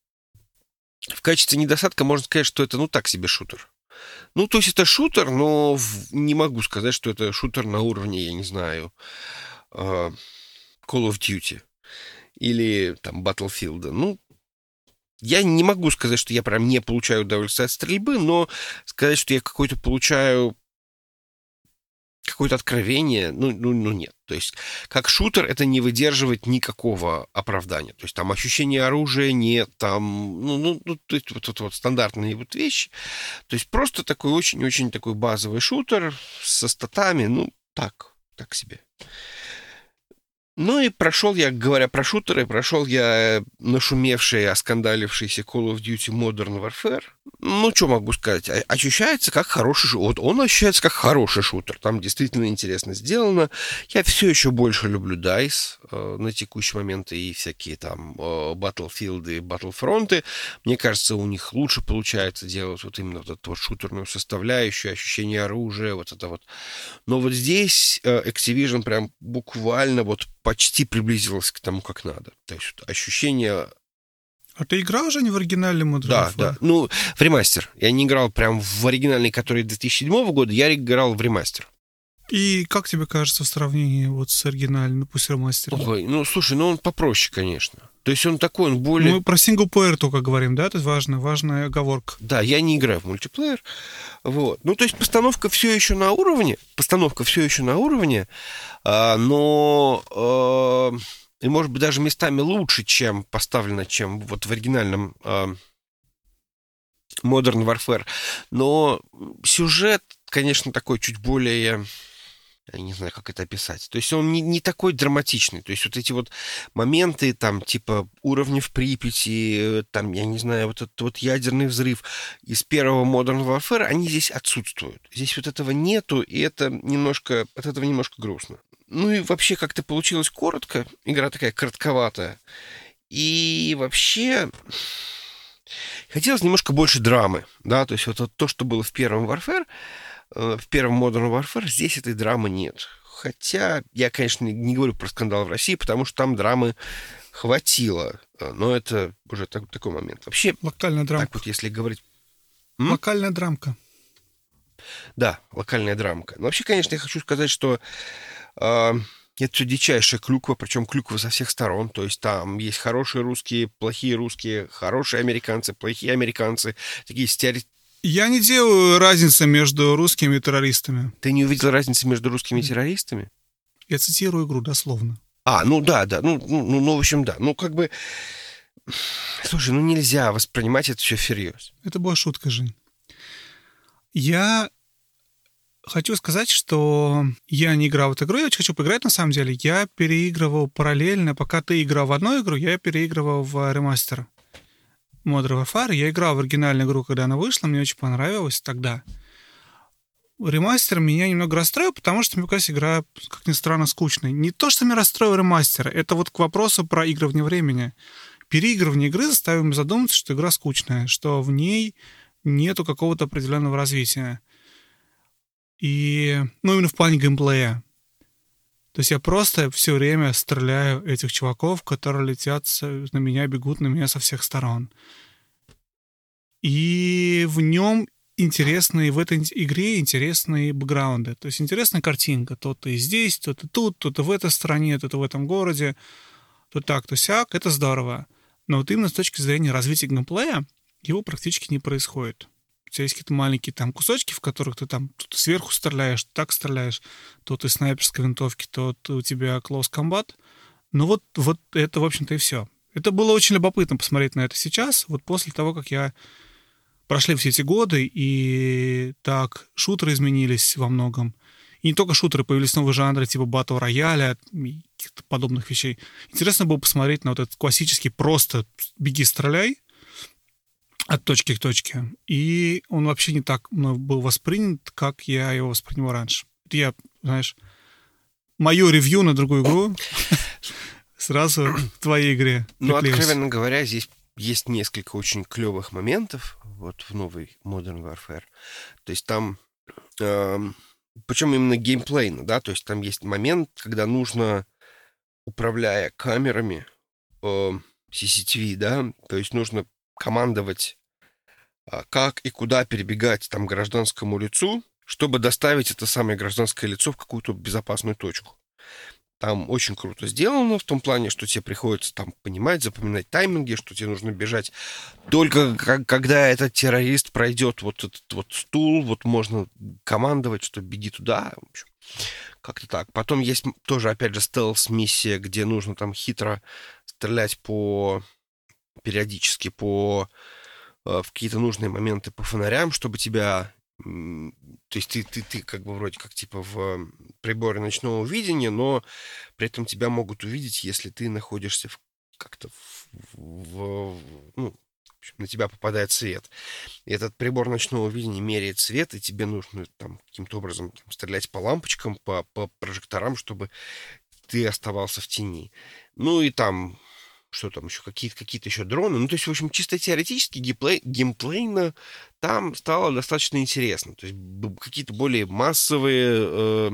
Speaker 2: в качестве недостатка можно сказать, что это, ну, так себе шутер. Ну, то есть это шутер, но не могу сказать, что это шутер на уровне, я не знаю, Call of Duty или там Battlefield. Ну, я не могу сказать, что я прям не получаю удовольствие от стрельбы, но сказать, что я какой-то получаю какое-то откровение, ну, ну, ну нет. То есть как шутер это не выдерживает никакого оправдания. То есть там ощущения оружия нет, там, ну, ну, ну то есть вот, вот, вот стандартные вот вещи. То есть просто такой очень-очень такой базовый шутер со статами, ну, так, так себе. Ну и прошел я, говоря про шутеры, прошел я нашумевший, оскандалившийся Call of Duty Modern Warfare. Ну, что могу сказать? Ощущается как хороший шутер. Вот он ощущается как хороший шутер. Там действительно интересно сделано. Я все еще больше люблю дайс э, на текущий момент и всякие там э, Battlefield и Battlefront. Мне кажется, у них лучше получается делать вот именно вот эту вот шутерную составляющую, ощущение оружия, вот это вот. Но вот здесь э, Activision прям буквально вот почти приблизилась к тому, как надо. То есть ощущение...
Speaker 1: А ты играл уже не в оригинальный Modern
Speaker 2: Да,
Speaker 1: Warfare?
Speaker 2: да. Ну, в ремастер. Я не играл прям в оригинальный, который две тысячи седьмого года, я играл в ремастер.
Speaker 1: И как тебе кажется в сравнении вот с оригинальным, ну, пусть ремастером?
Speaker 2: Ой, ну, слушай, ну он попроще, конечно. То есть он такой, он более...
Speaker 1: Мы про синглплеер только говорим, да? Это важно, важная оговорка.
Speaker 2: Да, я не играю в мультиплеер. Вот. Ну, то есть постановка все еще на уровне, постановка все еще на уровне, а, но а, и, может быть, даже местами лучше, чем поставлено, чем вот в оригинальном а, Modern Warfare. Но сюжет, конечно, такой чуть более... Я не знаю, как это описать. То есть он не, не такой драматичный. То есть вот эти вот моменты, там, типа, уровни в Припяти, там, я не знаю, вот этот вот ядерный взрыв из первого Modern Warfare, они здесь отсутствуют. Здесь вот этого нету, и это немножко, от этого немножко грустно. Ну и вообще как-то получилось коротко. Игра такая коротковатая. И вообще... Хотелось немножко больше драмы, да, то есть вот то, что было в первом Warfare, в первом Modern Warfare, здесь этой драмы нет. Хотя я, конечно, не говорю про скандал в России, потому что там драмы хватило. Но это уже так, такой момент. Вообще,
Speaker 1: локальная драмка.
Speaker 2: Так вот, если говорить...
Speaker 1: М? Локальная драмка.
Speaker 2: Да, локальная драмка. Но вообще, конечно, я хочу сказать, что э, это все дичайшая клюква, причем клюква со всех сторон. То есть там есть хорошие русские, плохие русские, хорошие американцы, плохие американцы. Такие стереотипы.
Speaker 1: Я не делаю разницы между русскими и террористами.
Speaker 2: Ты не увидел разницы между русскими и террористами?
Speaker 1: Я цитирую игру дословно.
Speaker 2: А, ну да, да. Ну, ну, ну, в общем, да. Ну, как бы... Слушай, ну нельзя воспринимать это все всерьез.
Speaker 1: Это была шутка, Жень. Я хочу сказать, что я не играл в эту игру, я очень хочу поиграть на самом деле. Я переигрывал параллельно, пока ты играл в одну игру, я переигрывал в ремастер Modern Warfare. Я играл в оригинальную игру, когда она вышла, мне очень понравилось тогда. Ремастер меня немного расстроил, потому что, мне кажется, игра, как ни странно, скучная. Не то, что меня расстроил ремастер, это вот к вопросу про игры вне времени. Переигрывание игры заставило меня задуматься, что игра скучная, что в ней нету какого-то определенного развития. И, ну, именно в плане геймплея. То есть я просто все время стреляю этих чуваков, которые летят на меня, бегут на меня со всех сторон. И в нем интересные, в этой игре интересные бэкграунды. То есть интересная картинка. То ты здесь, то ты тут, то ты в этой стране, то ты в этом городе, то так, то сяк. Это здорово. Но вот именно с точки зрения развития геймплея его практически не происходит. У тебя есть какие-то маленькие там кусочки, в которых ты там то ты сверху стреляешь, то так стреляешь, то ты снайперской винтовки, то ты, у тебя close combat. Ну вот, вот это, в общем-то, и все. Это было очень любопытно посмотреть на это сейчас, вот после того, как я прошли все эти годы, и так, шутеры изменились во многом. И не только шутеры, появились новые жанры, типа батл рояля и каких-то подобных вещей. Интересно было посмотреть на вот этот классический просто беги, стреляй, от точки к точке. И он вообще не так был воспринят, как я его воспринимал раньше. Я, знаешь, мое ревью на другую игру сразу в твоей игре.
Speaker 2: Ну, откровенно говоря, здесь есть несколько очень клевых моментов вот в новой Modern Warfare. То есть там... Э, причем именно геймплейно, да? То есть там есть момент, когда нужно, управляя камерами э, си си ти ви, да? То есть нужно командовать, как и куда перебегать там гражданскому лицу, чтобы доставить это самое гражданское лицо в какую-то безопасную точку. Там очень круто сделано в том плане, что тебе приходится там понимать, запоминать тайминги, что тебе нужно бежать только когда этот террорист пройдет вот этот вот стул, вот можно командовать, что беги туда. В общем, как-то так. Потом есть тоже, опять же, стелс-миссия, где нужно там хитро стрелять по... периодически по... в какие-то нужные моменты по фонарям, чтобы тебя... То есть ты, ты, ты как бы вроде как типа в приборе ночного видения, но при этом тебя могут увидеть, если ты находишься в, как-то в... в ну, в общем, на тебя попадает свет. И этот прибор ночного видения меряет свет, и тебе нужно там каким-то образом там, стрелять по лампочкам, по, по прожекторам, чтобы ты оставался в тени. Ну и там... что там еще, какие-то, какие-то еще дроны. Ну, то есть, в общем, чисто теоретически геймплей, геймплейно там стало достаточно интересно. То есть какие-то более массовые э,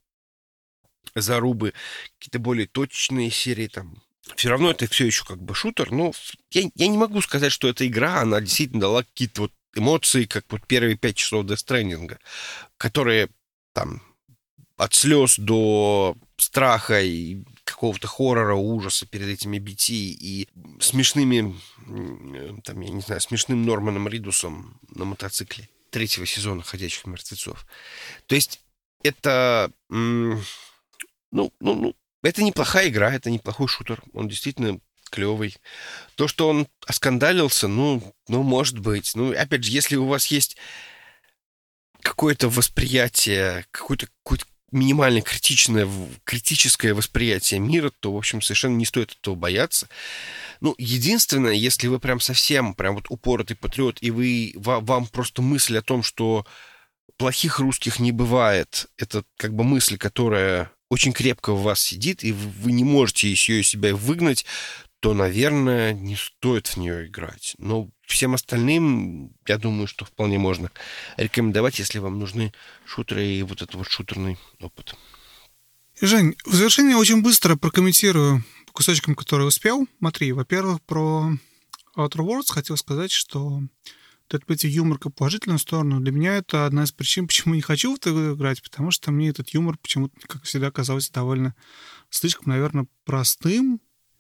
Speaker 2: зарубы, какие-то более точечные серии там. Все равно это все еще как бы шутер, но я, я не могу сказать, что эта игра, она действительно дала какие-то вот эмоции, как вот первые пять часов Death Stranding, которые там от слез до страха и какого-то хоррора, ужаса перед этими би ти и смешными, там, я не знаю, смешным Норманом Ридусом на мотоцикле третьего сезона «Ходячих мертвецов». То есть это, ну, ну, ну, это неплохая игра, это неплохой шутер. Он действительно клевый. То, что он оскандалился, ну, ну, может быть. Ну, опять же, если у вас есть какое-то восприятие, какое-то, какое-то минимально критичное, критическое восприятие мира, то, в общем, совершенно не стоит этого бояться. Ну, единственное, если вы прям совсем, прям вот упоротый патриот, и вы, вам просто мысль о том, что плохих русских не бывает, это как бы мысль, которая очень крепко в вас сидит, и вы не можете ее из себя выгнать, то, наверное, не стоит в нее играть. Но всем остальным, я думаю, что вполне можно рекомендовать, если вам нужны шутеры и вот этот вот шутерный опыт.
Speaker 1: Жень, в завершение очень быстро прокомментирую по кусочкам, которые успел. Смотри, во-первых, про Outer Worlds хотел сказать, что этот юмор в положительную сторону. Для меня это одна из причин, почему не хочу в это играть, потому что мне этот юмор почему-то, как всегда, казался довольно слишком, наверное, простым.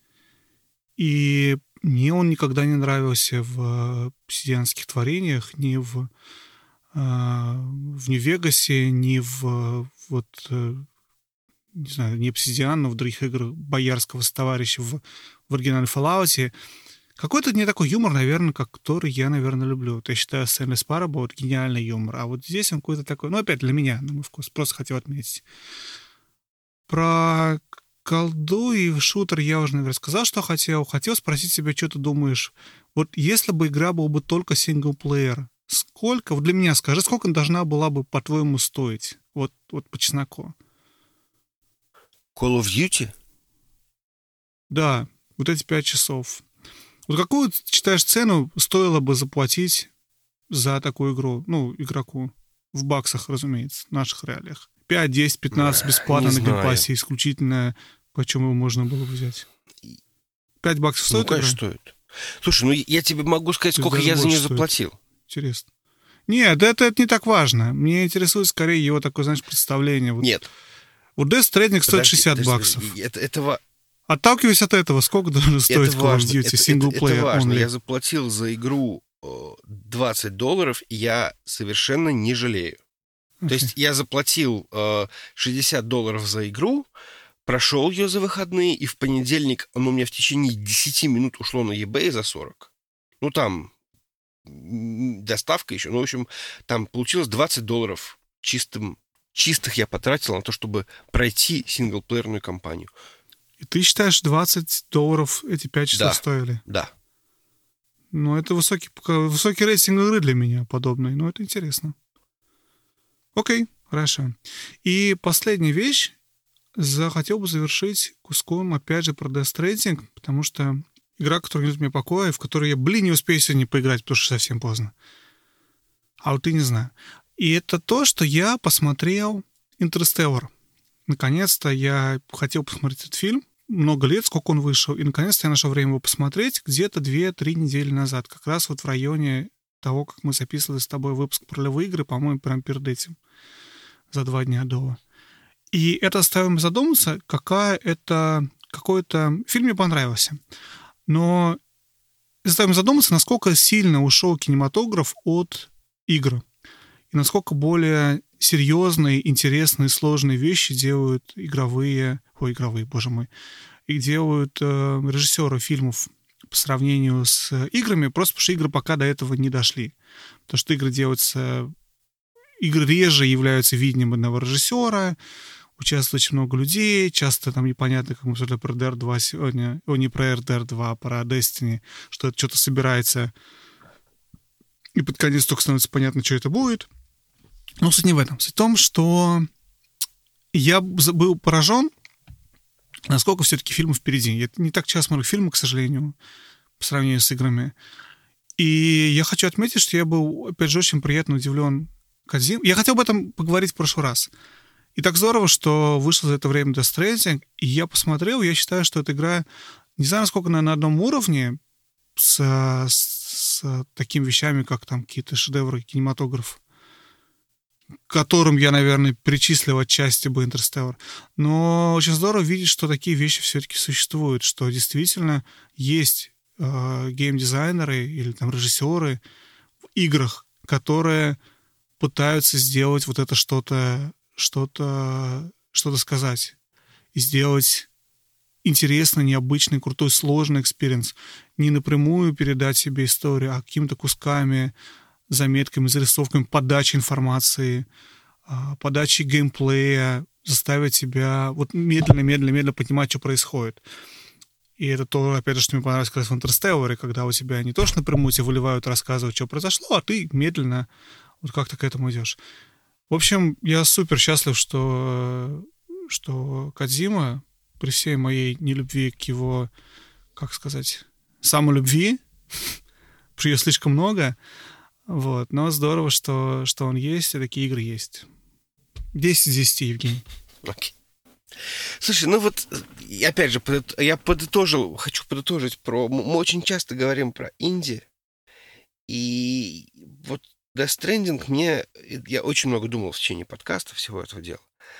Speaker 1: И мне он никогда не нравился в обсидианских творениях, ни в, в Нью-Вегасе, ни в вот, не знаю, не обсидиан, но в других играх боярского товарища в, в оригинальной Fallout. Какой-то не такой юмор, наверное, как который я, наверное, люблю. Вот я считаю, Endless Parable — вот гениальный юмор. А вот здесь он какой-то такой, ну, опять для меня, на мой вкус, просто хотел отметить. Про колду и шутер я уже, наверное, сказал, что хотел. Хотел спросить себя, что ты думаешь. Вот если бы игра была бы только синглплеер, сколько, вот для меня скажи, сколько должна была бы, по-твоему, стоить? Вот, вот по чесноку.
Speaker 2: Call of Duty?
Speaker 1: Да, вот эти пять часов. Вот какую, считаешь, цену стоило бы заплатить за такую игру? Ну, игроку. В баксах, разумеется, в наших реалиях. пять, десять, пятнадцать бесплатно на геймпассе, исключительно, почему его можно было бы взять. пять баксов стоит?
Speaker 2: Ну, конечно, игра? Стоит. Слушай, ну я тебе могу сказать, сколько я за нее заплатил.
Speaker 1: Стоит. Интересно. Нет, это, это не так важно. Мне интересует скорее его такое, знаешь, представление. Вот.
Speaker 2: Нет.
Speaker 1: Вот Death Stranding стоит шестьдесят баксов.
Speaker 2: Это, этого...
Speaker 1: Отталкиваясь от этого, сколько должен стоить Call of Duty синглплеер?
Speaker 2: Это важно. Я заплатил за игру двадцать долларов, и я совершенно не жалею. Okay. То есть я заплатил э, шестьдесят долларов за игру, прошел ее за выходные, и в понедельник оно у меня в течение десять минут ушло на eBay за сорок. Ну, там доставка еще. Ну, в общем, там получилось двадцать долларов чистым, чистых я потратил на то, чтобы пройти синглплеерную кампанию.
Speaker 1: И ты считаешь, двадцать долларов эти пять часов
Speaker 2: да,
Speaker 1: стоили?
Speaker 2: Да.
Speaker 1: Ну, это высокий, высокий рейтинг игры для меня подобный. Но это интересно. Окей, хорошо. И последняя вещь. Захотел бы завершить куском, опять же, про Death Stranding, потому что игра, которая не дает мне покоя, в которой я, блин, не успею сегодня поиграть, потому что совсем поздно. А вот и не знаю. И это то, что я посмотрел «Интерстеллар». Наконец-то я хотел посмотреть этот фильм. Много лет, сколько он вышел. И, наконец-то, я нашел время его посмотреть где-то две-три недели назад. Как раз вот в районе того, как мы записывали с тобой выпуск про ролевые игры, по-моему, прям перед этим. За два дня до. И это заставило меня задуматься, какая это... Какой-то... Фильм мне понравился. Но заставило меня задуматься, насколько сильно ушел кинематограф от игр. И насколько более серьезные, интересные, сложные вещи делают игровые... Ой, игровые, боже мой. И делают э, режиссеры фильмов по сравнению с играми, просто потому что игры пока до этого не дошли. Потому что игры делаются... Игры реже являются видением одного режиссера, участвует очень много людей, часто там непонятно, как мы сказали про эр ди ар два сегодня, о, не про эр ди ар два, а про Destiny, что это что-то собирается, и под конец только становится понятно, что это будет. Но суть не в этом. Суть в том, что я был поражен, насколько все-таки фильмов впереди. Я не так часто смотрю фильмы, к сожалению, по сравнению с играми. И я хочу отметить, что я был, опять же, очень приятно удивлен Кодзим. Я хотел об этом поговорить в прошлый раз. И так здорово, что вышло за это время Death Stranding, и я посмотрел, я считаю, что эта игра, не знаю, насколько она на одном уровне с, с, с такими вещами, как там какие-то шедевры кинематограф к которым я, наверное, причислил отчасти бы Интерстеллар. Но очень здорово видеть, что такие вещи все-таки существуют, что действительно есть э, геймдизайнеры или там режиссеры в играх, которые пытаются сделать вот это что-то, что-то, что-то сказать и сделать интересный, необычный, крутой, сложный экспириенс. Не напрямую передать себе историю, а какими-то кусками, заметками, зарисовками, подачей информации, подачей геймплея, заставить тебя вот медленно, медленно, медленно понимать, что происходит. И это то, опять же, что мне понравилось как раз в Интерстелларе, когда у тебя не то, что напрямую тебе выливают, рассказывают, что произошло, а ты медленно вот как-то к этому идешь. В общем, я супер счастлив, что, что Кодзима, при всей моей нелюбви к его, как сказать, самолюбви, потому что ее слишком много, вот, но здорово, что, что он есть, и такие игры есть. десять из десяти, Евгений.
Speaker 2: Окей. Слушай, ну вот, опять же, я подытожил, хочу подытожить про... Мы очень часто говорим про инди, и вот Death Stranding мне... Я очень много думал в течение подкаста всего этого дела.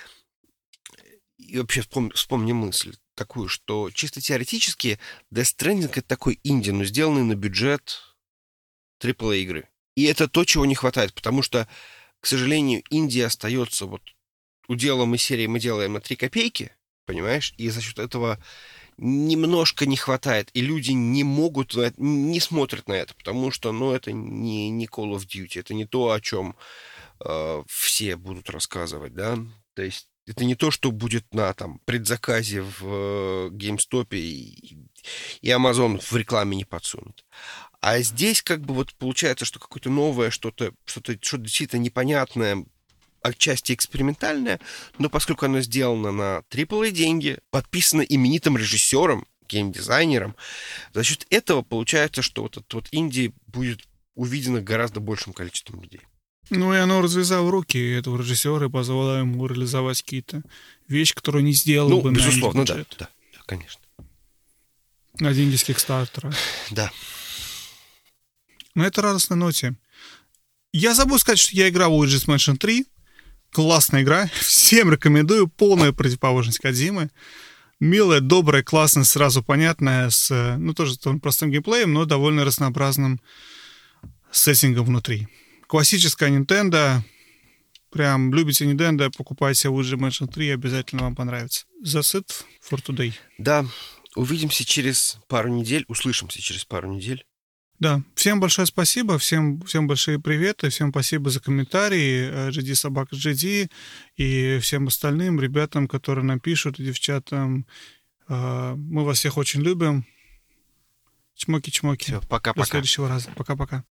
Speaker 2: И вообще вспомни, вспомни мысль такую, что чисто теоретически Death Stranding — это такой инди, но сделанный на бюджет трипл эй игры. И это то, чего не хватает, потому что, к сожалению, инди остается вот уделом из серии мы делаем на три копейки, понимаешь? И за счет этого немножко не хватает, и люди не могут, не смотрят на это, потому что, ну, это не, не Call of Duty, это не то, о чем э, все будут рассказывать, да? То есть это не то, что будет на там предзаказе в э, GameStop, и, и Amazon в рекламе не подсунет. А здесь как бы вот получается, что какое-то новое, что-то, что-то, что-то действительно непонятное, отчасти экспериментальное, но поскольку оно сделано на трипл эй деньги, подписано именитым режиссером, геймдизайнером, за счет этого получается, что вот этот вот инди будет увидено гораздо большим количеством людей.
Speaker 1: Ну, и оно развязало руки этого режиссера и позволило ему реализовать какие-то вещи, которые не сделал
Speaker 2: ну,
Speaker 1: бы
Speaker 2: безусловно,
Speaker 1: на
Speaker 2: да, да, да, конечно.
Speaker 1: На деньги с Кикстартера.
Speaker 2: Да.
Speaker 1: На этой радостной ноте. Я забыл сказать, что я играл в Luigi's Mansion три. Классная игра. Всем рекомендую. Полная противоположность Кодзимы. Милая, добрая, классная, сразу понятная, с, ну, тоже простым геймплеем, но довольно разнообразным сеттингом внутри. Классическая Nintendo. Прям любите Nintendo, покупайте Luigi's Mansion три, обязательно вам понравится. That's it for today.
Speaker 2: Да, увидимся через пару недель, услышимся через пару недель.
Speaker 1: Да, всем большое спасибо, всем, всем большие приветы, всем спасибо за комментарии, джи ди собака джи ди и всем остальным ребятам, которые нам пишут, и девчатам. Мы вас всех очень любим. Чмоки-чмоки.
Speaker 2: Все, пока-пока.
Speaker 1: До следующего раза. Пока-пока.